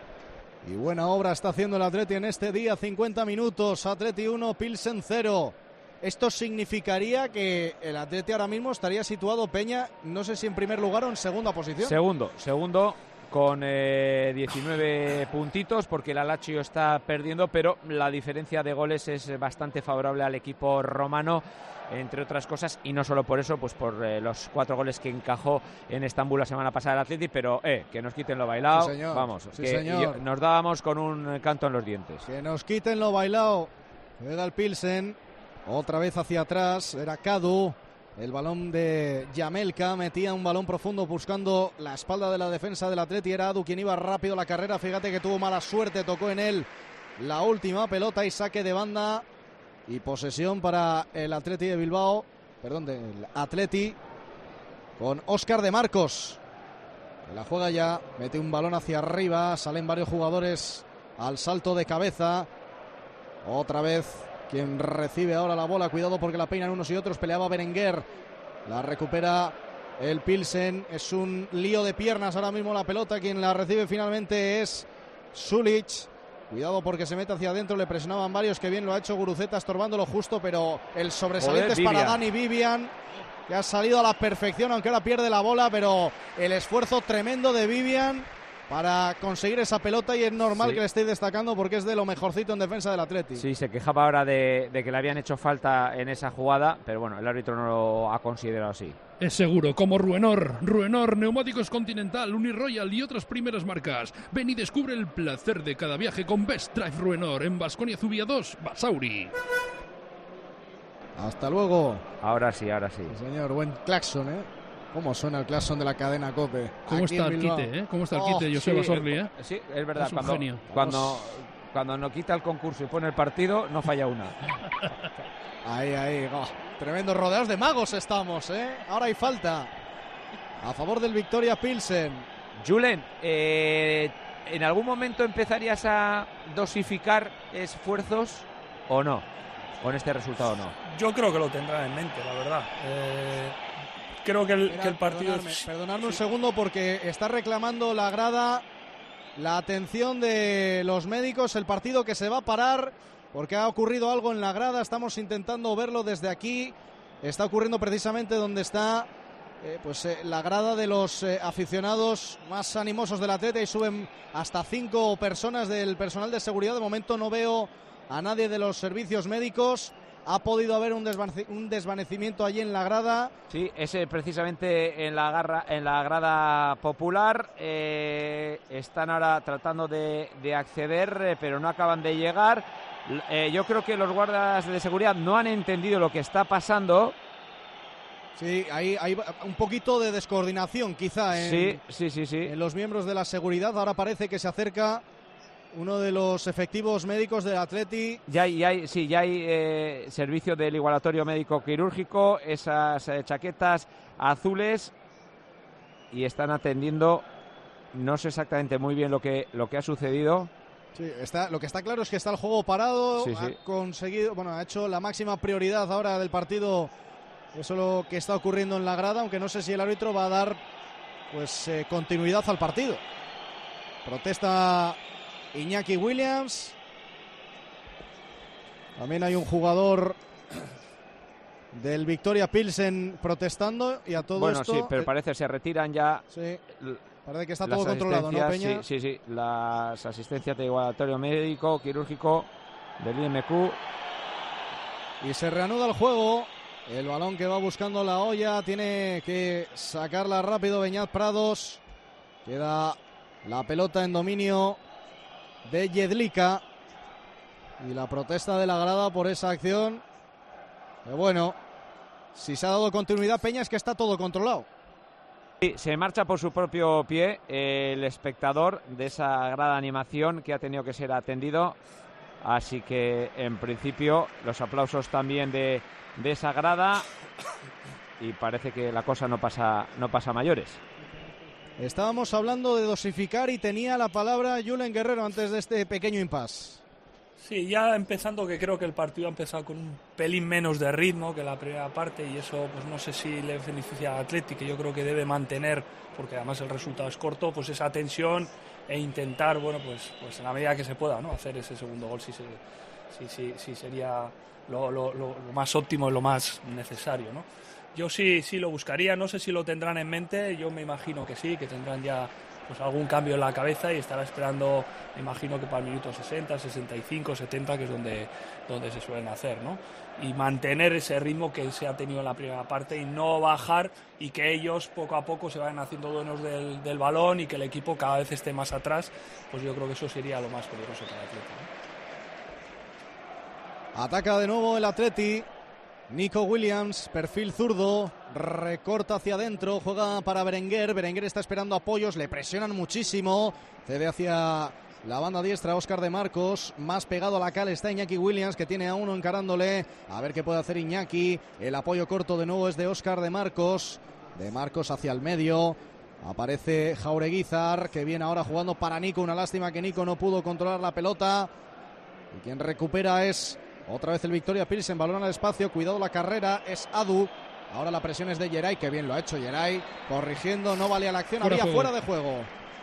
Y buena obra está haciendo el Atleti en este día, cincuenta minutos, Atleti uno, Pilsen cero. Esto significaría que el Atleti ahora mismo estaría situado, Peña, no sé si en primer lugar o en segunda posición. Segundo, segundo, con eh, diecinueve puntitos, porque el Lazio está perdiendo, pero la diferencia de goles es bastante favorable al equipo romano, entre otras cosas, y no solo por eso, pues por eh, los cuatro goles que encajó en Estambul la semana pasada el Atleti, pero eh, que nos quiten lo bailado, sí, señor. vamos, sí, que señor. Yo, nos dábamos con un canto en los dientes. Que nos quiten lo bailado. Juega el Pilsen, otra vez hacia atrás, era Cadu. El balón de Jamelka, metía un balón profundo buscando la espalda de la defensa del Atleti. Era Adu quien iba rápido a la carrera. Fíjate que tuvo mala suerte, tocó en él la última pelota y saque de banda y posesión para el Atleti de Bilbao. Perdón, del Atleti con Óscar de Marcos. Que la juega ya, mete un balón hacia arriba, salen varios jugadores al salto de cabeza. Otra vez quien recibe ahora la bola, cuidado porque la peinan unos y otros, peleaba Berenguer, la recupera el Pilsen, es un lío de piernas ahora mismo la pelota, quien la recibe finalmente es Sulic, cuidado porque se mete hacia adentro, le presionaban varios, que bien lo ha hecho Guruceta estorbándolo justo, pero el sobresaliente Joder, es para Vivian. Dani Vivian, que ha salido a la perfección, aunque ahora pierde la bola, pero el esfuerzo tremendo de Vivian para conseguir esa pelota, y es normal Sí. que le estéis destacando porque es de lo mejorcito en defensa del Atleti. Sí, se quejaba ahora de, de que le habían hecho falta en esa jugada, pero bueno, el árbitro no lo ha considerado así. Es seguro, como Ruenor. Ruenor, Neumáticos Continental, Uniroyal y otras primeras marcas. Ven y descubre el placer de cada viaje con Best Drive Ruenor en Baskonia Zubia dos, Basauri. Hasta luego. Ahora sí, ahora sí. Sí, señor, buen claxon, ¿eh? ¿Cómo suena el claxon de la cadena COPE? ¿Cómo Aquí está en el Bilbao. quite, eh? ¿Cómo está el Oh, quite, Joseba sí, Sorli, eh? Sí, es verdad. Es un cuando, genio. Cuando, cuando no quita el concurso y pone el partido, no falla una. Ahí, ahí. Oh, tremendo, rodeados de magos estamos, ¿eh? Ahora hay falta a favor del Victoria Pilsen. Julen, eh, ¿en algún momento empezarías a dosificar esfuerzos o no? ¿Con este resultado o no? Yo creo que lo tendrá en mente, la verdad. Eh, creo que el, Mira, que el partido... Perdonadme, es- perdonadme un segundo porque está reclamando la grada la atención de los médicos, el partido que se va a parar porque ha ocurrido algo en la grada. Estamos intentando verlo desde aquí. Está ocurriendo precisamente donde está eh, pues eh, la grada de los eh, aficionados más animosos del Atleti, y suben hasta cinco personas del personal de seguridad. De momento no veo a nadie de los servicios médicos. Ha podido haber un, desvaneci- un desvanecimiento allí en la grada. Sí, ese precisamente en la, garra, en la grada popular. Eh, están ahora tratando de, de acceder, eh, pero no acaban de llegar. L- eh, yo creo que los guardas de seguridad no han entendido lo que está pasando. Sí, hay, hay un poquito de descoordinación quizá en, Sí, sí, sí, sí. en los miembros de la seguridad. Ahora parece que se acerca uno de los efectivos médicos del Atleti. Ya hay, ya hay- sí, ya hay eh, servicio del igualatorio médico quirúrgico, esas eh, chaquetas azules, y están atendiendo. No sé exactamente muy bien lo que, lo que ha sucedido. Sí, está, lo que está claro es que está el juego parado. Sí, sí. Ha conseguido, bueno, ha hecho la máxima prioridad ahora del partido. Eso es lo que está ocurriendo en la grada, aunque no sé si el árbitro va a dar pues eh, continuidad al partido. Protesta Iñaki Williams. También hay un jugador del Victoria Pilsen protestando, y a todo Bueno, esto sí, pero eh, parece que se retiran ya. sí, l- parece que está las todo controlado, ¿no, asistencias, Peña? Sí, sí, sí. Las asistencias de igualatorio médico quirúrgico del I M Q. Y se reanuda el juego. El balón que va buscando la olla, tiene que sacarla rápido Beñat Prados. Queda la pelota en dominio de Jedlika. Y la protesta de la grada por esa acción. Pero bueno, si se ha dado continuidad, Peña, es que está todo controlado. Sí, se marcha por su propio pie el espectador de esa grada animación que ha tenido que ser atendido. Así que, en principio, los aplausos también de, de esa grada, y parece que la cosa no pasa, no pasa a mayores. Estábamos hablando de dosificar y tenía la palabra Julen Guerrero antes de este pequeño impasse. Sí, ya empezando, que creo que el partido ha empezado con un pelín menos de ritmo que la primera parte, y eso pues no sé si le beneficia al Atleti, que yo creo que debe mantener, porque además el resultado es corto, pues esa tensión e intentar, bueno, pues, pues en la medida que se pueda, ¿no?, hacer ese segundo gol si, se, si, si, si sería lo, lo, lo, lo más óptimo y lo más necesario, ¿no? yo sí, sí lo buscaría, no sé si lo tendrán en mente, yo me imagino que sí, que tendrán ya pues algún cambio en la cabeza y estará esperando, me imagino que para el minuto sesenta, sesenta y cinco, setenta, que es donde, donde se suelen hacer, ¿no? Y mantener ese ritmo que se ha tenido en la primera parte y no bajar, y que ellos poco a poco se vayan haciendo dueños del, del balón y que el equipo cada vez esté más atrás, pues yo creo que eso sería lo más peligroso para el Atleti, ¿no? Ataca de nuevo el Atleti. Nico Williams, perfil zurdo, recorta hacia adentro, juega para Berenguer. Berenguer está esperando apoyos, le presionan muchísimo. Cede hacia la banda diestra Óscar de Marcos. Más pegado a la cal está Iñaki Williams, que tiene a uno encarándole. A ver qué puede hacer Iñaki. El apoyo corto de nuevo es de Óscar de Marcos. De Marcos hacia el medio. Aparece Jaureguizar, que viene ahora jugando para Nico. Una lástima que Nico no pudo controlar la pelota. Y quien recupera es otra vez el Victoria Pilsen. Balón al espacio, cuidado la carrera, es Adu. Ahora la presión es de Geray, que bien lo ha hecho Geray. Corrigiendo, no valía la acción, fuera había fuera de juego.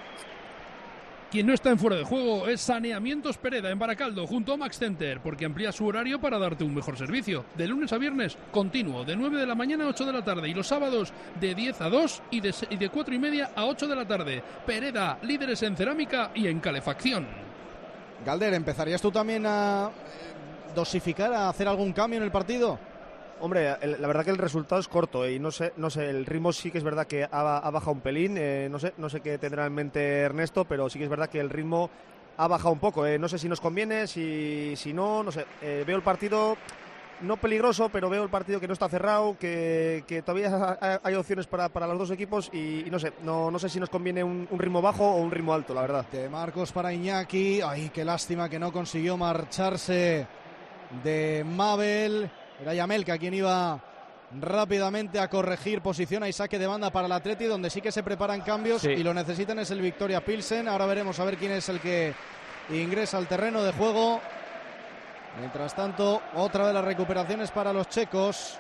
Quien no está en fuera de juego es Saneamientos Pereda en Baracaldo, junto a Max Center, porque amplía su horario para darte un mejor servicio. De lunes a viernes, continuo, de nueve de la mañana a ocho de la tarde, y los sábados de diez a dos y de, y de cuatro y media a ocho de la tarde. Pereda, líderes en cerámica y en calefacción. Galder, ¿empezarías tú también a dosificar, a hacer algún cambio en el partido? Hombre, el, la verdad que el resultado es corto y no sé, no sé, el ritmo sí que es verdad que ha, ha bajado un pelín, eh, no sé, no sé qué tendrá en mente Ernesto, pero sí que es verdad que el ritmo ha bajado un poco, eh, no sé si nos conviene, si, si no, no sé, eh, veo el partido no peligroso, pero veo el partido que no está cerrado, que, que todavía hay opciones para, para los dos equipos y, y no sé, no, no sé si nos conviene un, un ritmo bajo o un ritmo alto, la verdad. De Marcos para Iñaki, ay, qué lástima que no consiguió marcharse de Mabel. Era Yamelka quien iba rápidamente a corregir posición. Hay saque de banda para el Atleti, donde sí que se preparan cambios, sí, y lo necesitan es el Victoria Pilsen. Ahora veremos a ver quién es el que ingresa al terreno de juego. Mientras tanto, otra de las recuperaciones para los checos.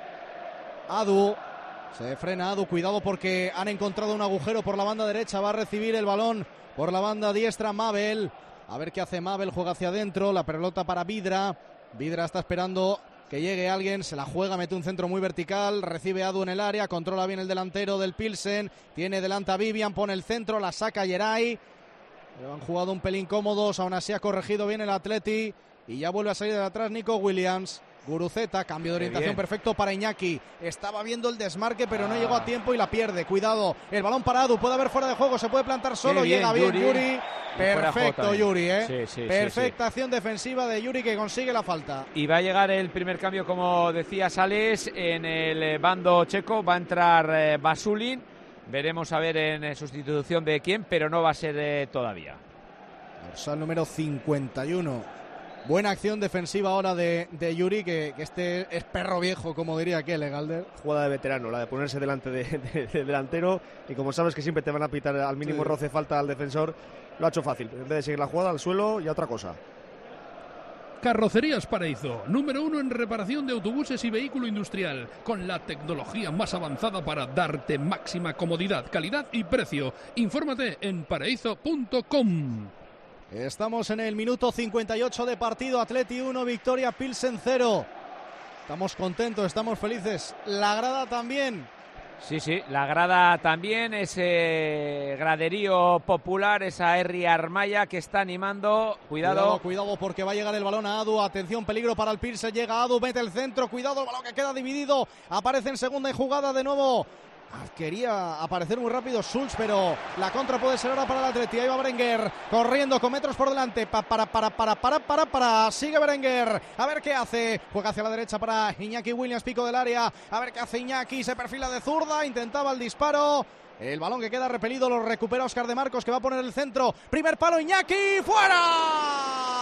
Adu, se frena Adu, cuidado porque han encontrado un agujero por la banda derecha. Va a recibir el balón por la banda diestra Mabel. A ver qué hace Mabel, juega hacia adentro, la pelota para Vidra. Vidra está esperando que llegue alguien, se la juega, mete un centro muy vertical, recibe Adu en el área, controla bien el delantero del Pilsen, tiene delante a Vivian, pone el centro, la saca Geray. Pero han jugado un pelín cómodos, aún así ha corregido bien el Atleti y ya vuelve a salir de atrás Nico Williams. Guruceta, cambio de orientación perfecto para Iñaki. Estaba viendo el desmarque, pero ah. no llegó a tiempo y la pierde. Cuidado, el balón para Adu, puede haber fuera de juego, se puede plantar solo, bien, llega bien Yuri. Yuri. Perfecto Yuri, ¿eh? Sí, sí, perfecta sí, sí. acción defensiva de Yuri, que consigue la falta. Y va a llegar el primer cambio, como decía Sales, en el bando checo. Va a entrar eh, Basulin. Veremos a ver en sustitución de quién, pero no va a ser eh, todavía. Dorsal número cincuenta y uno. Buena acción defensiva ahora de, de Yuri, que, que este es perro viejo, como diría aquel, ¿eh, Galder? Jugada de veterano, la de ponerse delante de, de, de delantero, y como sabes que siempre te van a pitar al mínimo sí. roce falta al defensor, lo ha hecho fácil. En vez de seguir la jugada al suelo y a otra cosa. Carrocerías Paraíso, número uno en reparación de autobuses y vehículo industrial, con la tecnología más avanzada para darte máxima comodidad, calidad y precio. Infórmate en paraíso punto com. Estamos en el minuto cincuenta y ocho de partido. Atleti uno, Victoria Pilsen cero. Estamos contentos, estamos felices. La grada también. Sí, sí, la grada también, ese graderío popular, esa Herri Armaya que está animando. Cuidado. Cuidado, cuidado porque va a llegar el balón a Adu. Atención, peligro para el Pilsen. Llega Adu, mete el centro. Cuidado, el balón que queda dividido. Aparece en segunda y jugada de nuevo. Quería aparecer muy rápido Schulz, pero la contra puede ser ahora para el Atleti. Ahí va Berenguer, corriendo con metros por delante. Pa, para, para, para, para, para, para. Sigue Berenguer. A ver qué hace. Juega hacia la derecha para Iñaki Williams, pico del área. A ver qué hace Iñaki. Se perfila de zurda. Intentaba el disparo. El balón que queda repelido lo recupera Óscar de Marcos, que va a poner el centro. Primer palo, Iñaki. ¡Fuera!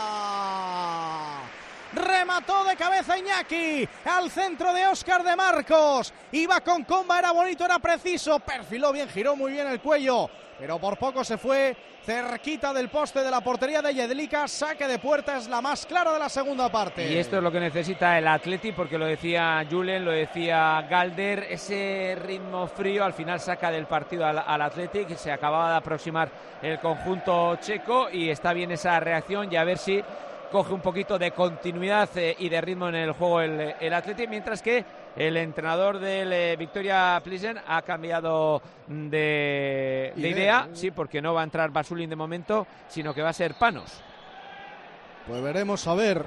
Remató de cabeza Iñaki al centro de Óscar de Marcos. Iba con comba, era bonito, era preciso. Perfiló bien, giró muy bien el cuello, pero por poco se fue cerquita del poste de la portería de Jedlica. Saque de puerta, es la más clara de la segunda parte. Y esto es lo que necesita el Atleti, porque lo decía Julen, lo decía Galder. Ese ritmo frío al final saca del partido al, al Atleti, que se acababa de aproximar el conjunto checo, y está bien esa reacción, y a ver si coge un poquito de continuidad eh, y de ritmo en el juego el, el Atleti, mientras que el entrenador del eh, Victoria Pilsen ha cambiado de, de idea, sí, porque no va a entrar Basulin de momento, sino que va a ser Panos. Pues veremos a ver.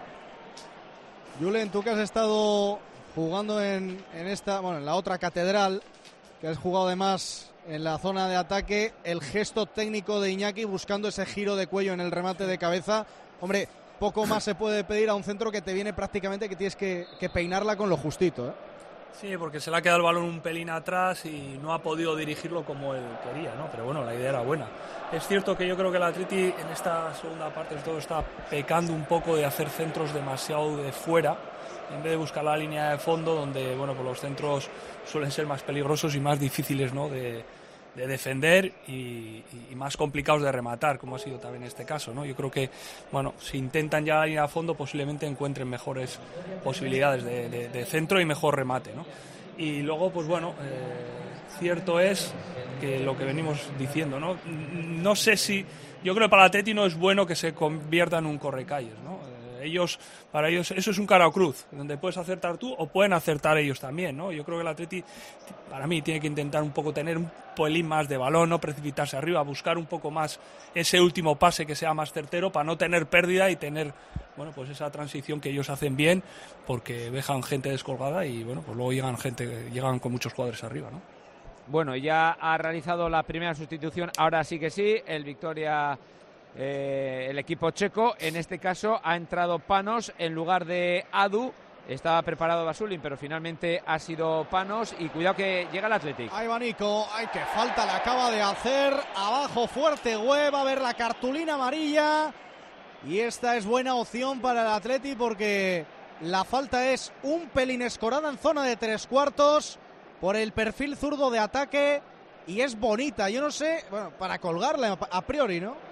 Julen, tú que has estado jugando en, en esta, bueno, en la otra catedral, que has jugado además en la zona de ataque, el gesto técnico de Iñaki buscando ese giro de cuello en el remate de cabeza. Hombre, poco más se puede pedir a un centro que te viene prácticamente que tienes que, que peinarla con lo justito, ¿eh? Sí, porque se le ha quedado el balón un pelín atrás y no ha podido dirigirlo como él quería, ¿no? Pero bueno, la idea era buena. Es cierto que yo creo que el Atleti en esta segunda parte de todo está pecando un poco de hacer centros demasiado de fuera, en vez de buscar la línea de fondo, donde bueno, pues los centros suelen ser más peligrosos y más difíciles, ¿no?, de, de defender y, y más complicados de rematar, como ha sido también este caso, ¿no? Yo creo que, bueno, si intentan ya la línea de fondo, posiblemente encuentren mejores posibilidades de, de, de centro y mejor remate, ¿no? Y luego, pues bueno, eh, cierto es que lo que venimos diciendo, ¿no? No sé si... Yo creo que para el Atleti no es bueno que se convierta en un correcalles, ¿no? Ellos, para ellos, eso es un cara o cruz, donde puedes acertar tú o pueden acertar ellos también, ¿no? Yo creo que el Atleti, para mí, tiene que intentar un poco tener un pelín más de balón, no precipitarse arriba, buscar un poco más ese último pase que sea más certero para no tener pérdida y tener, bueno, pues esa transición que ellos hacen bien, porque dejan gente descolgada y, bueno, pues luego llegan gente, llegan con muchos jugadores arriba, ¿no? Bueno, ya ha realizado la primera sustitución, ahora sí que sí, el Victoria... Eh, el equipo checo, en este caso ha entrado Panos en lugar de Adu. Estaba preparado Basulin, pero finalmente ha sido Panos. Y cuidado que llega el Athletic. Ahí va Nico, ay, que falta le acaba de hacer. Abajo fuerte Güell, va a ver la cartulina amarilla. Y esta es buena opción para el Athletic porque la falta es un pelín escorada en zona de tres cuartos por el perfil zurdo de ataque. Y es bonita, yo no sé, bueno, para colgarla a priori, ¿no?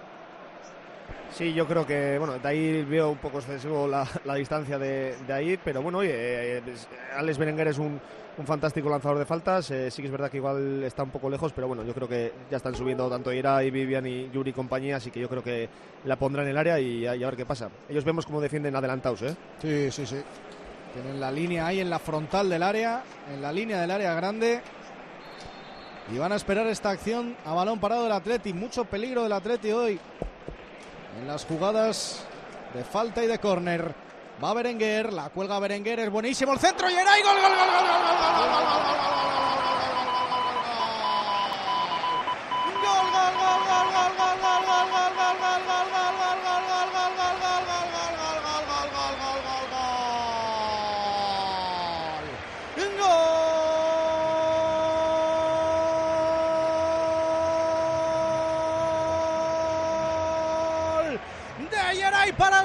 Sí, yo creo que, bueno, de ahí veo un poco excesivo la, la distancia de, de ahí, pero bueno, oye, eh, Alex Berenguer es un, un fantástico lanzador de faltas, eh, sí que es verdad que igual está un poco lejos, pero bueno, yo creo que ya están subiendo tanto Ira y Vivian y Yuri y compañía, así que yo creo que la pondrán en el área y, y a ver qué pasa. Ellos vemos cómo defienden adelantados, ¿eh? Sí, sí, sí. Tienen la línea ahí en la frontal del área, en la línea del área grande. Y van a esperar esta acción a balón parado del Atleti. Mucho peligro del Atleti hoy en las jugadas de falta y de córner. Va Berenguer, la cuelga Berenguer, es buenísimo el centro y era y gol, gol, gol, gol, gol, gol, gol, gol, gol, gol, gol. Para el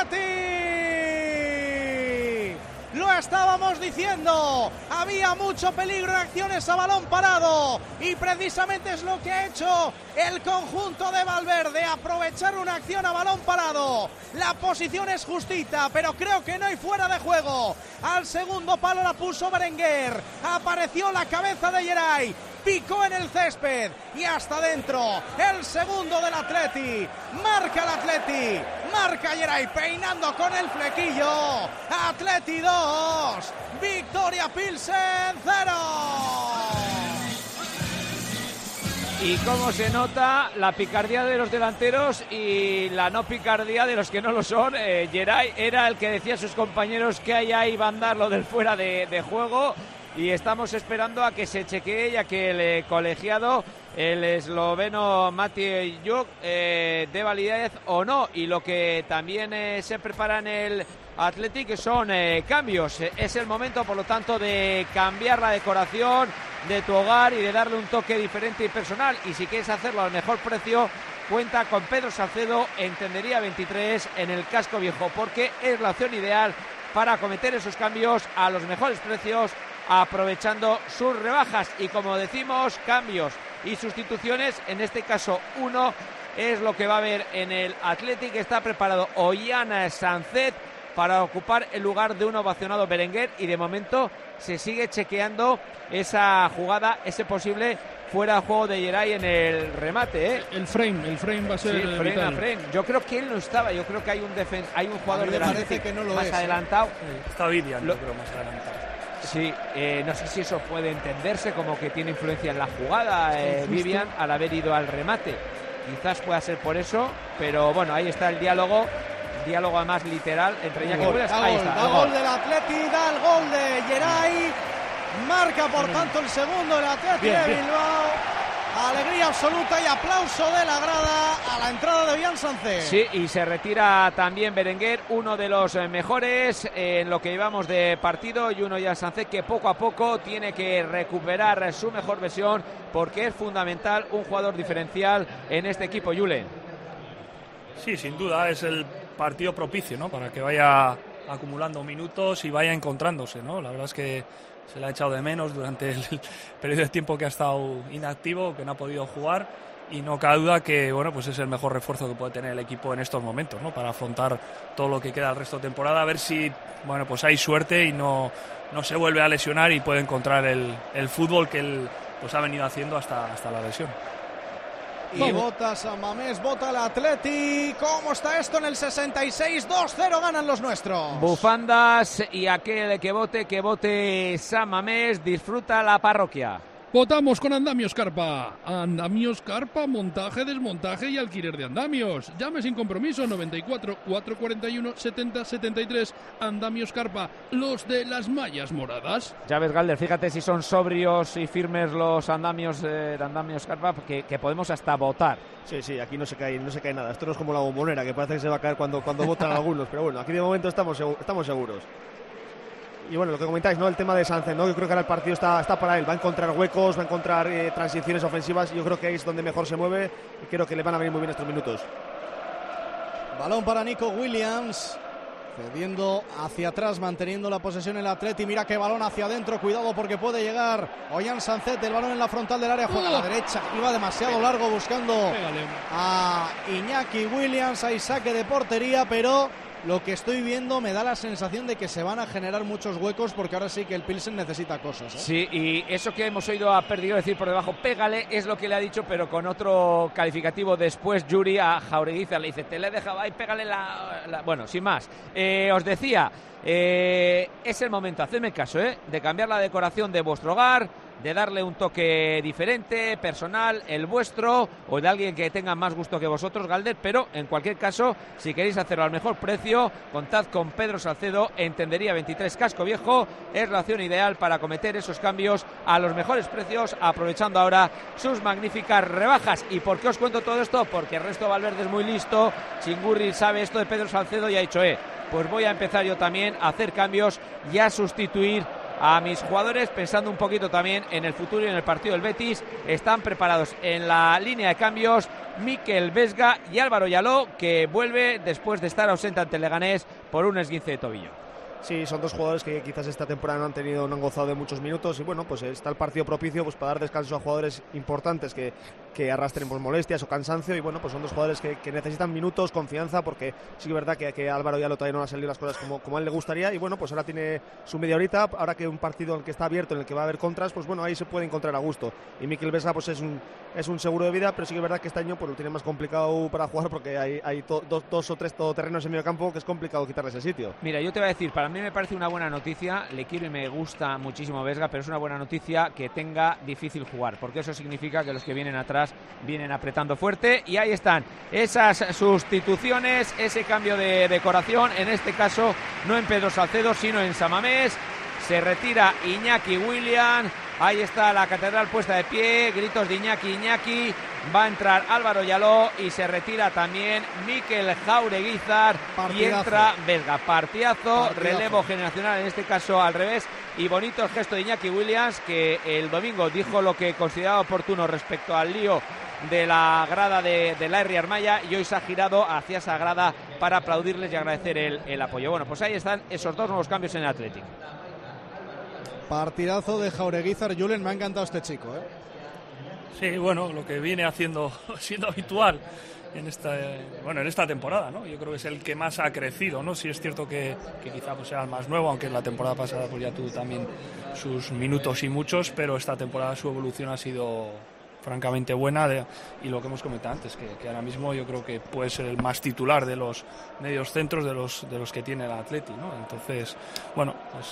Atleti, lo estábamos diciendo, había mucho peligro en acciones a balón parado y precisamente es lo que ha hecho el conjunto de Valverde, aprovechar una acción a balón parado. La posición es justita, pero creo que no hay fuera de juego. Al segundo palo la puso Berenguer, apareció la cabeza de Geray, picó en el césped y hasta dentro. El segundo del Atleti, marca el Atleti, marca Geray peinando con el flequillo. Atleti dos, Victoria Pilsen cero. Y cómo se nota la picardía de los delanteros y la no picardía de los que no lo son. Eh, Geray era el que decía a sus compañeros que hay ahí, van a dar lo del fuera de, de juego. Y estamos esperando a que se chequee y a que el eh, colegiado, el esloveno Matej Juk, eh, dé validez o no. Y lo que también eh, se prepara en el Athletic son eh, cambios. Es el momento, por lo tanto, de cambiar la decoración de tu hogar y de darle un toque diferente y personal. Y si quieres hacerlo al mejor precio, cuenta con Pedro Salcedo en Tendería veintitrés en el Casco Viejo, porque es la opción ideal para acometer esos cambios a los mejores precios, aprovechando sus rebajas. Y como decimos, cambios y sustituciones, en este caso uno es lo que va a haber en el Athletic. Está preparado Ollana Sanzet para ocupar el lugar de un ovacionado Berenguer, y de momento se sigue chequeando esa jugada, ese posible fuera de juego de Geray en el remate, ¿eh? El frame, el frame va a ser sí, el frame, vital. frame. Yo creo que él no estaba, yo creo que hay un defen hay un jugador de parece que no lo más es, adelantado. ¿eh? Está Vivian, lo... yo creo, más adelantado. Sí, eh, no sé si eso puede entenderse como que tiene influencia en la jugada, eh, Vivian, al haber ido al remate. Quizás pueda ser por eso, pero bueno, ahí está el diálogo. Diálogo además literal entre Iñaki Williams. Ahí está. Da gol del Atleti, da el gol de Geray. Marca por tanto el segundo el Atleti de Bilbao. Alegría absoluta y aplauso de la grada a la entrada de Ollán Sáncet. Sí, y se retira también Berenguer, uno de los mejores en lo que llevamos de partido, y uno Ollán Sáncet que poco a poco tiene que recuperar su mejor versión, porque es fundamental un jugador diferencial en este equipo, Julen. Sí, sin duda es el partido propicio, ¿no?, para que vaya acumulando minutos y vaya encontrándose, ¿no? La verdad es que se le ha echado de menos durante el periodo de tiempo que ha estado inactivo, que no ha podido jugar, y no cabe duda que, bueno, pues es el mejor refuerzo que puede tener el equipo en estos momentos, ¿no?, para afrontar todo lo que queda el resto de temporada, a ver si, bueno, pues hay suerte y no, no se vuelve a lesionar y puede encontrar el, el fútbol que él pues ha venido haciendo hasta, hasta la lesión. Y vota San Mamés, vota el Atleti. ¿Cómo está esto en el sesenta y seis? dos cero ganan los nuestros. Bufandas y aquel que vote, que vote San Mamés, disfruta la parroquia. Votamos con Andamios Carpa. Andamios Carpa, montaje, desmontaje y alquiler de andamios. Llame sin compromiso, noventa y cuatro, cuatrocientos cuarenta y uno, setenta setenta y tres. Andamios Carpa, los de las mallas moradas. Ya ves, Galder, fíjate si son sobrios y firmes los andamios eh, de Andamios Carpa, que, que podemos hasta votar. Sí, sí, aquí no se cae, no se cae nada. Esto no es como la bombonera, que parece que se va a caer cuando, cuando votan algunos. Pero bueno, aquí de momento estamos, estamos seguros. Y bueno, lo que comentáis, ¿no?, el tema de Sánchez, ¿no?, yo creo que ahora el partido está, está para él, va a encontrar huecos, va a encontrar eh, transiciones ofensivas, y yo creo que ahí es donde mejor se mueve, y creo que le van a venir muy bien estos minutos. Balón para Nico Williams, cediendo hacia atrás, manteniendo la posesión el Atleti. Mira qué balón hacia adentro, cuidado porque puede llegar Ollán Sánchez, el balón en la frontal del área, juega a la derecha, iba demasiado largo buscando a Iñaki Williams, hay saque de portería, pero lo que estoy viendo me da la sensación de que se van a generar muchos huecos, porque ahora sí que el Pilsen necesita cosas, ¿eh? Sí, y eso que hemos oído a Perdido decir por debajo, pégale, es lo que le ha dicho, pero con otro calificativo después Yuri a Jaureguizar, le dice, te le he dejado ahí, pégale la... la... Bueno, sin más, eh, os decía, eh, es el momento, hacedme caso, ¿eh?, de cambiar la decoración de vuestro hogar, de darle un toque diferente, personal, el vuestro, o de alguien que tenga más gusto que vosotros, Galder, pero en cualquier caso, si queréis hacerlo al mejor precio, contad con Pedro Salcedo en Tendería veintitrés Casco Viejo, es la opción ideal para cometer esos cambios a los mejores precios, aprovechando ahora sus magníficas rebajas. ¿Y por qué os cuento todo esto? Porque Ernesto Valverde es muy listo, Chingurri sabe esto de Pedro Salcedo y ha dicho, eh, pues voy a empezar yo también a hacer cambios y a sustituir a mis jugadores, pensando un poquito también en el futuro y en el partido del Betis. Están preparados en la línea de cambios Mikel Vesga y Álvaro Yaló, que vuelve después de estar ausente ante el Leganés por un esguince de tobillo. Sí, son dos jugadores que quizás esta temporada no han tenido, no han gozado de muchos minutos, y bueno, pues está el partido propicio pues para dar descanso a jugadores importantes que, que arrastren por molestias o cansancio, y bueno, pues son dos jugadores que, que necesitan minutos, confianza, porque sí que es verdad que, que Álvaro ya lo todavía no han salido las cosas como, como a él le gustaría, y bueno, pues ahora tiene su media horita, ahora que un partido en el que está abierto, en el que va a haber contras, pues bueno, ahí se puede encontrar a gusto, y Mikel Vesga pues es un, es un seguro de vida, pero sí que es verdad que este año pues lo tiene más complicado para jugar, porque hay, hay to, dos, dos o tres todoterrenos en medio campo que es complicado quitarle ese sitio. Mira, yo te voy a decir, para mí me parece una buena noticia, le quiero y me gusta muchísimo Vesga, pero es una buena noticia que tenga difícil jugar, porque eso significa que los que vienen atrás vienen apretando fuerte, y ahí están esas sustituciones, ese cambio de decoración, en este caso no en Pedro Salcedo sino en San Mamés. Se retira Iñaki Williams, ahí está la catedral puesta de pie, gritos de Iñaki, Iñaki, va a entrar Álvaro Yaló y se retira también Mikel Jaureguizar y entra Vesga. Partidazo, Partidazo, relevo generacional, en este caso al revés, y bonito el gesto de Iñaki Williams, que el domingo dijo lo que consideraba oportuno respecto al lío de la grada de, de la R. Armaya, y hoy se ha girado hacia esa grada para aplaudirles y agradecer el, el apoyo. Bueno, pues ahí están esos dos nuevos cambios en el Atlético. Partidazo de Jaureguizar. Julen, me ha encantado este chico, ¿eh? Sí, bueno, lo que viene haciendo, siendo habitual en esta, bueno, en esta temporada, ¿no? Yo creo que es el que más ha crecido, ¿no? Sí es cierto que, que quizá pues sea el más nuevo, aunque en la temporada pasada pues ya tuvo también sus minutos y muchos, pero esta temporada su evolución ha sido francamente buena, de, y lo que hemos comentado antes, que, que ahora mismo yo creo que puede ser el más titular de los medios centros de los, de los que tiene el Atleti, ¿no? Entonces, bueno, pues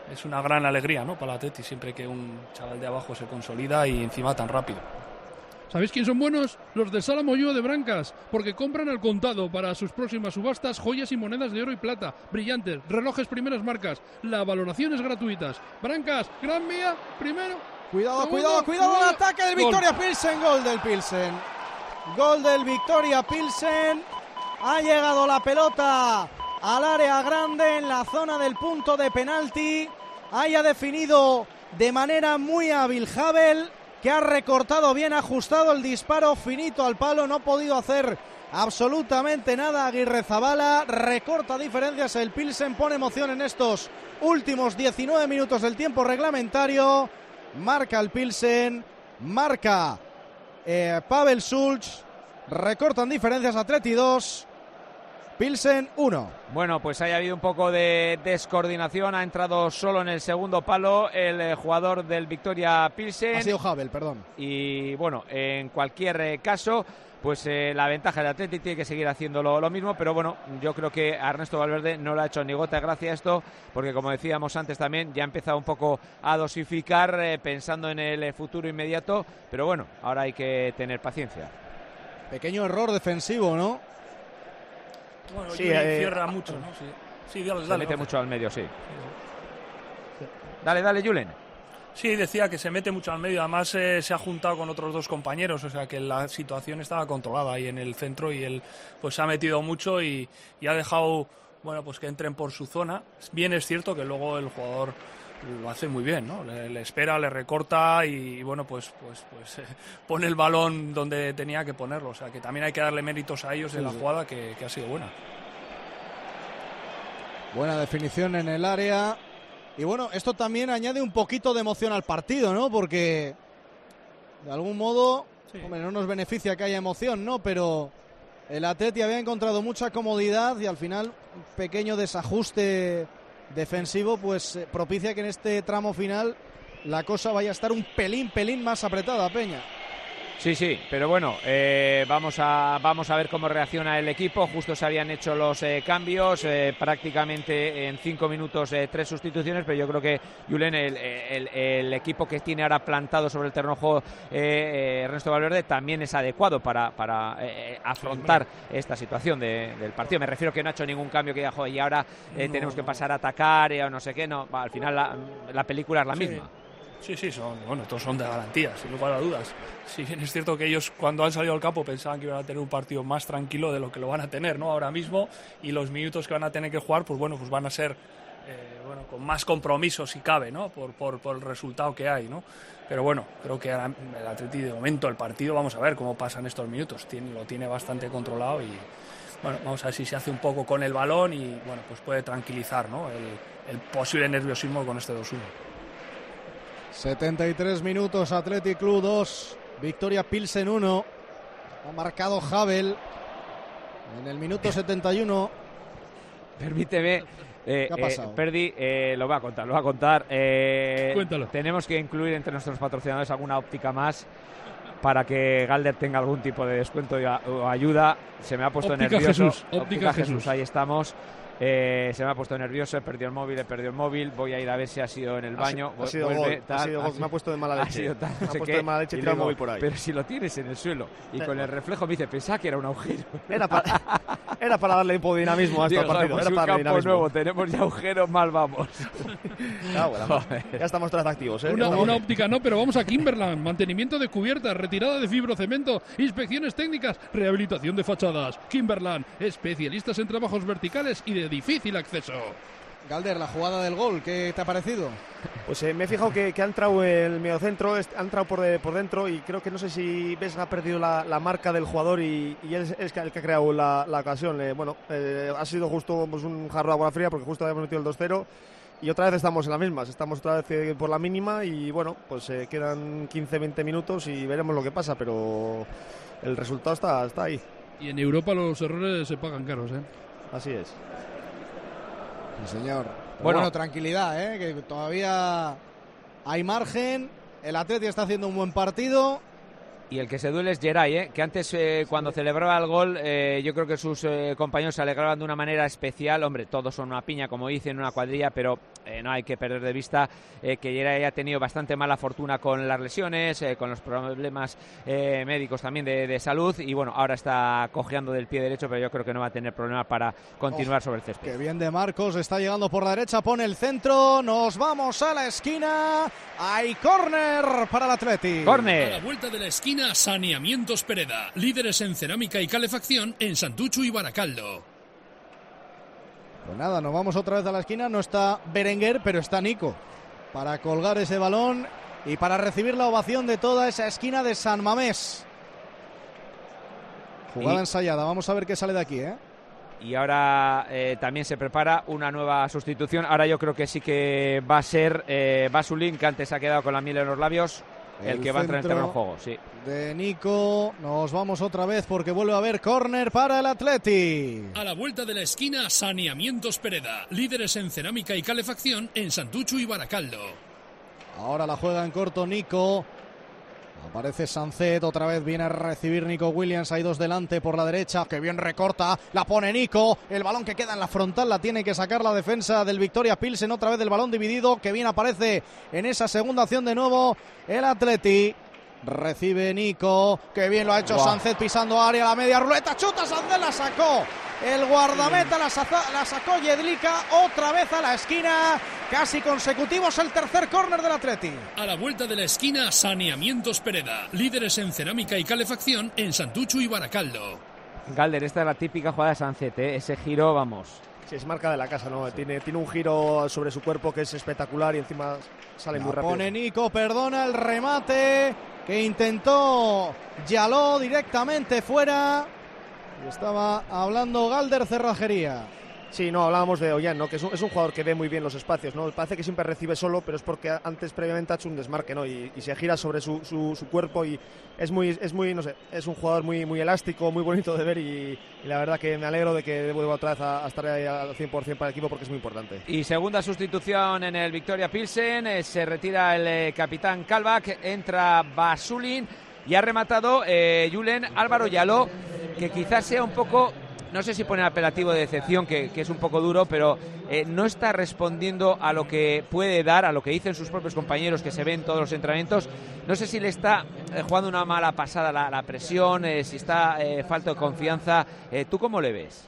es una gran alegría, ¿no?, para el Atleti, siempre que un chaval de abajo se consolida y encima tan rápido. ¿Sabéis quién son buenos? Los de Sala Molló de Brancas, porque compran al contado para sus próximas subastas joyas y monedas de oro y plata, brillantes, relojes primeras marcas, las valoraciones gratuitas. Brancas, Gran Vía, primero. Cuidado, segundo, cuidado, cuidado segundo. al ataque del Gol. Victoria Pilsen, gol del Pilsen. Gol del Victoria Pilsen. Ha llegado la pelota al área grande en la zona del punto de penalti. Haya definido de manera muy hábil Havel, que ha recortado bien, ajustado el disparo finito al palo, no ha podido hacer absolutamente nada Aguirrezabala, recorta diferencias el Pilsen, pone emoción en estos últimos diecinueve minutos del tiempo reglamentario, marca el Pilsen, marca eh, Pavel Sulch, recortan diferencias, Atleti dos, Pilsen uno. Bueno, pues haya habido un poco de descoordinación, ha entrado solo en el segundo palo el eh, jugador del Victoria Pilsen. Ha sido Havel, perdón. Y bueno, en cualquier eh, caso, pues eh, la ventaja del Atleti tiene que seguir haciendo lo, lo mismo, pero bueno, yo creo que a Ernesto Valverde no le ha hecho ni gota de gracia esto, porque como decíamos antes también, ya ha empezado un poco a dosificar eh, pensando en el eh, futuro inmediato, pero bueno, ahora hay que tener paciencia. Pequeño error defensivo, ¿no? Bueno, sí, eh, eh, cierra mucho, ¿no? Sí, sí dale, Se dale, mete dale. mucho al medio, sí. Dale, dale, Julen. Sí, decía que se mete mucho al medio, además eh, se ha juntado con otros dos compañeros, o sea que la situación estaba controlada ahí en el centro y él pues se ha metido mucho y, y ha dejado, bueno, pues que entren por su zona. Bien es cierto que luego el jugador lo hace muy bien, ¿no? Le, le espera, le recorta y, y bueno, pues pues pues eh, pone el balón donde tenía que ponerlo, o sea que también hay que darle méritos a ellos Sí, en la sí. jugada que, que ha sido buena. Buena definición en el área. Y bueno, esto también añade un poquito de emoción al partido, ¿no? Porque de algún modo, Sí. hombre, no nos beneficia que haya emoción, ¿no? Pero el Atleti había encontrado mucha comodidad y al final un pequeño desajuste defensivo pues eh, propicia que en este tramo final la cosa vaya a estar un pelín, pelín más apretada, Peña. Sí, sí, pero bueno, eh, vamos a vamos a ver cómo reacciona el equipo. Justo se habían hecho los eh, cambios, eh, prácticamente en cinco minutos eh, tres sustituciones, pero yo creo que, Julen, el, el, el equipo que tiene ahora plantado sobre el terreno de juego eh, eh, Ernesto Valverde también es adecuado para, para eh, afrontar esta situación de, del partido. Me refiero que no ha hecho ningún cambio que diga, joder, y ahora eh, No, tenemos que no. pasar a atacar eh, o no sé qué. No, va, al final la, la película es la Sí. misma. Sí, sí, son, bueno, todos son de garantía, sin lugar a dudas. Si bien es cierto que ellos cuando han salido al campo pensaban que iban a tener un partido más tranquilo de lo que lo van a tener, ¿no? Ahora mismo, y los minutos que van a tener que jugar, pues bueno, pues van a ser eh, bueno, con más compromiso si cabe, ¿no? Por, por, por el resultado que hay, ¿no? Pero bueno, creo que ahora el Atleti de momento, el partido, vamos a ver cómo pasan estos minutos. Tiene, lo tiene bastante controlado y bueno, vamos a ver si se hace un poco con el balón y bueno, pues puede tranquilizar, ¿no? El, el posible nerviosismo con este dos uno. setenta y tres minutos, Athletic Club dos, Victoria Pilsen uno. Ha marcado Havel en el minuto setenta y uno. Permíteme, eh, ¿Qué ha pasado? eh, Perdi, eh, lo va a contar, lo va a contar. Eh, Cuéntalo. Tenemos que incluir entre nuestros patrocinadores alguna óptica más para que Galder tenga algún tipo de descuento y a- o ayuda. Se me ha puesto Óptica nervioso. Jesús, Óptica Jesús. ahí estamos. Eh, se me ha puesto nervioso, he perdido el móvil, he perdido el móvil, voy a ir a ver si ha sido en el Ha baño. sido- ha sido vuelve, gol, tal, ha sido gol, ha me ha puesto de mala ha leche. sido tal, Me no ha sé puesto qué, de mala leche y y tirado el digo, móvil por ahí. Pero si lo tienes en el suelo y Da con el igual. reflejo me dice, pensaba que era un agujero. Era para, era para darle hipodinamismo a este Digo, joder, partido. pues Era un para darle campo dinamismo. nuevo, tenemos ya agujeros, mal vamos. Ah, bueno, Joder. ya estamos otra vez activos, ¿eh? Una, Estamos- una óptica no, pero vamos a Kimberland. Mantenimiento de cubiertas, retirada de fibrocemento, inspecciones técnicas, rehabilitación de fachadas. Kimberland, especialistas en trabajos verticales y de difícil acceso. Galder, la jugada del gol, ¿qué te ha parecido? Pues eh, me he fijado que, que ha entrado el mediocentro, est- ha entrado por, de- por dentro y creo que no sé si Vesga ha perdido la, la marca del jugador y, y él es, es el que ha creado la, la ocasión. Eh, bueno, eh, ha sido justo pues, un jarro de agua fría porque justo habíamos metido el dos cero y otra vez estamos en las mismas. Estamos otra vez eh, por la mínima y bueno, pues eh, quedan quince veinte minutos y veremos lo que pasa, pero el resultado está, está ahí. Y en Europa los errores se pagan caros, ¿eh? Así es. Sí, señor. Pero Bueno. bueno, tranquilidad, ¿eh? Que todavía hay margen. El Atleti está haciendo un buen partido. Y el que se duele es Geray, ¿eh? Que antes eh, cuando celebraba el gol eh, yo creo que sus eh, compañeros se alegraban de una manera especial. Hombre, todos son una piña, como dicen, una cuadrilla, pero eh, no hay que perder de vista eh, que ya ha tenido bastante mala fortuna con las lesiones, eh, con los problemas eh, médicos también de, de salud, y bueno, ahora está cojeando del pie derecho, pero yo creo que no va a tener problema para continuar oh, sobre el césped. Qué bien de Marcos, está llegando por la derecha, pone el centro, nos vamos a la esquina, hay córner para el Atleti. Córner. A la vuelta de la esquina, Saneamientos Pereda, líderes en cerámica y calefacción en Santuchu y Baracaldo. Pues nada, nos vamos otra vez a la esquina, no está Berenguer, pero está Nico para colgar ese balón y para recibir la ovación de toda esa esquina de San Mamés. Jugada y... ensayada, vamos a ver qué sale de aquí, ¿eh? Y ahora eh, también se prepara una nueva sustitución. Ahora yo creo que sí que va a ser eh, Basulín, que antes ha quedado con la miel en los labios, el, el que va a entrar en el terreno de juego, sí. De Nico, nos vamos otra vez porque vuelve a haber córner para el Atleti. A la vuelta de la esquina, Saneamientos Pereda, líderes en cerámica y calefacción en Santuchu y Baracaldo. Ahora la juega en corto Nico. Aparece Sancet, otra vez viene a recibir Nico Williams, hay dos delante por la derecha, que bien recorta, la pone Nico, el balón que queda en la frontal la tiene que sacar la defensa del Victoria Pilsen, otra vez el balón dividido, que bien aparece en esa segunda acción de nuevo el Atleti. Recibe Nico, que bien lo ha hecho wow. Sancet pisando área, la media ruleta, chuta Sancet, la sacó el guardameta, la, saza, la sacó Jedlica, otra vez a la esquina, casi consecutivos el tercer córner del Atleti. A la vuelta de la esquina, Saneamientos Pereda, líderes en cerámica y calefacción en Santuchu y Baracaldo. Galder, esta es la típica jugada de Sancet, ¿eh? Ese giro, vamos. Sí, es marca de la casa, ¿no? Tiene, tiene un giro sobre su cuerpo que es espectacular y encima sale la muy rápido. Pone Nico, perdona el remate que intentó Yaló directamente fuera. Y estaba hablando Galder Cerrajería. Sí, no, hablábamos de Ollán, ¿no? Que es un, es un jugador que ve muy bien los espacios, ¿no? Parece que siempre recibe solo, pero es porque antes previamente ha hecho un desmarque, ¿no? Y, y se gira sobre su, su, su cuerpo y es muy, es muy, no sé, es un jugador muy, muy elástico, muy bonito de ver y, y la verdad que me alegro de que vuelva otra vez a, a estar ahí al cien por ciento para el equipo porque es muy importante. Y segunda sustitución en el Victoria Pilsen, eh, se retira el eh, capitán Kalbak, entra Basulín y ha rematado eh, Julen Álvaro Yaló, que quizás sea un poco... No sé si pone apelativo de decepción, que, que es un poco duro, pero eh, no está respondiendo a lo que puede dar, a lo que dicen sus propios compañeros, que se ven en todos los entrenamientos. No sé si le está eh, jugando una mala pasada la, la presión, eh, si está eh, falta de confianza. Eh, ¿Tú cómo le ves?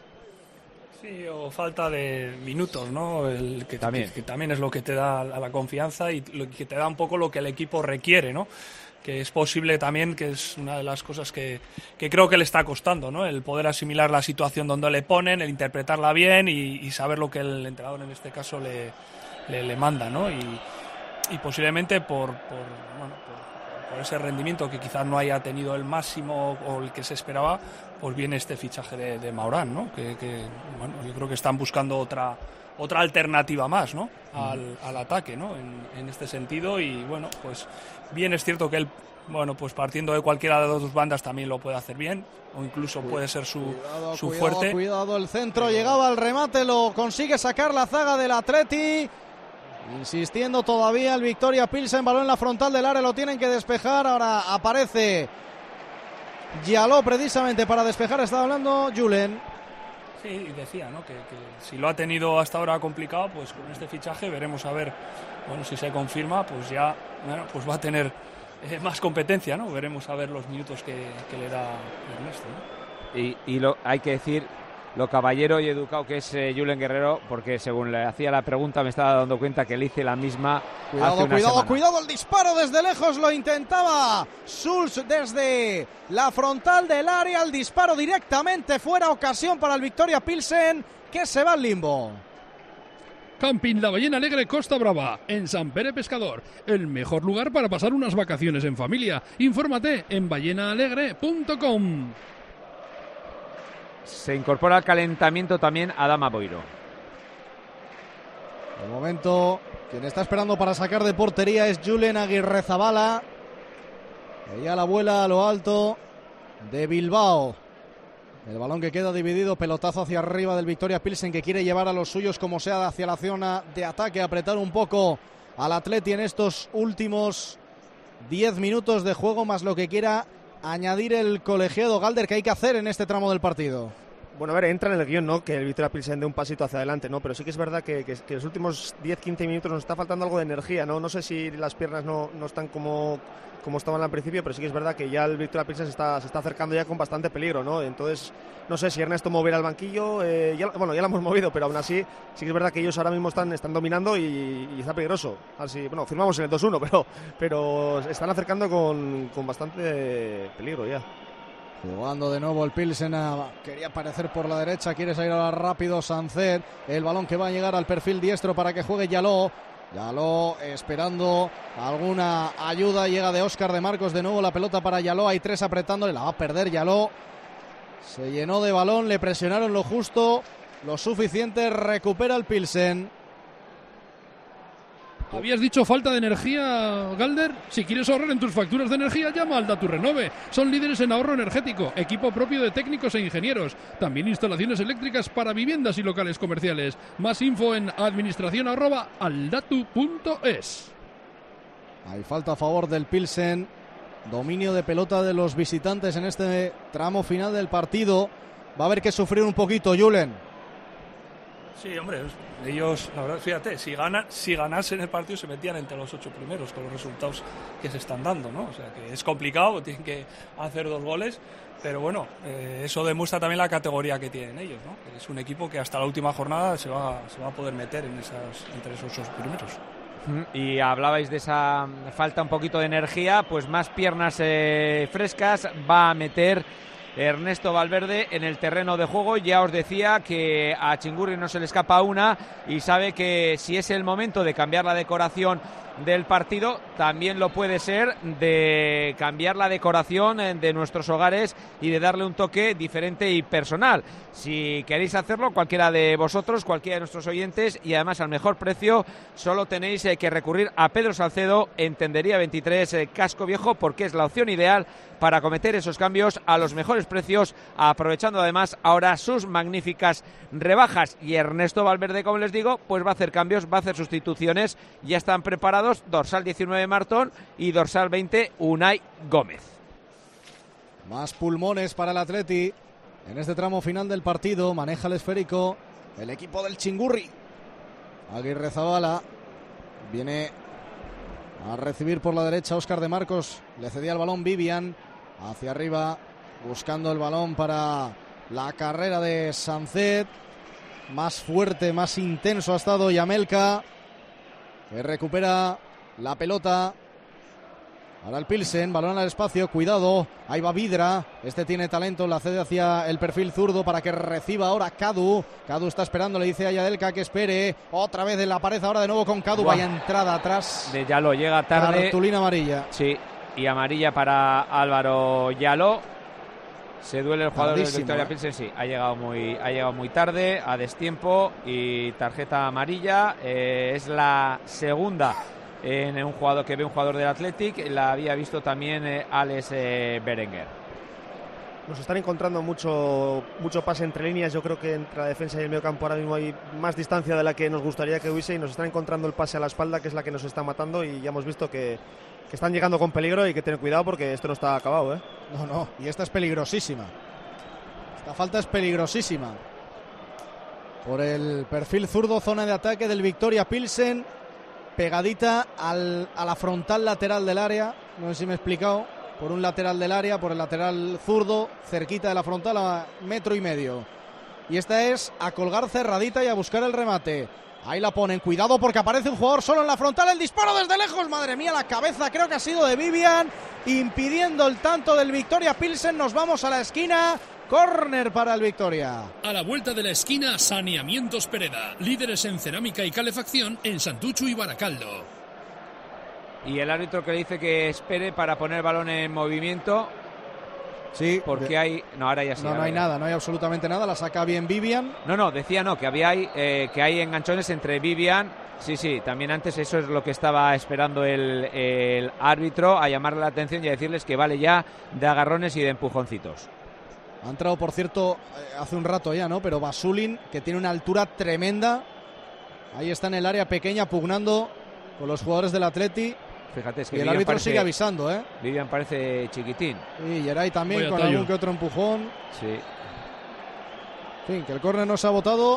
Sí, o falta de minutos, ¿no? El que, también. Que, que también es lo que te da la confianza y lo que te da un poco lo que el equipo requiere, ¿no? Que es posible también, que es una de las cosas que, que creo que le está costando, ¿no? El poder asimilar la situación donde le ponen, el interpretarla bien y, y saber lo que el entrenador en este caso le, le, le manda, ¿no? Y, y posiblemente por, por, bueno, por, por ese rendimiento que quizás no haya tenido el máximo o el que se esperaba, pues viene este fichaje de, de Maurán, ¿no? Que, que bueno, yo creo que están buscando otra otra alternativa más, ¿no? Al, al ataque, ¿no? En, en este sentido y bueno, pues bien es cierto que él, bueno, pues partiendo de cualquiera de las dos bandas también lo puede hacer bien o incluso puede ser su, cuidado, su cuidado, fuerte. Cuidado, el centro llegaba al remate, lo consigue sacar la zaga del Atleti. Insistiendo todavía el Victoria Pilsen, balón en la frontal del área, lo tienen que despejar. Ahora aparece Yaló precisamente para despejar, estaba hablando Julen. Sí, y decía, ¿no? Que, que si lo ha tenido hasta ahora complicado, pues con este fichaje veremos a ver, bueno, si se confirma, pues ya, bueno, pues va a tener eh, más competencia, ¿no? Veremos a ver los minutos que, que le da Ernesto, ¿no? Y, y lo, hay que decir lo caballero y educado que es eh, Julen Guerrero, porque según le hacía la pregunta me estaba dando cuenta que le hice la misma. Cuidado, hace una cuidado, semana. cuidado, el disparo desde lejos lo intentaba Schulz desde la frontal del área, el disparo directamente fuera, ocasión para el Victoria Pilsen que se va al limbo. Camping La Ballena Alegre Costa Brava, en San Pere Pescador. El mejor lugar para pasar unas vacaciones en familia. Infórmate en ballena alegre punto com. Se incorpora al calentamiento también Adama Boiro. De momento, quien está esperando para sacar de portería es Julen Aguirrezabala. Ella la vuela a lo alto de Bilbao. El balón que queda dividido, pelotazo hacia arriba del Victoria Pilsen, que quiere llevar a los suyos como sea hacia la zona de ataque, apretar un poco al Atleti en estos últimos diez minutos de juego, más lo que quiera añadir el colegiado. Galder, ¿qué hay que hacer en este tramo del partido? Bueno, a ver, entra en el guión, ¿no? Que el Victoria Pilsen dé un pasito hacia adelante, ¿no? Pero sí que es verdad que, que, que los últimos diez quince minutos nos está faltando algo de energía, ¿no? No sé si las piernas no, no están como, como estaban al principio, pero sí que es verdad que ya el Victoria Pilsen se está, se está acercando ya con bastante peligro, ¿no? Entonces, no sé si Ernesto moverá el banquillo, eh, ya, bueno, ya lo hemos movido, pero aún así sí que es verdad que ellos ahora mismo están, están dominando y, y está peligroso. Así, bueno, firmamos en el dos uno, pero, pero están acercando con, con bastante peligro ya. Jugando de nuevo el Pilsen, quería aparecer por la derecha, quiere salir ahora rápido Sancet, el balón que va a llegar al perfil diestro para que juegue Yaló. Yaló esperando alguna ayuda, llega de Óscar de Marcos, de nuevo la pelota para Yaló, hay tres apretándole, la va a perder Yaló. Se llenó de balón, le presionaron lo justo, lo suficiente, recupera el Pilsen. ¿Habías dicho falta de energía, Galder? Si quieres ahorrar en tus facturas de energía, llama al Daturrenove. Son líderes en ahorro energético, equipo propio de técnicos e ingenieros. También instalaciones eléctricas para viviendas y locales comerciales. Más info en administración arroba aldatu punto es. Hay falta a favor del Pilsen. Dominio de pelota de los visitantes en este tramo final del partido. Va a haber que sufrir un poquito, Julen. Sí, hombre, ellos, la verdad, fíjate, si ganan, si ganasen el partido se metían entre los ocho primeros con los resultados que se están dando, ¿no? O sea, que es complicado, tienen que hacer dos goles, pero bueno, eh, eso demuestra también la categoría que tienen ellos, ¿no? Es un equipo que hasta la última jornada se va, se va a poder meter en esas, entre esos ocho primeros. Y hablabais de esa falta un poquito de energía, pues más piernas eh, frescas va a meter Ernesto Valverde en el terreno de juego. Ya os decía que a Chingurri no se le escapa una y sabe que si es el momento de cambiar la decoración del partido, también lo puede ser de cambiar la decoración de nuestros hogares y de darle un toque diferente y personal. Si queréis hacerlo, cualquiera de vosotros, cualquiera de nuestros oyentes, y además al mejor precio, solo tenéis que recurrir a Pedro Salcedo en Tendería veintitrés Casco Viejo, porque es la opción ideal para cometer esos cambios a los mejores precios, aprovechando además ahora sus magníficas rebajas. Y Ernesto Valverde, como les digo, pues va a hacer cambios, va a hacer sustituciones. Ya están preparados dorsal diecinueve Martón y dorsal veinte Unai Gómez. Más pulmones para el Atleti en este tramo final del partido. Maneja el esférico el equipo del Chingurri. Aguirre Zabala viene a recibir por la derecha Óscar de Marcos, le cedía el balón Vivian hacia arriba, buscando el balón para la carrera de Sancet. Más fuerte, más intenso ha estado Yamelka, que recupera la pelota. Ahora el Pilsen, balón al espacio, cuidado, ahí va Vidra, este tiene talento, la cede hacia el perfil zurdo para que reciba ahora Cadu. Cadu está esperando, le dice a Yadelka que espere, otra vez en la pared ahora de nuevo con Cadu, vaya entrada atrás. De Yaló, llega tarde. Cartulina amarilla. Sí, y amarilla para Álvaro Yaló. Se duele el jugador del Victoria Pilsen, sí, ha llegado muy, ha llegado muy tarde, a destiempo y tarjeta amarilla. Eh, es la segunda en un jugador que ve un jugador del Athletic, la había visto también eh, Alex eh, Berenguer. Nos están encontrando mucho, mucho pase entre líneas. Yo creo que entre la defensa y el medio campo ahora mismo hay más distancia de la que nos gustaría que hubiese, y nos están encontrando el pase a la espalda, que es la que nos está matando, y ya hemos visto que, que están llegando con peligro y que tener cuidado porque esto no está acabado, ¿eh? No, no, y esta es peligrosísima. Esta falta es peligrosísima. Por el perfil zurdo, zona de ataque del Victoria Pilsen, pegadita al, a la frontal lateral del área. No sé si me he explicado. Por un lateral del área, por el lateral zurdo, cerquita de la frontal, a metro y medio. Y esta es a colgar cerradita y a buscar el remate. Ahí la ponen, cuidado porque aparece un jugador solo en la frontal, el disparo desde lejos, madre mía, la cabeza creo que ha sido de Vivian, impidiendo el tanto del Victoria Pilsen. Nos vamos a la esquina, córner para el Victoria. A la vuelta de la esquina, Saneamientos Pereda, líderes en cerámica y calefacción en Santuchu y Baracaldo. Y el árbitro que le dice que espere para poner el balón en movimiento. Sí. Porque de... hay... No, ahora ya sí. No, no hay ya. nada, no hay absolutamente nada. La saca bien Vivian. No, no, decía no, que había eh, que hay enganchones entre Vivian. Sí, sí, también antes eso es lo que estaba esperando el, el árbitro, a llamarle la atención y a decirles que vale ya de agarrones y de empujoncitos. Ha entrado, por cierto, hace un rato ya, ¿no? Pero Basulin, que tiene una altura tremenda. Ahí está en el área pequeña pugnando con los jugadores del Atleti. Fíjate, es que y el Vivian árbitro parece, sigue avisando, ¿eh? Vivian parece chiquitín. Y Geray también, Voy con tallo. algún que otro empujón. Sí. En fin, que el córner no se ha votado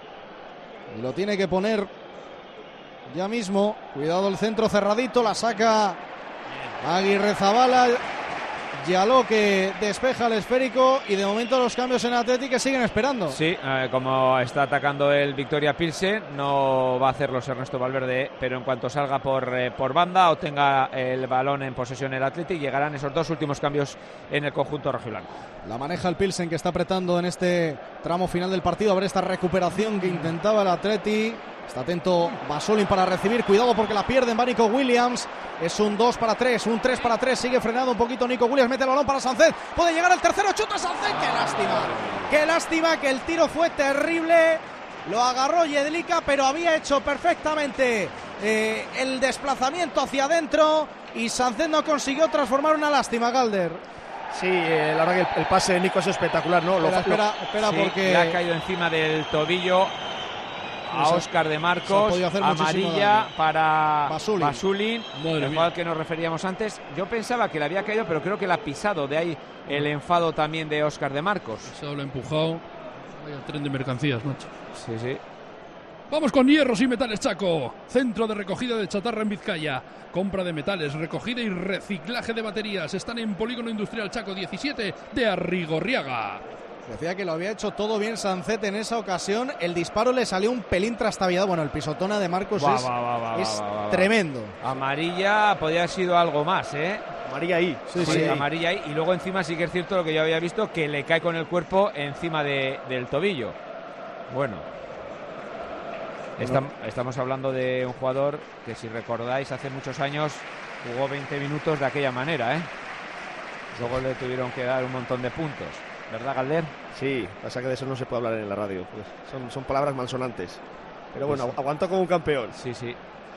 y lo tiene que poner ya mismo. Cuidado el centro cerradito, la saca Aguirrezabala. Yaló que despeja el esférico y de momento los cambios en Athletic que siguen esperando. Sí, eh, como está atacando el Victoria Pilsen, no va a hacerlos Ernesto Valverde, pero en cuanto salga por, eh, por banda o tenga el balón en posesión el Athletic, llegarán esos dos últimos cambios en el conjunto rojiblanco. La maneja el Pilsen, que está apretando en este tramo final del partido. A ver esta recuperación que intentaba el Athletic. Está atento Basolin para recibir. Cuidado porque la pierden. Va Nico Williams. Es un dos para tres, un tres para tres. Sigue frenado un poquito Nico Williams. Mete el balón para Sánchez. Puede llegar el tercero. Chuta Sánchez. ¡Qué lástima! ¡Qué lástima! Que el tiro fue terrible. Lo agarró Jedlica, pero había hecho perfectamente eh, el desplazamiento hacia adentro. Y Sánchez no consiguió transformar una lástima, Galder. Sí, eh, la verdad que el, el pase de Nico es espectacular, ¿no? Espera, lo, espera, lo... espera sí, porque... le ha caído encima del tobillo a Óscar de Marcos, amarilla para Basulin, Basulin el jugador al que nos referíamos antes. Yo pensaba que le había caído, pero creo que la ha pisado, de ahí el enfado también de Óscar de Marcos. Se lo ha empujado. Vaya tren de mercancías, macho. Sí, sí. Vamos con Hierros y Metales Chaco, centro de recogida de chatarra en Vizcaya, compra de metales, recogida y reciclaje de baterías. Están en Polígono Industrial Chaco diecisiete de Arrigorriaga. Decía que lo había hecho todo bien Sánchez en esa ocasión. El disparo le salió un pelín trastabillado. Bueno, el pisotona de Marcos va, es, va, va, va, es va, va, va. tremendo. Amarilla podría haber sido algo más, ¿eh? Amarilla ahí. Sí, sí, sí. Amarilla ahí. Y luego encima sí que es cierto lo que yo había visto, que le cae con el cuerpo encima de, del tobillo. Bueno. Estam, estamos hablando de un jugador que, si recordáis, hace muchos años jugó veinte minutos de aquella manera, ¿eh? Luego le tuvieron que dar un montón de puntos. ¿Verdad, Galder? Sí, pasa que de eso no se puede hablar en la radio. Pues son, son palabras malsonantes. Pero bueno, pues, aguantó como un campeón. Sí, sí.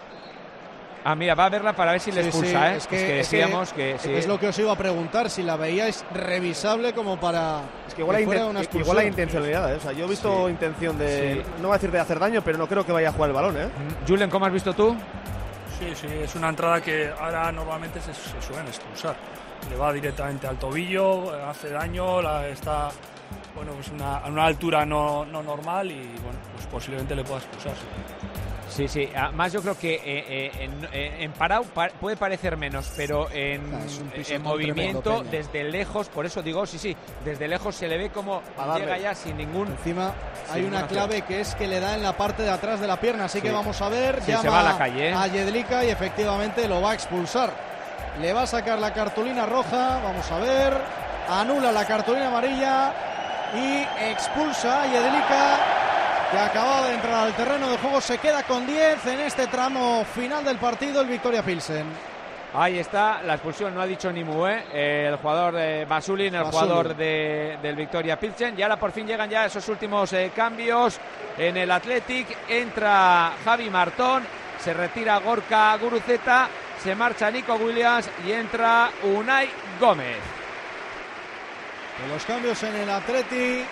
Ah, mira, va a verla para ver si le sí, expulsa, sí. ¿eh? Es que, es que decíamos es que... que sí. Es lo que os iba a preguntar, si la veíais revisable como para... Es que igual, que fuera una igual hay intencionalidad, ¿eh? O sea, yo he visto sí. intención de... Sí. No voy a decir de hacer daño, pero no creo que vaya a jugar el balón, ¿eh? Julen, ¿cómo has visto tú? Sí, sí, es una entrada que ahora normalmente se, se suelen expulsar. Le va directamente al tobillo, hace daño, la, está bueno, pues una, a una altura no, no normal y bueno, pues posiblemente le pueda expulsar. Sí, sí, además yo creo que eh, eh, en, eh, en parado pa puede parecer menos, pero en, en movimiento tremendo, desde lejos, por eso digo, sí, sí, desde lejos se le ve como llega ya sin ningún... Encima hay una clave que es que le da en la parte de atrás de la pierna, así sí. que vamos a ver, sí, llama se va a la calle, ¿eh? a Jedlica y efectivamente lo va a expulsar. Le va a sacar la cartulina roja, vamos a ver, anula la cartulina amarilla y expulsa a Jedlica, que acababa de entrar al terreno de juego. Se queda con diez en este tramo final del partido el Victoria Pilsen. Ahí está, la expulsión, no ha dicho ni mu, ¿eh? El jugador de Basulin, el Basulin. jugador de, del Victoria Pilsen. Y ahora por fin llegan ya esos últimos eh, cambios en el Athletic. Entra Javi Martón, se retira Gorka Guruceta, se marcha Nico Williams y entra Unai Gómez. De los cambios en el Athletic,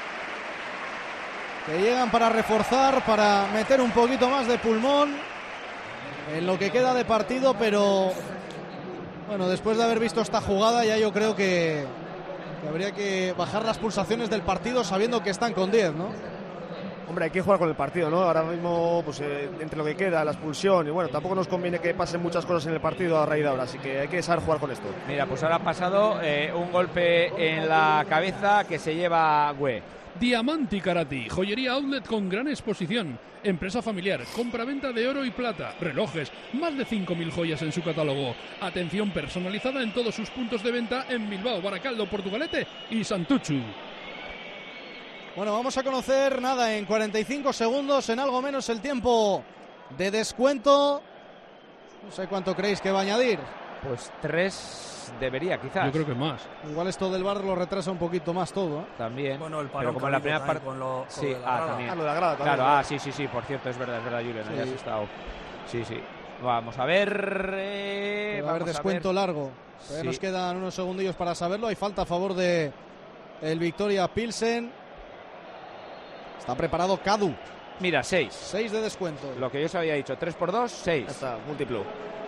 que llegan para reforzar, para meter un poquito más de pulmón en lo que queda de partido, pero bueno, después de haber visto esta jugada ya yo creo que, que habría que bajar las pulsaciones del partido sabiendo que están con diez, ¿no? Hombre, hay que jugar con el partido, ¿no? Ahora mismo, pues eh, entre lo que queda, la expulsión, y bueno, tampoco nos conviene que pasen muchas cosas en el partido a raíz de ahora, así que hay que saber jugar con esto. Mira, pues ahora ha pasado eh, un golpe en la cabeza que se lleva Güe. Diamanti Karati, joyería outlet con gran exposición, empresa familiar, compra-venta de oro y plata, relojes, más de cinco mil joyas en su catálogo, atención personalizada en todos sus puntos de venta en Bilbao, Baracaldo, Portugalete y Santuchu. Bueno, vamos a conocer nada en cuarenta y cinco segundos, en algo menos el tiempo de descuento. No sé cuánto creéis que va a añadir. Pues tres debería, quizás. Yo creo que más. Igual esto del V A R lo retrasa un poquito más todo, ¿eh? También. Bueno, el pero como en la primera parte con lo, con sí, lo de la ah, grada. también. Ah, lo de la grada también. Claro, ah, sí, sí, sí, por cierto, es verdad, es verdad, Julen, sí. Has estado. Sí, sí. Vamos a ver. Eh, va a haber descuento ver. largo. Sí. Nos quedan unos segundillos para saberlo. Hay falta a favor de el Victoria Pilsen. Está preparado Cadu. Mira, seis. seis de descuento. Lo que yo os había dicho, tres por dos, seis. Ya está, múltiplo.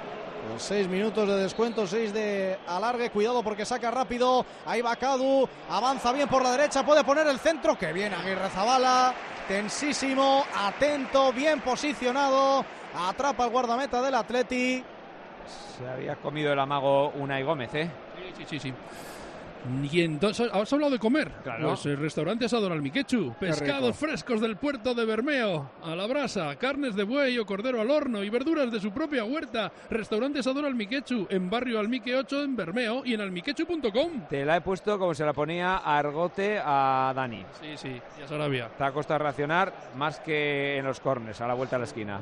Los seis minutos de descuento, seis de alargue. Cuidado porque saca rápido. Ahí va Cadu. Avanza bien por la derecha. Puede poner el centro. Que bien Aguirrezabala. Tensísimo. Atento. Bien posicionado. Atrapa el guardameta del Atleti. Se había comido el amago Unai Gómez, ¿eh? Sí, sí, sí. sí. Y entonces, ¿has hablado de comer? Claro. Pues el restaurante Asador Almiquechu. Pescados frescos del puerto de Bermeo a la brasa, carnes de buey o cordero al horno y verduras de su propia huerta. Restaurante Asador Almiquechu, en barrio Almique ocho en Bermeo y en almiquechu punto com. Te la he puesto como se la ponía Argote a Dani. Sí, sí, ya Sarabia. Te ha costado reaccionar más que en los corners, a la vuelta a la esquina.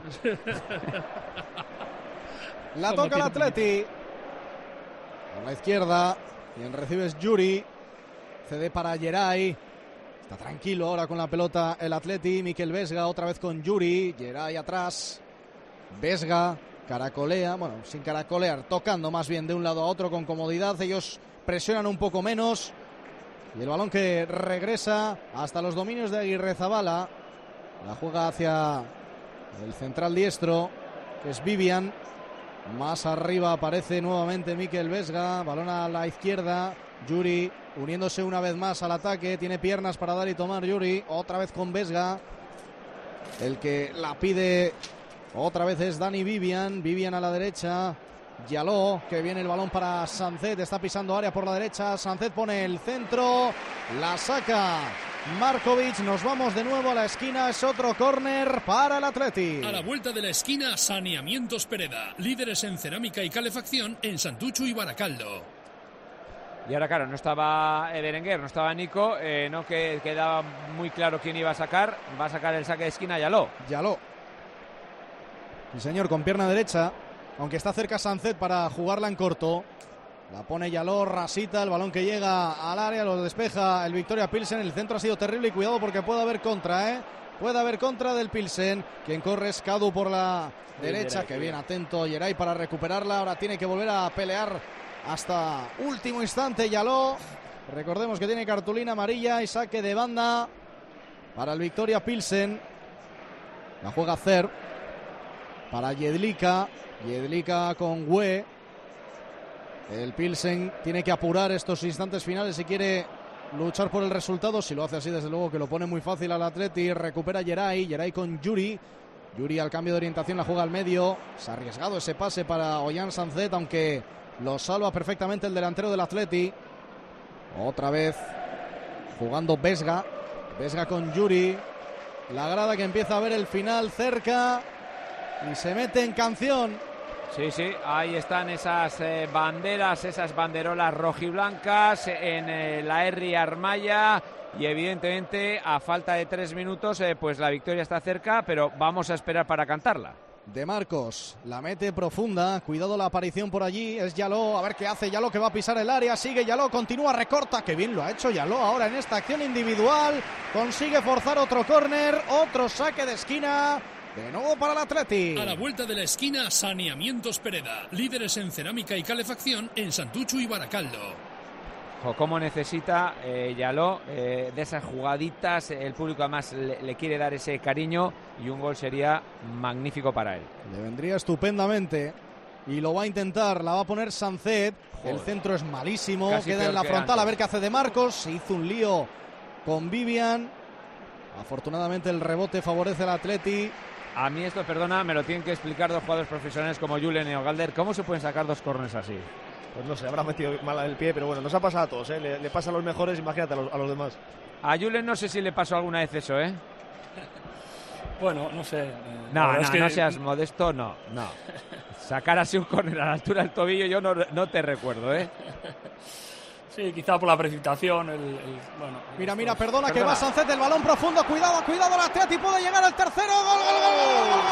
La toca el Atleti. Por la izquierda. Quien recibe es Yuri. Cede para Geray. Está tranquilo ahora con la pelota el Atleti. Mikel Vesga otra vez con Yuri. Geray atrás. Vesga caracolea. Bueno, sin caracolear. Tocando más bien de un lado a otro con comodidad. Ellos presionan un poco menos. Y el balón que regresa hasta los dominios de Aguirrezabala. La juega hacia el central diestro, que es Vivian. Más arriba aparece nuevamente Mikel Vesga, balón a la izquierda, Yuri uniéndose una vez más al ataque, tiene piernas para dar y tomar Yuri, otra vez con Vesga, el que la pide otra vez es Dani Vivian, Vivian a la derecha, Yaló, que viene el balón para Sancet, está pisando área por la derecha, Sancet pone el centro, la saca Markovic, nos vamos de nuevo a la esquina, es otro córner para el Atleti. A la vuelta de la esquina, Saneamientos Pereda, líderes en cerámica y calefacción en Santuchu y Baracaldo. Y ahora, claro, no estaba Berenguer, no estaba Nico, eh, no que quedaba muy claro quién iba a sacar, va a sacar el saque de esquina Yaló. Yaló. El señor con pierna derecha, aunque está cerca Sancet para jugarla en corto. La pone Yaló, rasita, el balón que llega al área, lo despeja el Victoria Pilsen. El centro ha sido terrible y cuidado porque puede haber contra, ¿eh? Puede haber contra del Pilsen. Quien corre es Cadu por la sí, derecha, Geray, que bien atento Geray para recuperarla. Ahora tiene que volver a pelear hasta último instante Yaló. Recordemos que tiene cartulina amarilla y saque de banda para el Victoria Pilsen. La juega Cer para Jedlika. Jedlika con Gue. El Pilsen tiene que apurar estos instantes finales si quiere luchar por el resultado. Si lo hace así, desde luego que lo pone muy fácil al Atleti. Recupera Geray, Geray con Yuri. Yuri al cambio de orientación, la juega al medio. Se ha arriesgado ese pase para Ollán Sancet, aunque lo salva perfectamente el delantero del Atleti. Otra vez jugando Vesga. Vesga con Yuri. La grada que empieza a ver el final cerca y se mete en canción. Sí, sí, ahí están esas eh, banderas, esas banderolas rojiblancas en eh, la R Armaya y evidentemente a falta de tres minutos eh, pues la victoria está cerca, pero vamos a esperar para cantarla. De Marcos, la mete profunda, cuidado la aparición por allí, es Yaló, a ver qué hace Yaló que va a pisar el área, sigue Yaló, continúa, recorta, que bien lo ha hecho Yaló ahora en esta acción individual, consigue forzar otro córner, otro saque de esquina. De nuevo para el Atleti. A la vuelta de la esquina, Saneamientos Pereda, líderes en cerámica y calefacción en Santuchu y Baracaldo. O cómo necesita eh, Yaló eh, de esas jugaditas, el público además le, le quiere dar ese cariño y un gol sería magnífico para él. Le vendría estupendamente y lo va a intentar, la va a poner Sancet. Joder. El centro es malísimo, Casi queda en la frontal, a ver qué hace de Marcos, se hizo un lío con Vivian. Afortunadamente el rebote favorece al Atleti. A mí esto, perdona, me lo tienen que explicar dos jugadores profesionales como Julen y Ogalder. ¿Cómo se pueden sacar dos corners así? Pues no sé, habrá metido mal el pie, pero bueno, nos ha pasado a todos, ¿eh? Le, le pasa a los mejores, imagínate a los, a los demás. A Julen no sé si le pasó alguna vez eso, ¿eh? Bueno, no sé. Eh, no, no, es que... no seas modesto, no, no. Sacar así un córner a la altura del tobillo yo no, no te recuerdo, ¿eh? Sí, quizá por la precipitación. El, el, bueno, mira, mira, perdona, perdona que va Sancet, el balón profundo, cuidado, cuidado, el Atleti puede llegar al tercero. Gol, gol, gol, gol, gol, gol,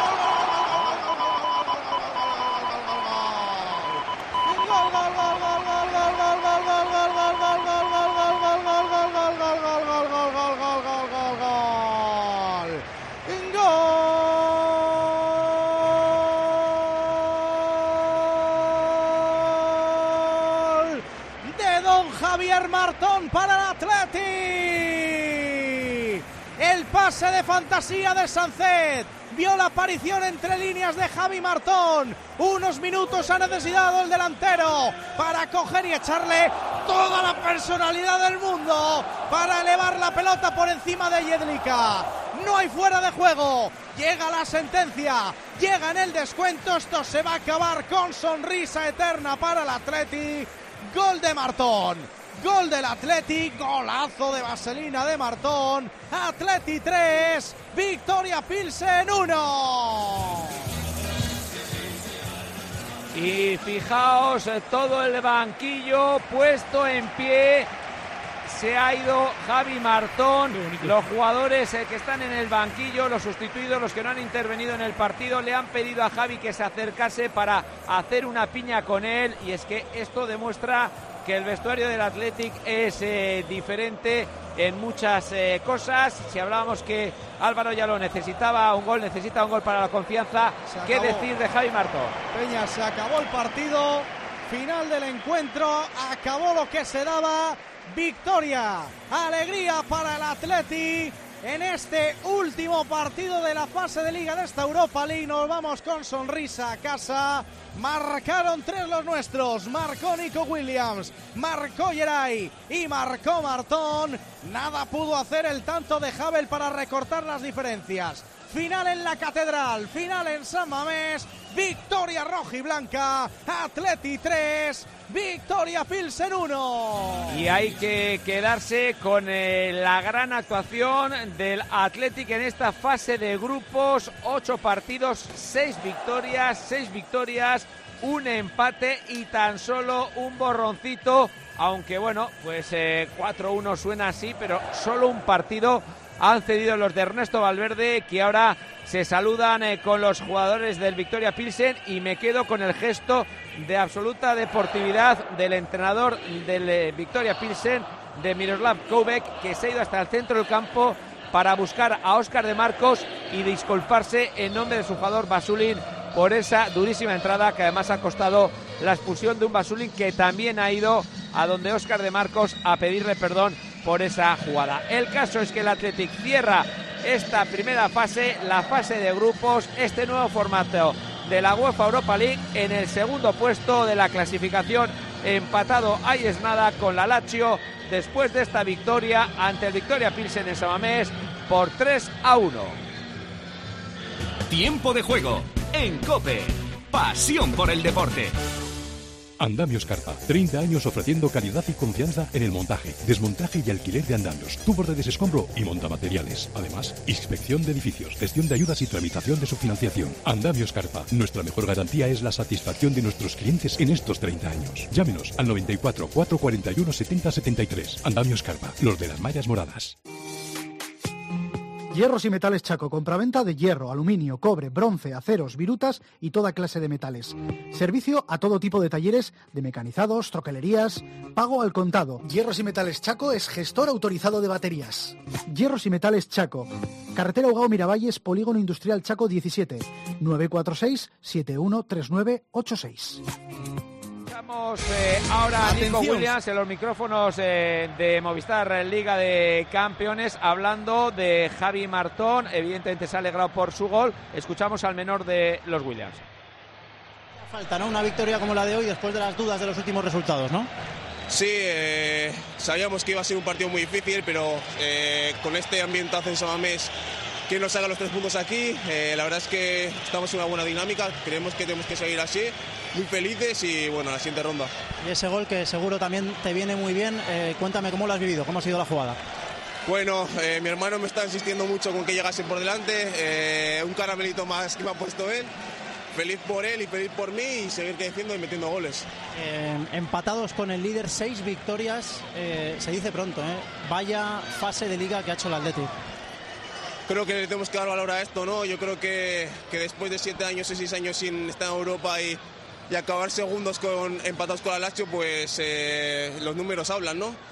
Javier Martón para el Atleti. El pase de fantasía de Sancet. vio la aparición entre líneas de Javi Martón. Unos minutos ha necesitado el delantero para coger y echarle toda la personalidad del mundo para elevar la pelota por encima de Jedlicka. No hay fuera de juego. Llega la sentencia, llega en el descuento. Esto se va a acabar con sonrisa eterna para el Athletic. Gol de Martón. Gol del Athletic, golazo de vaselina de Martón. Athletic tres, Victoria Pilsen uno. Y fijaos, todo el banquillo puesto en pie. Se ha ido Javi Martón. Los jugadores que están en el banquillo, los sustituidos, los que no han intervenido en el partido, le han pedido a Javi que se acercase para hacer una piña con él. Y es que esto demuestra que el vestuario del Athletic es eh, diferente en muchas eh, cosas. Si hablábamos que Álvaro ya lo necesitaba, un gol, necesita un gol para la confianza. ¿Qué decir de Javi Martón? Peña, se acabó el partido, final del encuentro, acabó lo que se daba. Victoria, alegría para el Athletic en este último partido de la fase de Liga de esta Europa League. Nos vamos con sonrisa a casa. Marcaron tres los nuestros, marcó Nico Williams, marcó Geray y marcó Martón. Nada pudo hacer el tanto de Havel para recortar las diferencias. Final en la Catedral, final en San Mamés, victoria rojiblanca, Athletic tres, Victoria Pilsen uno. Y hay que quedarse con eh, la gran actuación del Athletic en esta fase de grupos. Ocho partidos, seis victorias, seis victorias, un empate y tan solo un borroncito. Aunque bueno, pues eh, cuatro uno suena así, pero solo un partido han cedido los de Ernesto Valverde, que ahora se saludan eh, con los jugadores del Victoria Pilsen, y me quedo con el gesto de absoluta deportividad del entrenador del eh, Victoria Pilsen, de Miroslav Koubek, que se ha ido hasta el centro del campo para buscar a Óscar de Marcos y disculparse en nombre de su jugador Vasulin por esa durísima entrada, que además ha costado la expulsión de un Vasulin que también ha ido a donde Óscar de Marcos a pedirle perdón por esa jugada. El caso es que el Athletic cierra esta primera fase, la fase de grupos, este nuevo formato de la UEFA Europa League, en el segundo puesto de la clasificación, empatado ahí es nada con la Lazio, después de esta victoria ante el Victoria Pilsen en San Mamés por tres a uno. Tiempo de juego en COPE. Pasión por el deporte. Andamios Carpa, treinta años ofreciendo calidad y confianza en el montaje, desmontaje y alquiler de andamios, tubos de desescombro y montamateriales. Además, inspección de edificios, gestión de ayudas y tramitación de su financiación. Andamios Carpa, nuestra mejor garantía es la satisfacción de nuestros clientes en estos treinta años. Llámenos al noventa y cuatro, cuatrocientos cuarenta y uno, setenta setenta y tres. Andamios Carpa, los de las mallas moradas. Hierros y Metales Chaco, compraventa de hierro, aluminio, cobre, bronce, aceros, virutas y toda clase de metales. Servicio a todo tipo de talleres de mecanizados, troquelerías, pago al contado. Hierros y Metales Chaco es gestor autorizado de baterías. Hierros y Metales Chaco, carretera Ugao Miravalles, Polígono Industrial Chaco diecisiete, nueve cuatro seis, siete uno tres nueve ocho seis. Eh, ahora Atención. Nico Williams en los micrófonos eh, de Movistar Liga de Campeones, hablando de Javi Martón. Evidentemente se ha alegrado por su gol. Escuchamos al menor de los Williams. Falta, ¿no? Una victoria como la de hoy después de las dudas de los últimos resultados, ¿no? Sí, eh, sabíamos que iba a ser un partido muy difícil, pero eh, con este ambientazo en San Mamés, que nos haga los tres puntos aquí, eh, la verdad es que estamos en una buena dinámica, creemos que tenemos que seguir así, muy felices y bueno, la siguiente ronda. Y ese gol que seguro también te viene muy bien, eh, cuéntame cómo lo has vivido, cómo ha sido la jugada. Bueno, eh, mi hermano me está insistiendo mucho con que llegase por delante, eh, un caramelito más que me ha puesto él. Feliz por él y feliz por mí y seguir creciendo y metiendo goles. Eh, empatados con el líder, seis victorias, eh, se dice pronto, ¿eh? Vaya fase de liga que ha hecho el Athletic. Creo que le tenemos que dar valor a esto, ¿no? Yo creo que, que después de siete años o seis años sin estar en Europa y, y acabar segundos con, empatados con la Lazio, pues eh, los números hablan, ¿no?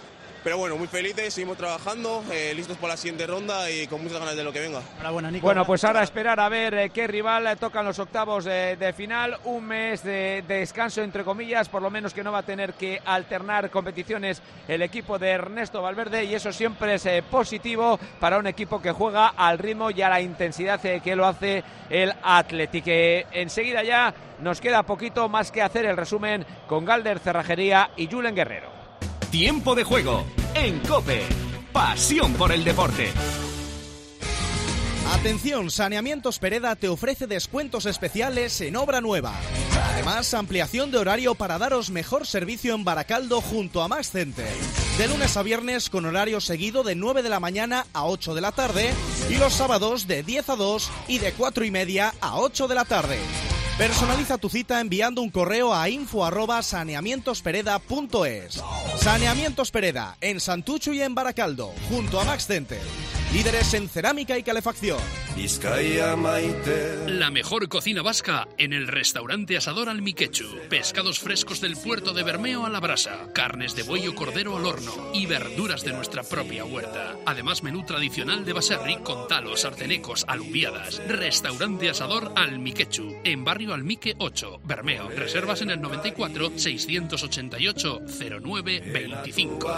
pero bueno, muy felices, seguimos trabajando, eh, listos para la siguiente ronda y con muchas ganas de lo que venga. Enhorabuena, Nico. Bueno, pues ahora a esperar a ver eh, qué rival eh, tocan los octavos eh, de final. Un mes de, de descanso, entre comillas, por lo menos que no va a tener que alternar competiciones el equipo de Ernesto Valverde, y eso siempre es eh, positivo para un equipo que juega al ritmo y a la intensidad eh, que lo hace el Athletic. Eh, enseguida ya nos queda poquito más que hacer el resumen con Galder Cerrajería y Julen Guerrero. Tiempo de juego en COPE. Pasión por el deporte. Atención, Saneamientos Pereda te ofrece descuentos especiales en obra nueva. Además, ampliación de horario para daros mejor servicio en Baracaldo junto a Max Center. De lunes a viernes con horario seguido de nueve de la mañana a ocho de la tarde y los sábados de diez a dos y de cuatro y media a ocho de la tarde. Personaliza tu cita enviando un correo a info arroba saneamientospereda punto es. Saneamientos Pereda, en Santucho y en Baracaldo, junto a Max Center. Líderes en cerámica y calefacción. La mejor cocina vasca en el restaurante Asador Almiquechu. Pescados frescos del puerto de Bermeo a la brasa, carnes de buey o cordero al horno y verduras de nuestra propia huerta. Además, menú tradicional de Baserri con talos, artenecos, alubiadas. Restaurante Asador Almiquechu, en barrio Almique ocho, Bermeo. Reservas en el noventa y cuatro, seiscientos ochenta y ocho, cero nueve veinticinco.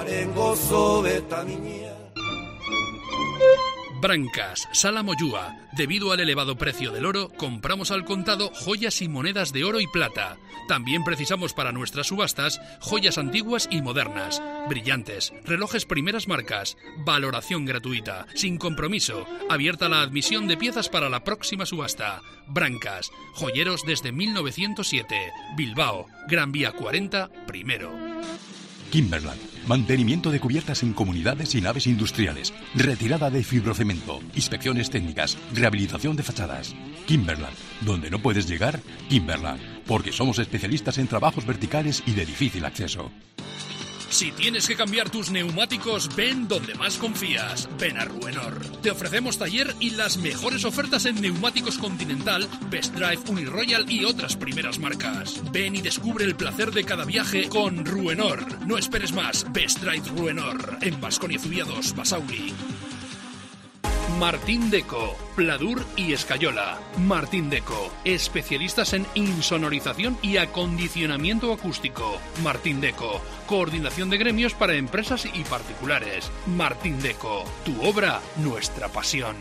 Brancas, Sala Moyúa. Debido al elevado precio del oro, compramos al contado joyas y monedas de oro y plata. También precisamos para nuestras subastas joyas antiguas y modernas, brillantes, relojes primeras marcas, valoración gratuita, sin compromiso, abierta la admisión de piezas para la próxima subasta. Brancas, joyeros desde mil novecientos siete, Bilbao, Gran Vía cuarenta, primero. Kimberland. Mantenimiento de cubiertas en comunidades y naves industriales. Retirada de fibrocemento. Inspecciones técnicas. Rehabilitación de fachadas. Kimberland. Donde no puedes llegar, Kimberland. Porque somos especialistas en trabajos verticales y de difícil acceso. Si tienes que cambiar tus neumáticos, ven donde más confías. Ven a Ruenor. Te ofrecemos taller y las mejores ofertas en neumáticos Continental, Best Drive, Uniroyal y otras primeras marcas. Ven y descubre el placer de cada viaje con Ruenor. No esperes más. Best Drive Ruenor. En Baskonia Zubia dos, Basauri. Martín Deco, Pladur y Escayola. Martín Deco, especialistas en insonorización y acondicionamiento acústico. Martín Deco, coordinación de gremios para empresas y particulares. Martín Deco, tu obra, nuestra pasión.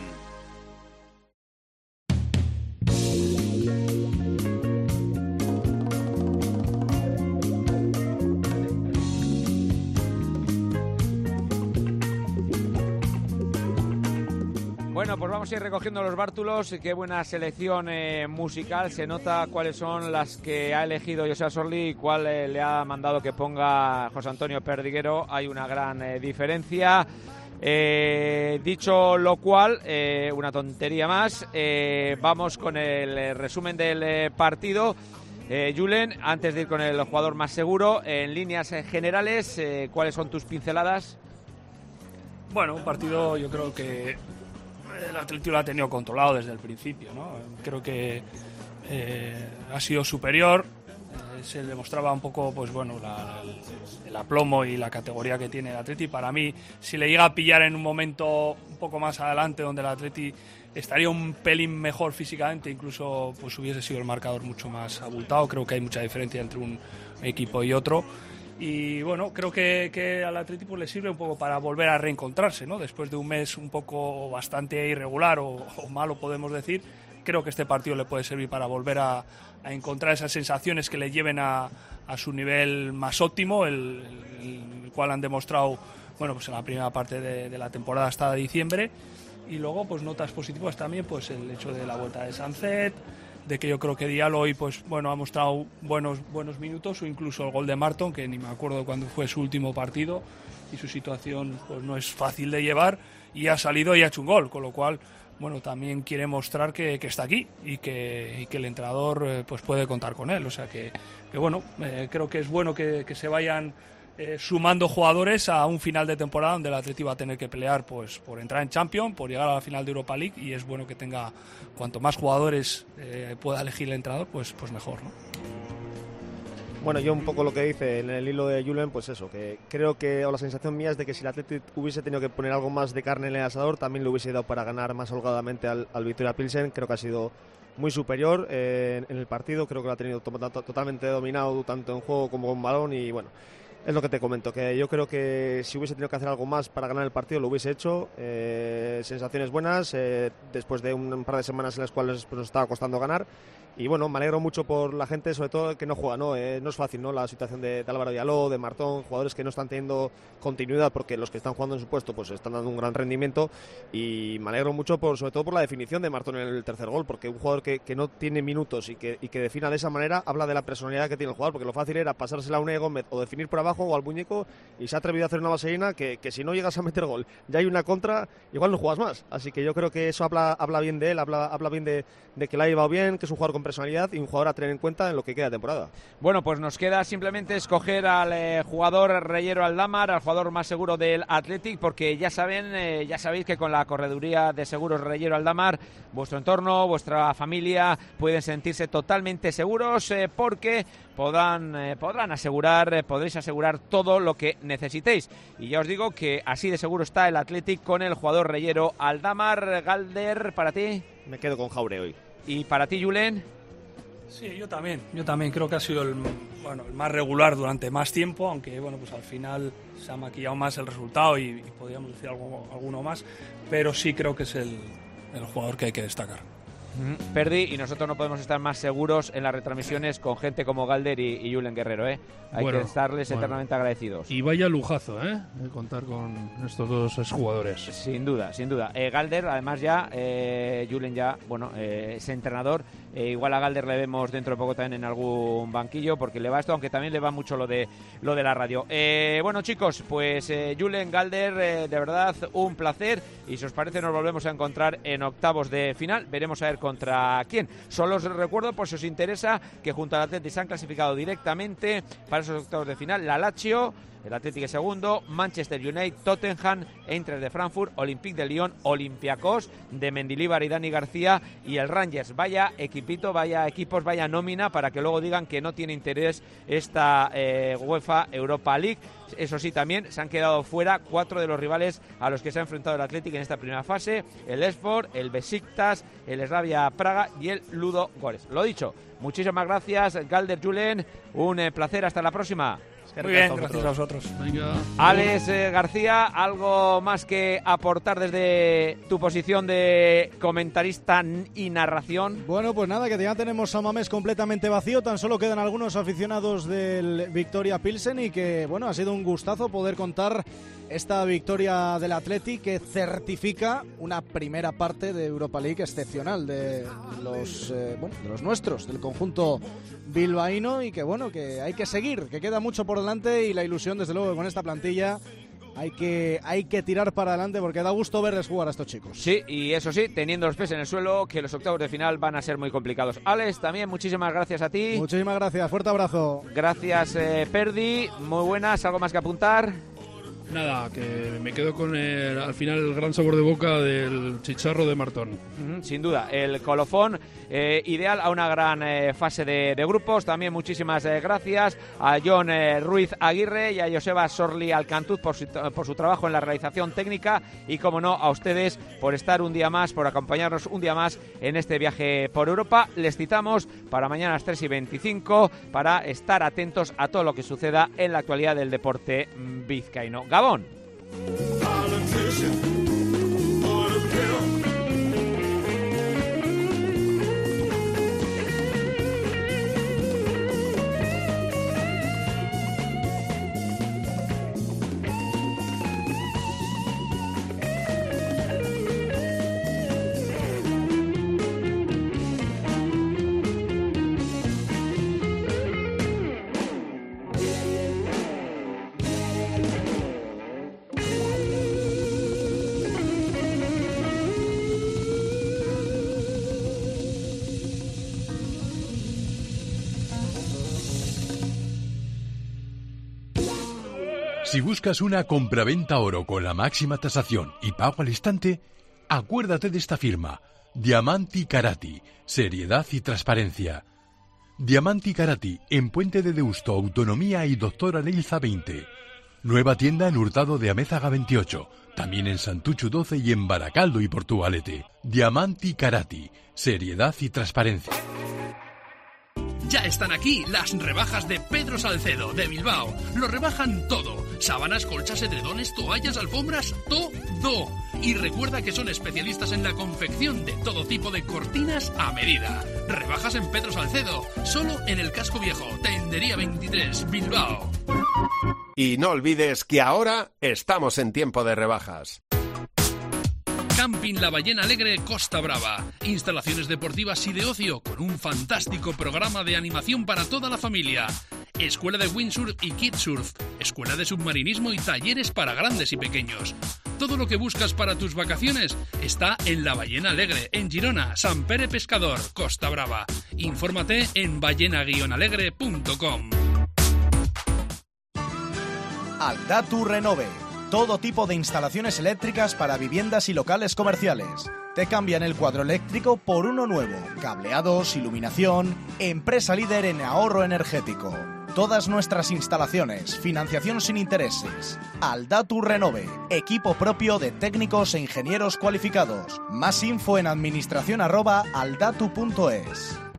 Bueno, pues vamos a ir recogiendo los bártulos. Qué buena selección eh, musical. Se nota cuáles son las que ha elegido José Sorli y cuál eh, le ha mandado que ponga José Antonio Perdiguero. Hay una gran eh, diferencia. Eh, dicho lo cual, eh, una tontería más, eh, vamos con el eh, resumen del eh, partido. Eh, Julen, antes de ir con el jugador más seguro, en líneas eh, generales, eh, ¿cuáles son tus pinceladas? Bueno, un partido yo creo que el Atlético lo ha tenido controlado desde el principio, ¿no? Creo que eh, ha sido superior, eh, se demostraba un poco, pues bueno, la, el, el aplomo y la categoría que tiene el Atlético. Para mí, si le llega a pillar en un momento un poco más adelante, donde el Atlético estaría un pelín mejor físicamente, incluso pues hubiese sido el marcador mucho más abultado. Creo que hay mucha diferencia entre un equipo y otro. Y bueno, creo que, que al Atlético le sirve un poco para volver a reencontrarse, ¿no? Después de un mes un poco bastante irregular o, o malo, podemos decir, creo que este partido le puede servir para volver a, a encontrar esas sensaciones que le lleven a, a su nivel más óptimo, el, el, el cual han demostrado, bueno, pues en la primera parte de, de la temporada hasta diciembre. Y luego, pues notas positivas también, pues el hecho de la vuelta de Sancet, de que yo creo que Diallo hoy, pues bueno, ha mostrado buenos buenos minutos, o incluso el gol de Marton, que ni me acuerdo cuándo fue su último partido, y su situación pues no es fácil de llevar, y ha salido y ha hecho un gol, con lo cual, bueno, también quiere mostrar que, que está aquí y que, y que el entrenador eh, pues puede contar con él. O sea que, que bueno, eh, creo que es bueno que, que se vayan eh, sumando jugadores a un final de temporada donde el Atleti va a tener que pelear pues por entrar en Champions, por llegar a la final de Europa League, y es bueno que tenga cuanto más jugadores eh, pueda elegir el entrenador, pues, pues mejor, ¿no? Bueno, yo un poco lo que dice en el hilo de Julen, pues eso, que creo que, o la sensación mía es de que si el Athletic hubiese tenido que poner algo más de carne en el asador, también lo hubiese dado para ganar más holgadamente al, al Victoria Pilsen. Creo que ha sido muy superior eh, en el partido, creo que lo ha tenido to- to- totalmente dominado tanto en juego como con balón y bueno, es lo que te comento, que yo creo que si hubiese tenido que hacer algo más para ganar el partido lo hubiese hecho. Eh, sensaciones buenas eh, después de un, un par de semanas en las cuales pues, nos estaba costando ganar. Y bueno, me alegro mucho por la gente, sobre todo que no juega, ¿no? Eh, no es fácil, ¿no? La situación de, de Álvaro Diallo, de Martón, jugadores que no están teniendo continuidad porque los que están jugando en su puesto pues están dando un gran rendimiento y me alegro mucho por, sobre todo por la definición de Martón en el tercer gol, porque un jugador que, que no tiene minutos y que, y que defina de esa manera habla de la personalidad que tiene el jugador, porque lo fácil era pasársela a Unai Gómez o definir por abajo o al muñeco y se ha atrevido a hacer una vaselina que, que si no llegas a meter gol, ya hay una contra, igual no juegas más. Así que yo creo que eso habla, habla bien de él, habla, habla bien de, de que le ha llevado bien, que es un jugador con personalidad y un jugador a tener en cuenta en lo que queda de temporada. Bueno, pues nos queda simplemente escoger al eh, jugador Reguero Aldamar, al jugador más seguro del Athletic, porque ya saben, eh, ya sabéis que con la correduría de seguros Reguero Aldamar, vuestro entorno, vuestra familia pueden sentirse totalmente seguros eh, porque podrán, eh, podrán asegurar, eh, podréis asegurar todo lo que necesitéis. Y ya os digo que así de seguro está el Athletic con el jugador Reguero Aldamar. Galder, ¿para ti? Me quedo con Jaure hoy. ¿Y para ti, Julen? Sí, yo también. Yo también creo que ha sido el, bueno, el más regular durante más tiempo, aunque bueno, pues al final se ha maquillado más el resultado y, y podríamos decir algo, alguno más, pero sí creo que es el, el jugador que hay que destacar. Perdí, y nosotros no podemos estar más seguros en las retransmisiones con gente como Galder y, y Julen Guerrero, ¿eh? Hay bueno, que estarles bueno. eternamente agradecidos. Y vaya lujazo, ¿eh? De contar con estos dos jugadores. Sin duda, sin duda. Eh, Galder, además ya, eh, Julen ya, bueno, eh, es entrenador. Eh, igual a Galder le vemos dentro de poco también en algún banquillo, porque le va esto, aunque también le va mucho lo de lo de la radio. Eh, bueno, chicos, pues eh, Julen, Galder, eh, de verdad, un placer. Y si os parece, nos volvemos a encontrar en octavos de final. Veremos a ver contra quién. Solo os recuerdo, por si os interesa, que junto al Athletic se han clasificado directamente para esos octavos de final la Lazio, el Atlético segundo, Manchester United, Tottenham, Eintracht de Frankfurt, Olympique de Lyon, Olympiacos de Mendilibar y Dani García y el Rangers. Vaya equipito, vaya equipos, vaya nómina para que luego digan que no tiene interés esta eh, UEFA Europa League. Eso sí, también se han quedado fuera cuatro de los rivales a los que se ha enfrentado el Athletic en esta primera fase: el Esport, el Besiktas, el Slavia Praga y el Ludo Goretz. Lo dicho, muchísimas gracias, Galder, Julen, un eh, placer, hasta la próxima. Muy bien, gracias a vosotros. Venga. Alex eh, García, ¿algo más que aportar desde tu posición de comentarista y narración? Bueno, pues nada, que ya tenemos a Mamés completamente vacío, tan solo quedan algunos aficionados del Victoria Pilsen y que, bueno, ha sido un gustazo poder contar esta victoria del Athletic que certifica una primera parte de Europa League excepcional de los, eh, bueno, de los nuestros, del conjunto bilbaíno, y que bueno, que hay que seguir, que queda mucho por delante y la ilusión desde luego con esta plantilla hay que, hay que tirar para adelante porque da gusto verles jugar a estos chicos. Sí, y eso sí, teniendo los pies en el suelo, que los octavos de final van a ser muy complicados. Alex, también muchísimas gracias a ti. Muchísimas gracias, fuerte abrazo. Gracias, eh, Perdi, muy buenas, ¿algo más que apuntar? Nada, que me quedo con el, al final el gran sabor de boca del chicharro de Martón. Mm, sin duda, el colofón eh, ideal a una gran eh, fase de, de grupos. También muchísimas eh, gracias a John eh, Ruiz Aguirre y a Joseba Sorli Alcantuz por su, por su trabajo en la realización técnica y, como no, a ustedes por estar un día más, por acompañarnos un día más en este viaje por Europa. Les citamos para mañana a las tres y veinticinco para estar atentos a todo lo que suceda en la actualidad del deporte vizcaíno. Gabón. Si buscas una compraventa oro con la máxima tasación y pago al instante, acuérdate de esta firma, Diamanti Karati, seriedad y transparencia. Diamanti Karati, en Puente de Deusto, Autonomía y Doctora Leilza veinte. Nueva tienda en Hurtado de Amézaga veintiocho. También en Santuchu doce y en Baracaldo y Portugalete. Diamanti Karati, seriedad y transparencia. Ya están aquí las rebajas de Pedro Salcedo, de Bilbao. Lo rebajan todo. Sábanas, colchas, edredones, toallas, alfombras, todo. Y recuerda que son especialistas en la confección de todo tipo de cortinas a medida. Rebajas en Pedro Salcedo, solo en el Casco Viejo, Tendería veintitrés, Bilbao. Y no olvides que ahora estamos en tiempo de rebajas. Camping La Ballena Alegre Costa Brava. Instalaciones deportivas y de ocio con un fantástico programa de animación para toda la familia. Escuela de windsurf y kitesurf. Escuela de submarinismo y talleres para grandes y pequeños. Todo lo que buscas para tus vacaciones está en La Ballena Alegre, en Girona, Sant Pere Pescador, Costa Brava. Infórmate en ballena guion alegre punto com. Aldatu Renove. Todo tipo de instalaciones eléctricas para viviendas y locales comerciales. Te cambian el cuadro eléctrico por uno nuevo. Cableados, iluminación. Empresa líder en ahorro energético. Todas nuestras instalaciones, financiación sin intereses. Aldatu Renove. Equipo propio de técnicos e ingenieros cualificados. Más info en administración arroba aldatu punto es.